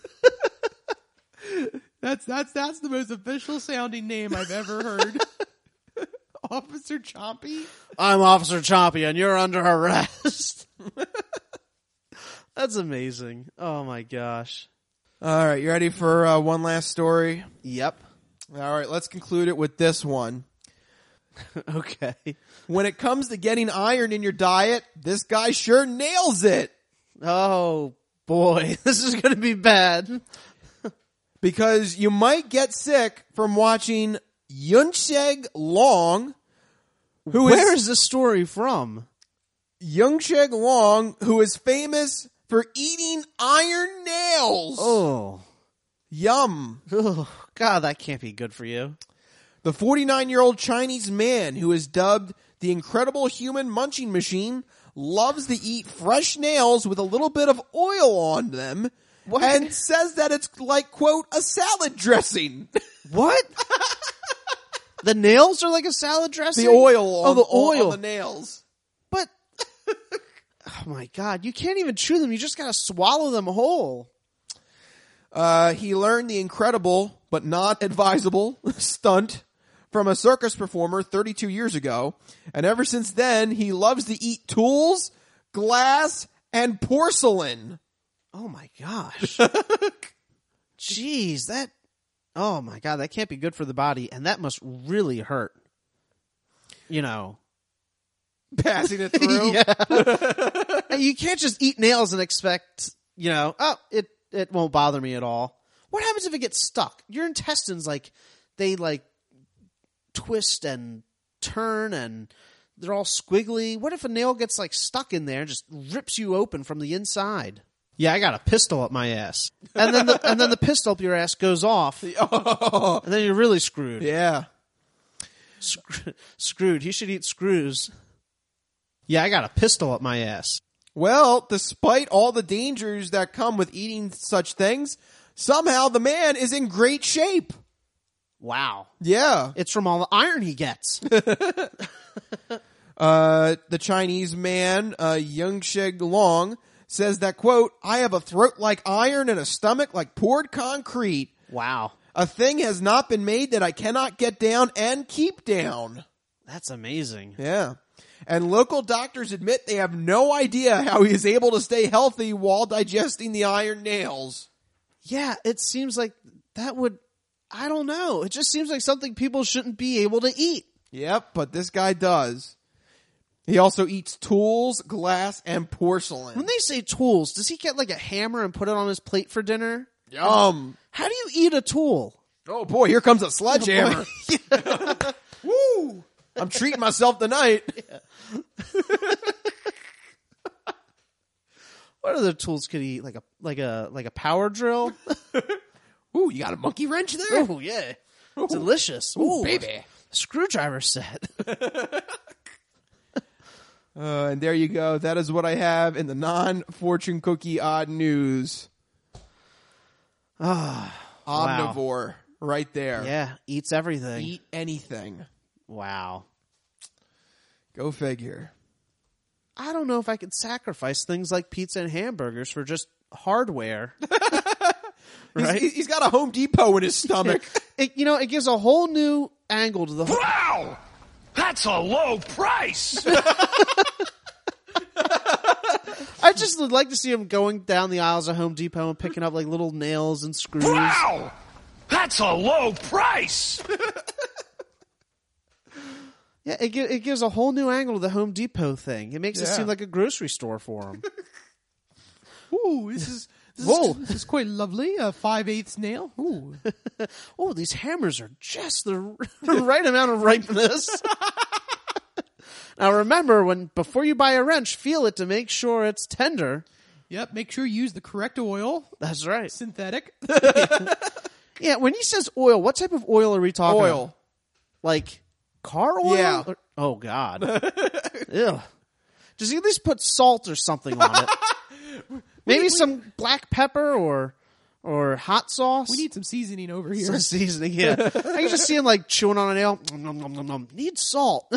That's that's that's the most official sounding name I've ever heard. Officer Chompy? I'm Officer Chompy and you're under arrest. That's amazing. Oh my gosh. All right, you ready for uh, one last story? Yep. All right, let's conclude it with this one. Okay. When it comes to getting iron in your diet, this guy sure nails it. Oh boy, this is going to be bad. Because you might get sick from watching Yunsheg Long, who Where is, is this story from? Yunsheg Long, who is famous for eating iron nails. Oh. Yum. Oh, God, that can't be good for you. The forty-nine-year-old Chinese man who is dubbed the Incredible Human Munching Machine loves to eat fresh nails with a little bit of oil on them. What? And says that it's like, quote, a salad dressing. What? The nails are like a salad dressing? The oil. Oh, On, the oil. On the nails. But, oh my God, you can't even chew them. You just gotta swallow them whole. Uh, he learned the incredible, but not advisable, stunt from a circus performer thirty-two years ago. And ever since then, he loves to eat tools, glass, and porcelain. Oh my gosh. Jeez, that, oh my God, that can't be good for the body. And that must really hurt. You know. Passing it through? Yeah. You can't just eat nails and expect, you know, oh, it, it won't bother me at all. What happens if it gets stuck? Your intestines, like, they like twist and turn and they're all squiggly. What if a nail gets like stuck in there and just rips you open from the inside? Yeah, I got a pistol up my ass. And then the, and then the pistol up your ass goes off. Oh. And then you're really screwed. Yeah. Screw, screwed. You should eat screws. Yeah, I got a pistol up my ass. Well, despite all the dangers that come with eating such things, somehow the man is in great shape. Wow. Yeah. It's from all the iron he gets. uh, the Chinese man, uh, Yunsheg Long, says that, quote, I have a throat like iron and a stomach like poured concrete. Wow. A thing has not been made that I cannot get down and keep down. That's amazing. Yeah. And local doctors admit they have no idea how he is able to stay healthy while digesting the iron nails. Yeah, it seems like that would, I don't know. It just seems like something people shouldn't be able to eat. Yep, but this guy does. He also eats tools, glass, and porcelain. When they say tools, does he get like a hammer and put it on his plate for dinner? Yum. How do you eat a tool? Oh boy, here comes a sledgehammer. Oh, woo! I'm treating myself tonight. Yeah. What other tools could he eat? Like a like a like a power drill? Ooh, you got a monkey wrench there? Oh yeah, Ooh. Delicious. Ooh, Ooh, baby, a screwdriver set. uh, and there you go. That is what I have in the non-fortune cookie odd news. Ah, omnivore, wow. Right there. Yeah, eats everything. Eat anything. Wow. Go figure. I don't know if I could sacrifice things like pizza and hamburgers for just hardware. Right? He's, he's got a Home Depot in his stomach. it, you know, it gives a whole new angle to the whole... Wow! That's a low price! I just would like to see him going down the aisles of Home Depot and picking up like little nails and screws. Wow! That's a low price! Yeah, it, it gives a whole new angle to the Home Depot thing. It makes yeah. it seem like a grocery store for him. Ooh, this is this, Whoa. Is, this is quite lovely. A five-eighths nail. Ooh. Oh, these hammers are just the right amount of ripeness. Now remember, when before you buy a wrench, feel it to make sure it's tender. Yep, make sure you use the correct oil. That's right. Synthetic. Yeah, when he says oil, what type of oil are we talking oil. about? Like car oil? Yeah. Or, oh, God. Ew. Does he at least put salt or something on it? Maybe we, we, some black pepper or or hot sauce. We need some seasoning over here. Some seasoning, yeah. I can just see him like chewing on a nail. Nom, nom, nom, nom. Need salt.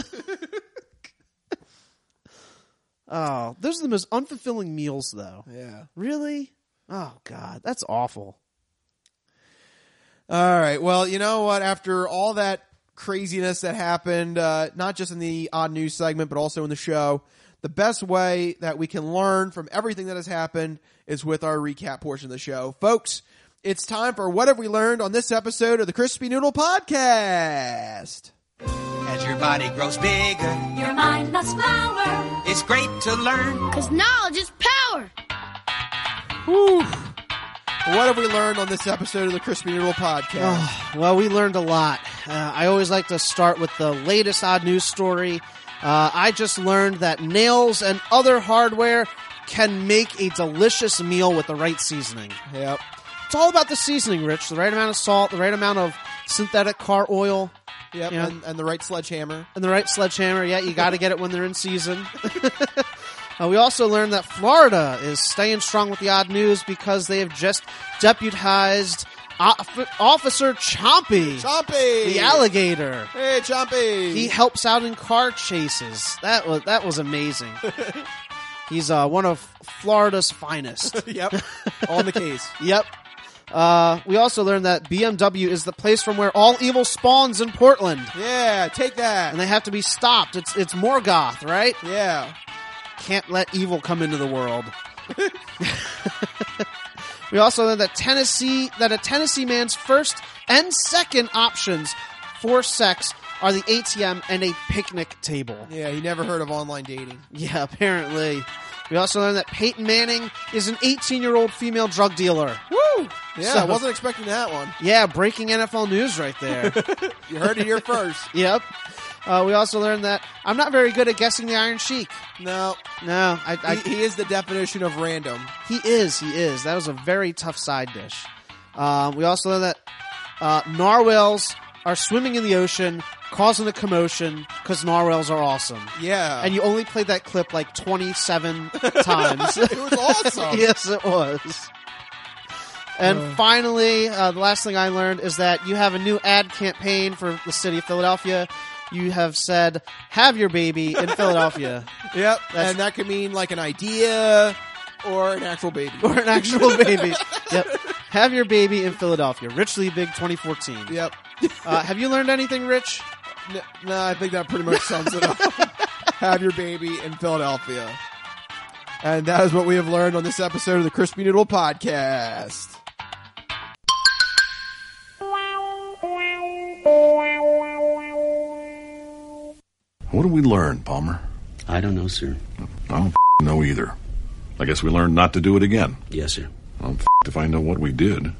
Oh, those are the most unfulfilling meals, though. Yeah. Really? Oh, God. That's awful. All right. Well, you know what? After all that craziness that happened, uh, not just in the odd news segment, but also in the show, the best way that we can learn from everything that has happened is with our recap portion of the show. Folks, it's time for What Have We Learned on this episode of the Crispy Noodle Podcast. As your body grows bigger, Your mind must flower. it's great to learn. Cause knowledge is power. Whew. What have we learned on this episode of the Crispy Noodle Podcast? Oh, well, we learned a lot. Uh, I always like to start with the latest odd news story. Uh, I just learned that nails and other hardware can make a delicious meal with the right seasoning. Yep. It's all about the seasoning, Rich. The right amount of salt, the right amount of synthetic car oil. Yep, You know, and, and the right sledgehammer. and the right sledgehammer. Yeah, you got to get it when they're in season. uh, we also learned that Florida is staying strong with the odd news because they have just deputized Off- Officer Chompy. Chompy! The alligator. Hey, Chompy! He helps out in car chases. That was that was amazing. He's uh, one of Florida's finest. Yep. On the case. Yep. Uh, we also learned that B M W is the place from where all evil spawns in Portland. Yeah, take that. And they have to be stopped. It's it's Morgoth, right? Yeah. Can't let evil come into the world. We also learned that Tennessee that a Tennessee man's first and second options for sex are the A T M and a picnic table. Yeah, he never heard of online dating. Yeah, apparently. We also learned that Peyton Manning is an eighteen-year-old female drug dealer. Woo! Yeah, So- I wasn't expecting that one. Yeah, breaking N F L news right there. You heard it here first. Yep. Uh, we also learned that I'm not very good at guessing the Iron Sheik. No. No, I, I He, he is the definition of random. He is, he is. That was a very tough side dish. Um, we also learned that uh, narwhals are swimming in the ocean, causing a commotion, because narwhals are awesome. Yeah. And you only played that clip like twenty-seven times. It was awesome. Yes, it was. And Uh. finally, uh, the last thing I learned is that you have a new ad campaign for the city of Philadelphia. You have said, have your baby in Philadelphia. Yep. That's- And that could mean like an idea or an actual baby. Or an actual baby. Yep. Have your baby in Philadelphia. Rich Liebig, twenty fourteen. Yep. Uh, have you learned anything, Rich? No, no, I think that pretty much sums it up. Have your baby in Philadelphia. And that is what we have learned on this episode of the Crispy Noodle Podcast. What did we learn, Palmer? I don't know, sir. I don't f- know either. I guess we learned not to do it again. Yes, sir. I'm f- if I know what we did.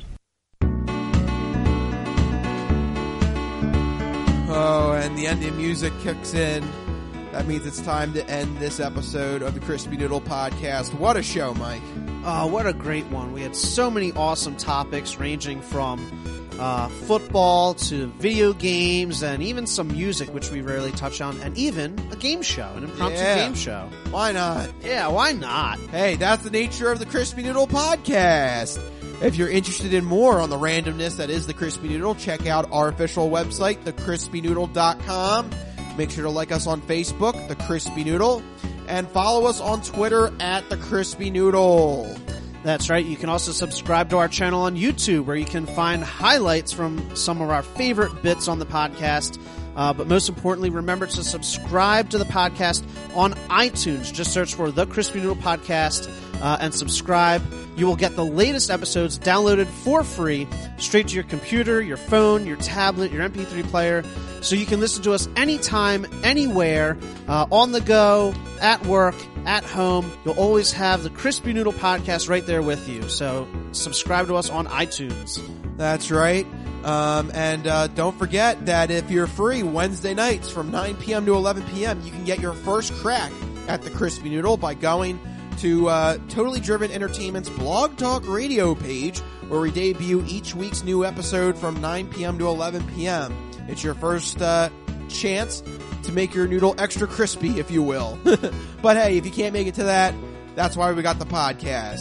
Oh, and the ending music kicks in. That means it's time to end this episode of the Crispy Noodle Podcast. What a show, Mike. Oh, what a great one. We had so many awesome topics ranging from uh, football to video games and even some music, which we rarely touch on, and even a game show, an impromptu Yeah. game show. Why not? Yeah, why not? Hey, that's the nature of the Crispy Noodle Podcast. If you're interested in more on the randomness that is the Crispy Noodle, check out our official website, the crispy noodle dot com. Make sure to like us on Facebook, The Crispy Noodle, and follow us on Twitter at The Crispy Noodle. That's right. You can also subscribe to our channel on YouTube, where you can find highlights from some of our favorite bits on the podcast. Uh, but most importantly, remember to subscribe to the podcast on iTunes. Just search for The Crispy Noodle Podcast uh, and subscribe. You will get the latest episodes downloaded for free straight to your computer, your phone, your tablet, your M P three player, so you can listen to us anytime, anywhere, uh, on the go, at work, at home. You'll always have the Crispy Noodle Podcast right there with you. So subscribe to us on iTunes. That's right. Um, and uh, don't forget that if you're free Wednesday nights from nine p.m. to eleven p.m., you can get your first crack at the Crispy Noodle by going to uh, Totally Driven Entertainment's Blog Talk Radio page, where we debut each week's new episode from nine p.m. to eleven p.m. It's your first uh, chance to make your noodle extra crispy, if you will. But hey, if you can't make it to that, that's why we got the podcast.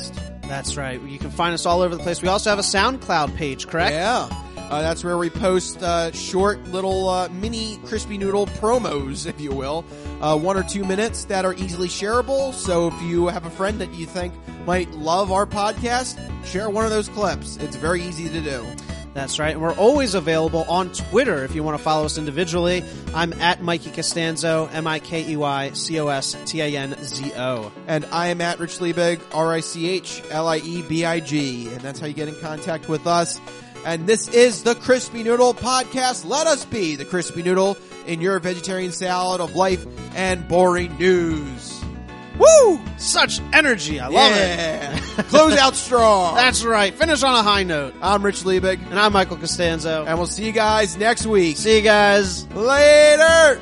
That's right. You can find us all over the place. We also have a SoundCloud page, correct? Yeah. Uh, that's where we post uh, short little uh, mini Crispy Noodle promos, if you will. Uh, one or two minutes that are easily shareable. So if you have a friend that you think might love our podcast, share one of those clips. It's very easy to do. That's right. And we're always available on Twitter if you want to follow us individually. I'm at Mikey Costanzo, M I K E Y C O S T A N Z O. And I am at Rich Liebig, R I C H L I E B I G. And that's how you get in contact with us. And this is the Crispy Noodle Podcast. Let us be the Crispy Noodle in your vegetarian salad of life and boring news. Woo! Such energy. I love yeah. it. Close out strong. That's right. Finish on a high note. I'm Rich Liebig. And I'm Michael Costanzo. And we'll see you guys next week. See you guys later.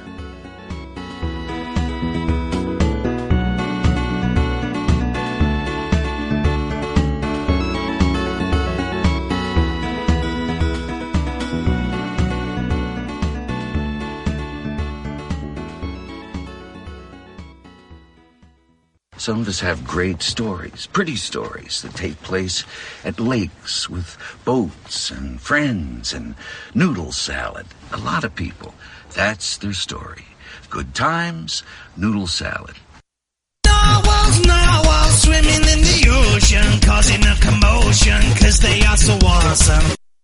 Some of us have great stories, pretty stories that take place at lakes with boats and friends and noodle salad. A lot of people, that's their story. Good times, noodle salad. Narwhals, narwhals swimming in the ocean, causing a commotion, 'cause they are so awesome.